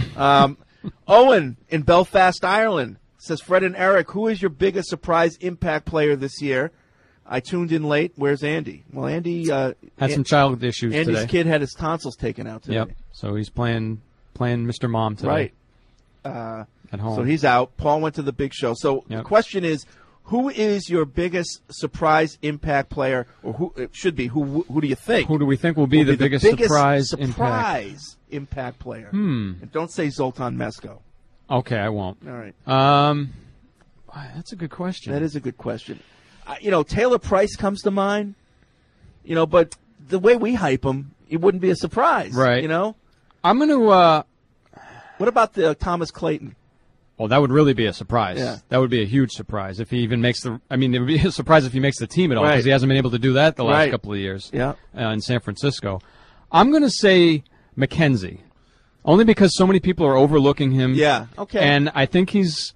Speaker 8: Owen in Belfast, Ireland says, Fred and Eric, who is your biggest surprise impact player this year? I tuned in late. Where's Andy? Well, Andy
Speaker 9: had some child issues
Speaker 8: Andy's
Speaker 9: today.
Speaker 8: kid had his tonsils taken out today.
Speaker 9: Yep. So he's playing Mr. Mom today.
Speaker 8: Right.
Speaker 9: At home.
Speaker 8: So he's out. Paul went to the big show. So the question is, who is your biggest surprise impact player, or who it should be? Who do you think?
Speaker 9: Who do we think will be the biggest surprise
Speaker 8: impact player?
Speaker 9: And
Speaker 8: don't say Zoltan Mesko.
Speaker 9: Okay, I won't.
Speaker 8: All right.
Speaker 9: That's a good question.
Speaker 8: That is a good question. Taylor Price comes to mind. But the way we hype him, it wouldn't be a surprise.
Speaker 9: Right. I'm going to.
Speaker 8: What about the Thomas Clayton?
Speaker 9: Well, that would really be a surprise.
Speaker 8: Yeah.
Speaker 9: That would be a huge surprise if he even makes the. I mean, it would be a surprise if he makes the team at all because he hasn't been able to do that the last couple of years.
Speaker 8: Yeah.
Speaker 9: In San Francisco, I'm going to say McKenzie, only because so many people are overlooking him.
Speaker 8: Yeah. Okay.
Speaker 9: And I think he's.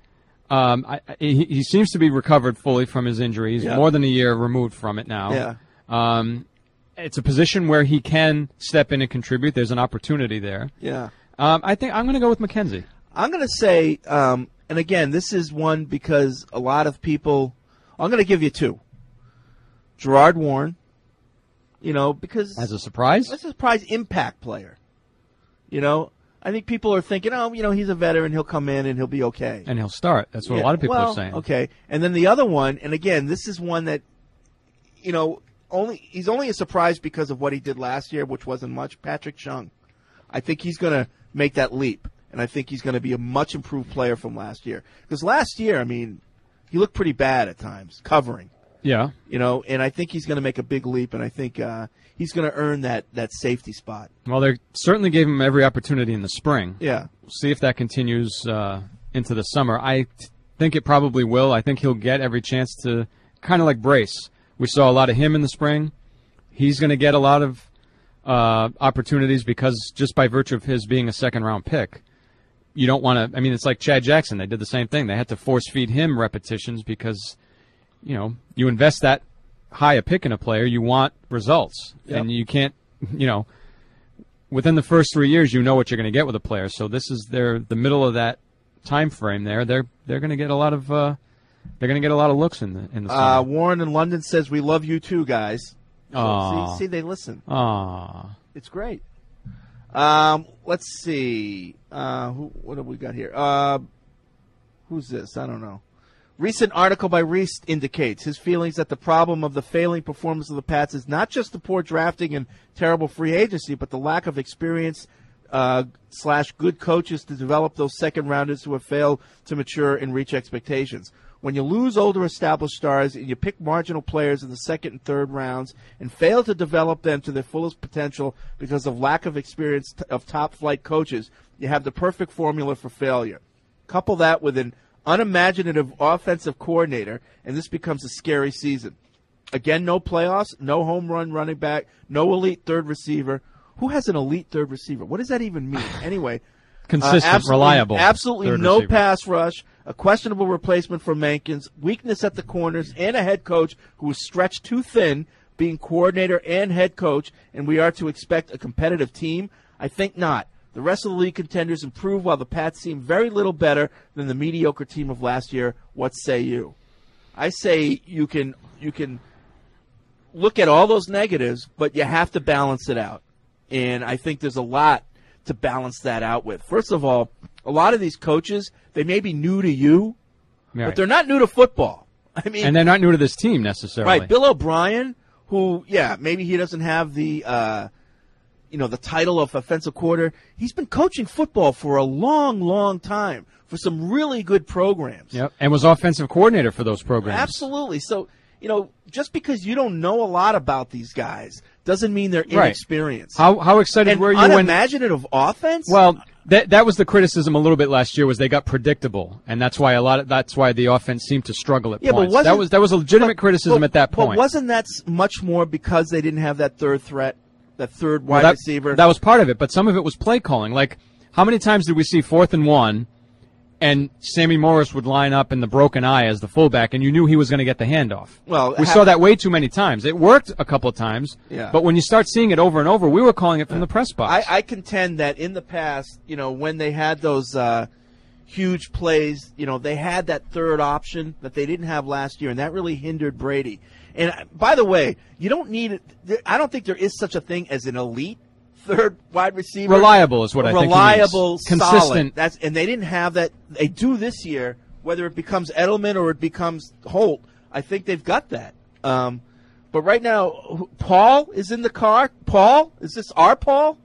Speaker 9: He seems to be recovered fully from his injury. He's more than a year removed from it now.
Speaker 8: Yeah.
Speaker 9: It's a position where he can step in and contribute. There's an opportunity there.
Speaker 8: Yeah.
Speaker 9: I think I'm going to go with McKenzie.
Speaker 8: I'm going to say, and again, this is one because a lot of people. I'm going to give you two. Gerard Warren. Because
Speaker 9: as a surprise
Speaker 8: impact player. I think people are thinking, he's a veteran, he'll come in and he'll be okay.
Speaker 9: And he'll start. That's what a lot of people are saying.
Speaker 8: Okay. And then the other one, and again, this is one that, he's only a surprise because of what he did last year, which wasn't much. Patrick Chung. I think he's going to make that leap, and I think he's going to be a much improved player from last year. Because last year, he looked pretty bad at times, covering.
Speaker 9: Yeah.
Speaker 8: And I think he's going to make a big leap, and I think he's going to earn that safety spot.
Speaker 9: Well, they certainly gave him every opportunity in the spring.
Speaker 8: Yeah.
Speaker 9: We'll see if that continues into the summer. I think it probably will. I think he'll get every chance to, kind of like Brace. We saw a lot of him in the spring. He's going to get a lot of opportunities because just by virtue of his being a second-round pick, you don't want to – it's like Chad Jackson. They did the same thing. They had to force-feed him repetitions because, you invest that high a pick in a player, you want results.
Speaker 8: Yep.
Speaker 9: And you can't – within the first 3 years, you know what you're going to get with a player. So this is the middle of that time frame there. They're going to get a lot of they're going to get a lot of looks in the summer.
Speaker 8: Warren in London says, we love you too, guys.
Speaker 9: So,
Speaker 8: see, they listen.
Speaker 9: Aww.
Speaker 8: It's great. Let's see. What have we got here? Who's this? I don't know. Recent article by Reese indicates his feelings that the problem of the failing performance of the Pats is not just the poor drafting and terrible free agency, but the lack of experience / good coaches to develop those second rounders who have failed to mature and reach expectations. When you lose older established stars and you pick marginal players in the second and third rounds and fail to develop them to their fullest potential because of lack of experience of top-flight coaches, you have the perfect formula for failure. Couple that with an unimaginative offensive coordinator, and this becomes a scary season. Again, no playoffs, no home run running back, no elite third receiver. Who has an elite third receiver? What does that even mean? Anyway,
Speaker 9: consistent, reliable.
Speaker 8: Absolutely no
Speaker 9: receiver.
Speaker 8: pass rush, a questionable replacement for Mankins, weakness at the corners, and a head coach who was stretched too thin, being coordinator and head coach, and we are to expect a competitive team? I think not. The rest of the league contenders improve while the Pats seem very little better than the mediocre team of last year. What say you? I say you can look at all those negatives, but you have to balance it out. And I think there's a lot to balance that out with. First of all, a lot of these coaches, they may be new to you, but they're not new to football. I mean,
Speaker 9: and they're not new to this team necessarily.
Speaker 8: Right, Bill O'Brien, who, maybe he doesn't have the, the title of offensive coordinator. He's been coaching football for a long, long time for some really good programs.
Speaker 9: Yep, and was offensive coordinator for those programs.
Speaker 8: Absolutely. So, just because you don't know a lot about these guys doesn't mean they're inexperienced.
Speaker 9: How excited were you when
Speaker 8: unimaginative offense?
Speaker 9: Well, that was the criticism a little bit last year, was they got predictable, and that's why the offense seemed to struggle at points. But that was a legitimate criticism at that point.
Speaker 8: But wasn't that much more because they didn't have that third threat, that third wide receiver?
Speaker 9: That was part of it, but some of it was play calling. Like, how many times did we see 4th and 1, and Sammy Morris would line up in the broken eye as the fullback, and you knew he was going to get the handoff?
Speaker 8: Well,
Speaker 9: we saw that way too many times. It worked a couple of times,
Speaker 8: yeah.
Speaker 9: But when you start seeing it over and over, we were calling it from the press box.
Speaker 8: I contend that in the past, when they had those huge plays, they had that third option that they didn't have last year, and that really hindered Brady. And by the way, you don't need it. I don't think there is such a thing as an elite third wide receiver.
Speaker 9: Reliable is what I think.
Speaker 8: Reliable,
Speaker 9: consistent.
Speaker 8: Solid. And they didn't have that. They do this year. Whether it becomes Edelman or it becomes Holt, I think they've got that. But right now, Paul is in the car. Paul, is this our Paul?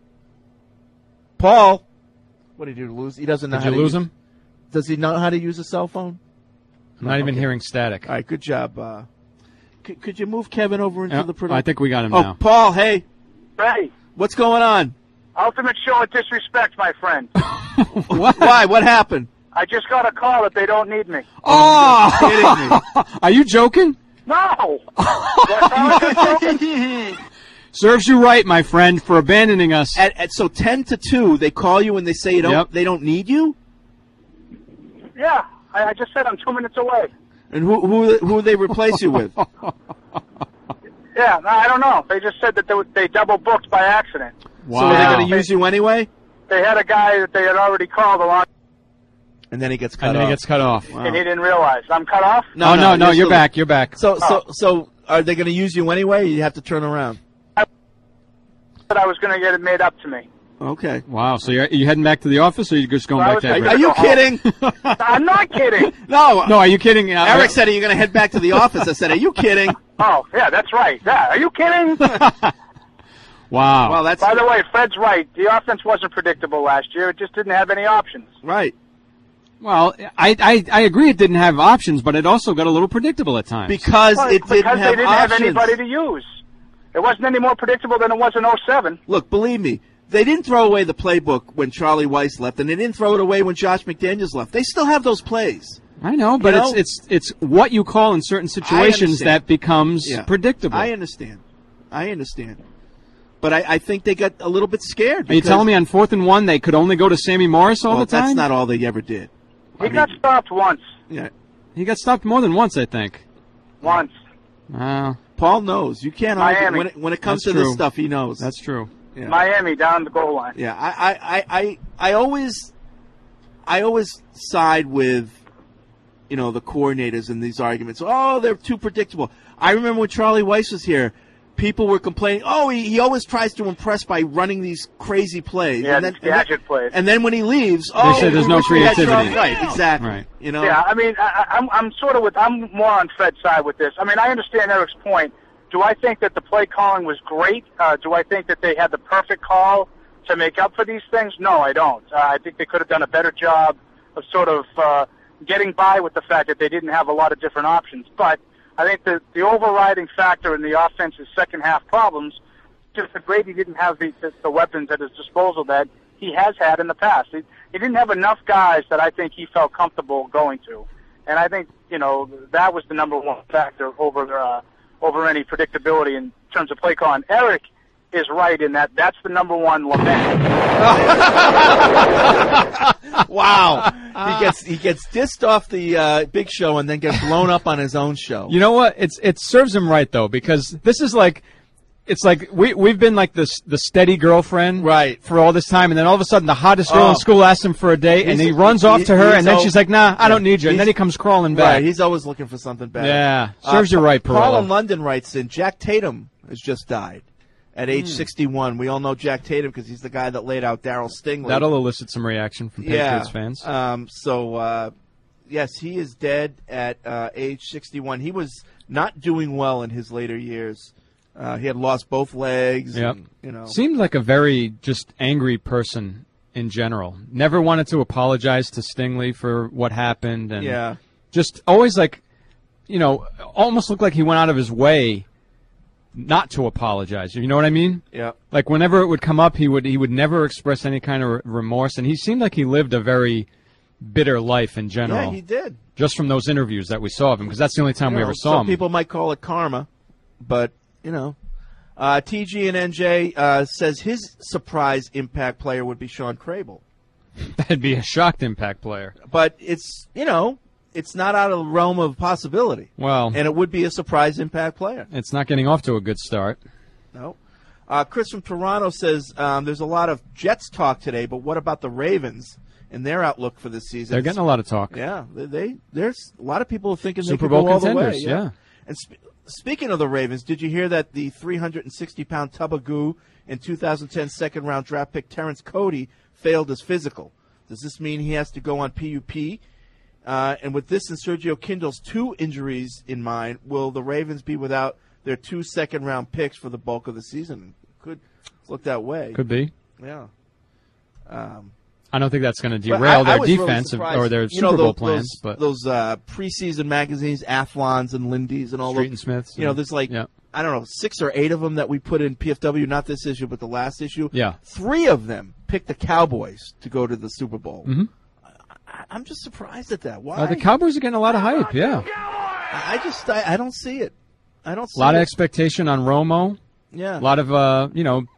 Speaker 8: Paul, what did you lose? He doesn't know.
Speaker 9: Did you lose him?
Speaker 8: Does he know how to use a cell phone?
Speaker 9: I'm not even hearing static.
Speaker 8: All right, good job. Could you move Kevin over into the production?
Speaker 9: I think we got him now.
Speaker 8: Paul, hey.
Speaker 20: Hey.
Speaker 8: What's going on?
Speaker 20: Ultimate show of disrespect, my friend.
Speaker 8: Why? What happened?
Speaker 20: I just got a call that they don't need me.
Speaker 9: Oh! Kidding me. Are you joking?
Speaker 20: No!
Speaker 9: Serves you right, my friend, for abandoning us.
Speaker 8: So 10 to 2, they call you and they say they don't need you?
Speaker 20: Yeah, I just said I'm 2 minutes away.
Speaker 8: And who they replace you with?
Speaker 20: Yeah, I don't know. They just said that they double booked by accident.
Speaker 8: Wow. So are they going to use you anyway?
Speaker 20: They had a guy that they had already called along.
Speaker 8: And then he gets cut off.
Speaker 20: Wow. And he didn't realize. I'm cut off?
Speaker 9: No, you're back. You're back.
Speaker 8: So are they going to use you anyway, or you have to turn around?
Speaker 20: I was going to get it made up to me.
Speaker 8: Okay.
Speaker 9: Wow. So you heading back to the office, or are you just going back to Everett?
Speaker 8: Are you kidding?
Speaker 20: I'm not kidding.
Speaker 8: No,
Speaker 9: are you kidding?
Speaker 8: Eric said, are you going to head back to the office? I said, are you kidding?
Speaker 20: Oh, yeah, that's right. Yeah, are you kidding?
Speaker 9: Wow.
Speaker 8: Well,
Speaker 20: By the way, Fred's right. The offense wasn't predictable last year. It just didn't have any options.
Speaker 8: Right.
Speaker 9: Well, I agree it didn't have options, but it also got a little predictable at times.
Speaker 8: Because they didn't
Speaker 20: have anybody to use. It wasn't any more predictable than it was in 2007.
Speaker 8: Look, believe me, they didn't throw away the playbook when Charlie Weiss left, and they didn't throw it away when Josh McDaniels left. They still have those plays.
Speaker 9: I know, but it's what you call in certain situations that becomes predictable.
Speaker 8: I understand. But I think they got a little bit scared.
Speaker 9: Are you telling me on 4th and 1 they could only go to Sammy Morris all the time?
Speaker 8: That's not all they ever did.
Speaker 20: He got stopped once.
Speaker 8: Yeah.
Speaker 9: He got stopped more than once, I think.
Speaker 20: Once.
Speaker 8: Paul knows. You can't argue. When it comes to this stuff, he knows.
Speaker 9: That's true.
Speaker 8: Yeah.
Speaker 20: Miami down the goal line.
Speaker 8: Yeah, I always side with the coordinators in these arguments. Oh, they're too predictable. I remember when Charlie Weiss was here, people were complaining, oh, he always tries to impress by running these crazy plays.
Speaker 20: Yeah, gadget plays.
Speaker 8: And then when he leaves,
Speaker 9: they say there's no creativity.
Speaker 8: Right, exactly.
Speaker 9: Right.
Speaker 20: Yeah, I mean, I'm more on Fred's side with this. I mean, I understand Eric's point. Do I think that the play calling was great? Do I think that they had the perfect call to make up for these things? No, I don't. I think they could have done a better job of sort of getting by with the fact that they didn't have a lot of different options. But I think the overriding factor in the offense's second half problems just that Brady didn't have the weapons at his disposal that he has had in the past. He didn't have enough guys that I think he felt comfortable going to. And I think, that was the number one factor over over any predictability in terms of play calling. Eric is right in that's the number one lament.
Speaker 8: Wow. He gets dissed off the Big Show and then gets blown up on his own show.
Speaker 9: You know what? It serves him right though, because this is like, it's like we've been like the steady girlfriend for all this time, and then all of a sudden the hottest girl in school asks him for a date, and he runs off to her, and then she's like, "Nah, I don't need you," and then he comes crawling back.
Speaker 8: Right, he's always looking for something better.
Speaker 9: Yeah, serves you right, Peralta.
Speaker 8: Paul in London writes in, Jack Tatum has just died at age 61. We all know Jack Tatum because he's the guy that laid out Darryl Stingley.
Speaker 9: That'll elicit some reaction from Patriots fans.
Speaker 8: Yes, he is dead at age 61. He was not doing well in his later years. He had lost both legs.
Speaker 9: Yep.
Speaker 8: And, you know.
Speaker 9: Seemed like a very just angry person in general. Never wanted to apologize to Stingley for what happened. And just always like, you know, almost looked like he went out of his way not to apologize. You know what I mean?
Speaker 8: Yeah.
Speaker 9: Like whenever it would come up, he would never express any kind of remorse. And he seemed like he lived a very bitter life in general.
Speaker 8: Yeah, he did.
Speaker 9: Just from those interviews that we saw of him, because that's the only time we ever saw him.
Speaker 8: Some people might call it karma, but... You know, TG and NJ says his surprise impact player would be Sean Crable.
Speaker 9: That'd be a shocked impact player.
Speaker 8: But it's, you know, it's not out of the realm of possibility.
Speaker 9: Well.
Speaker 8: And it would be a surprise impact player.
Speaker 9: It's not getting off to a good start.
Speaker 8: No. Chris from Toronto says there's a lot of Jets talk today, but what about the Ravens and their outlook for this season?
Speaker 9: They're getting a lot of talk.
Speaker 8: Yeah. There's a lot of people thinking
Speaker 9: Super
Speaker 8: they could
Speaker 9: Bowl
Speaker 8: go all the
Speaker 9: contenders,
Speaker 8: way.
Speaker 9: yeah.
Speaker 8: And speaking of the Ravens, did you hear that the 360-pound tub of goo in 2010 second-round draft pick Terrence Cody failed his physical? Does this mean he has to go on PUP? And with this and Sergio Kindle's 2 injuries in mind, will the Ravens be without their 2 second-round picks for the bulk of the season? Could look that way.
Speaker 9: Could be.
Speaker 8: Yeah.
Speaker 9: I don't think that's going to derail their defense
Speaker 8: really
Speaker 9: or their Super Bowl plans.
Speaker 8: But those preseason magazines, Athlons and Lindy's and all
Speaker 9: Street
Speaker 8: those.
Speaker 9: and Smiths.
Speaker 8: You know, there's like, I don't know, 6 or 8 of them that we put in PFW, not this issue, but the last issue.
Speaker 9: Yeah.
Speaker 8: 3 of them picked the Cowboys to go to the Super Bowl.
Speaker 9: Mm-hmm.
Speaker 8: I'm just surprised at that. Why?
Speaker 9: The Cowboys are getting a lot of hype, yeah.
Speaker 8: I don't see it. I don't see
Speaker 9: it. A lot of
Speaker 8: it.
Speaker 9: expectation on Romo.
Speaker 8: Yeah.
Speaker 9: A lot of, you know,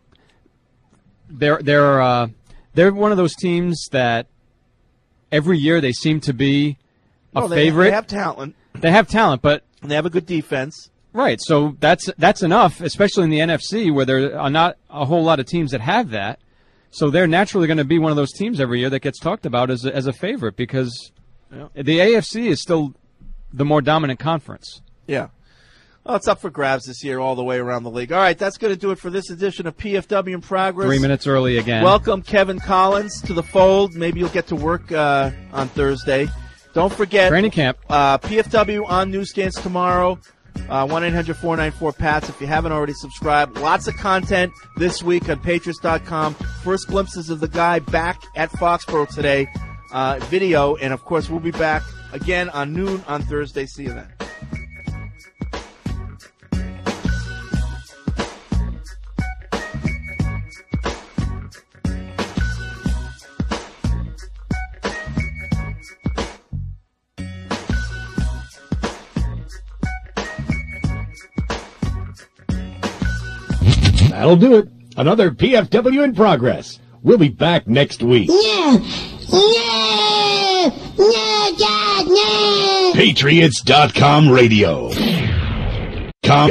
Speaker 9: they're one of those teams that every year they seem to be a favorite.
Speaker 8: They have talent.
Speaker 9: They have talent, but
Speaker 8: they have a good defense.
Speaker 9: Right, so that's enough, especially in the NFC where there are not a whole lot of teams that have that. So they're naturally going to be one of those teams every year that gets talked about as a favorite because the AFC is still the more dominant conference.
Speaker 8: Yeah. Well, it's up for grabs this year all the way around the league. All right, that's going to do it for this edition of PFW in Progress.
Speaker 9: 3 minutes early again.
Speaker 8: Welcome Kevin Collins to the fold. Maybe you'll get to work on Thursday. Don't forget.
Speaker 9: Training camp.
Speaker 8: PFW on newsstands tomorrow. 1-800-494-PATS. If you haven't already subscribed, lots of content this week on Patriots.com. First glimpses of the guy back at Foxborough today. Video. And, of course, we'll be back again on noon on Thursday. See you then.
Speaker 22: That'll do it. Another PFW in Progress. We'll be back next week.
Speaker 7: No, God, no!
Speaker 17: Patriots.com radio.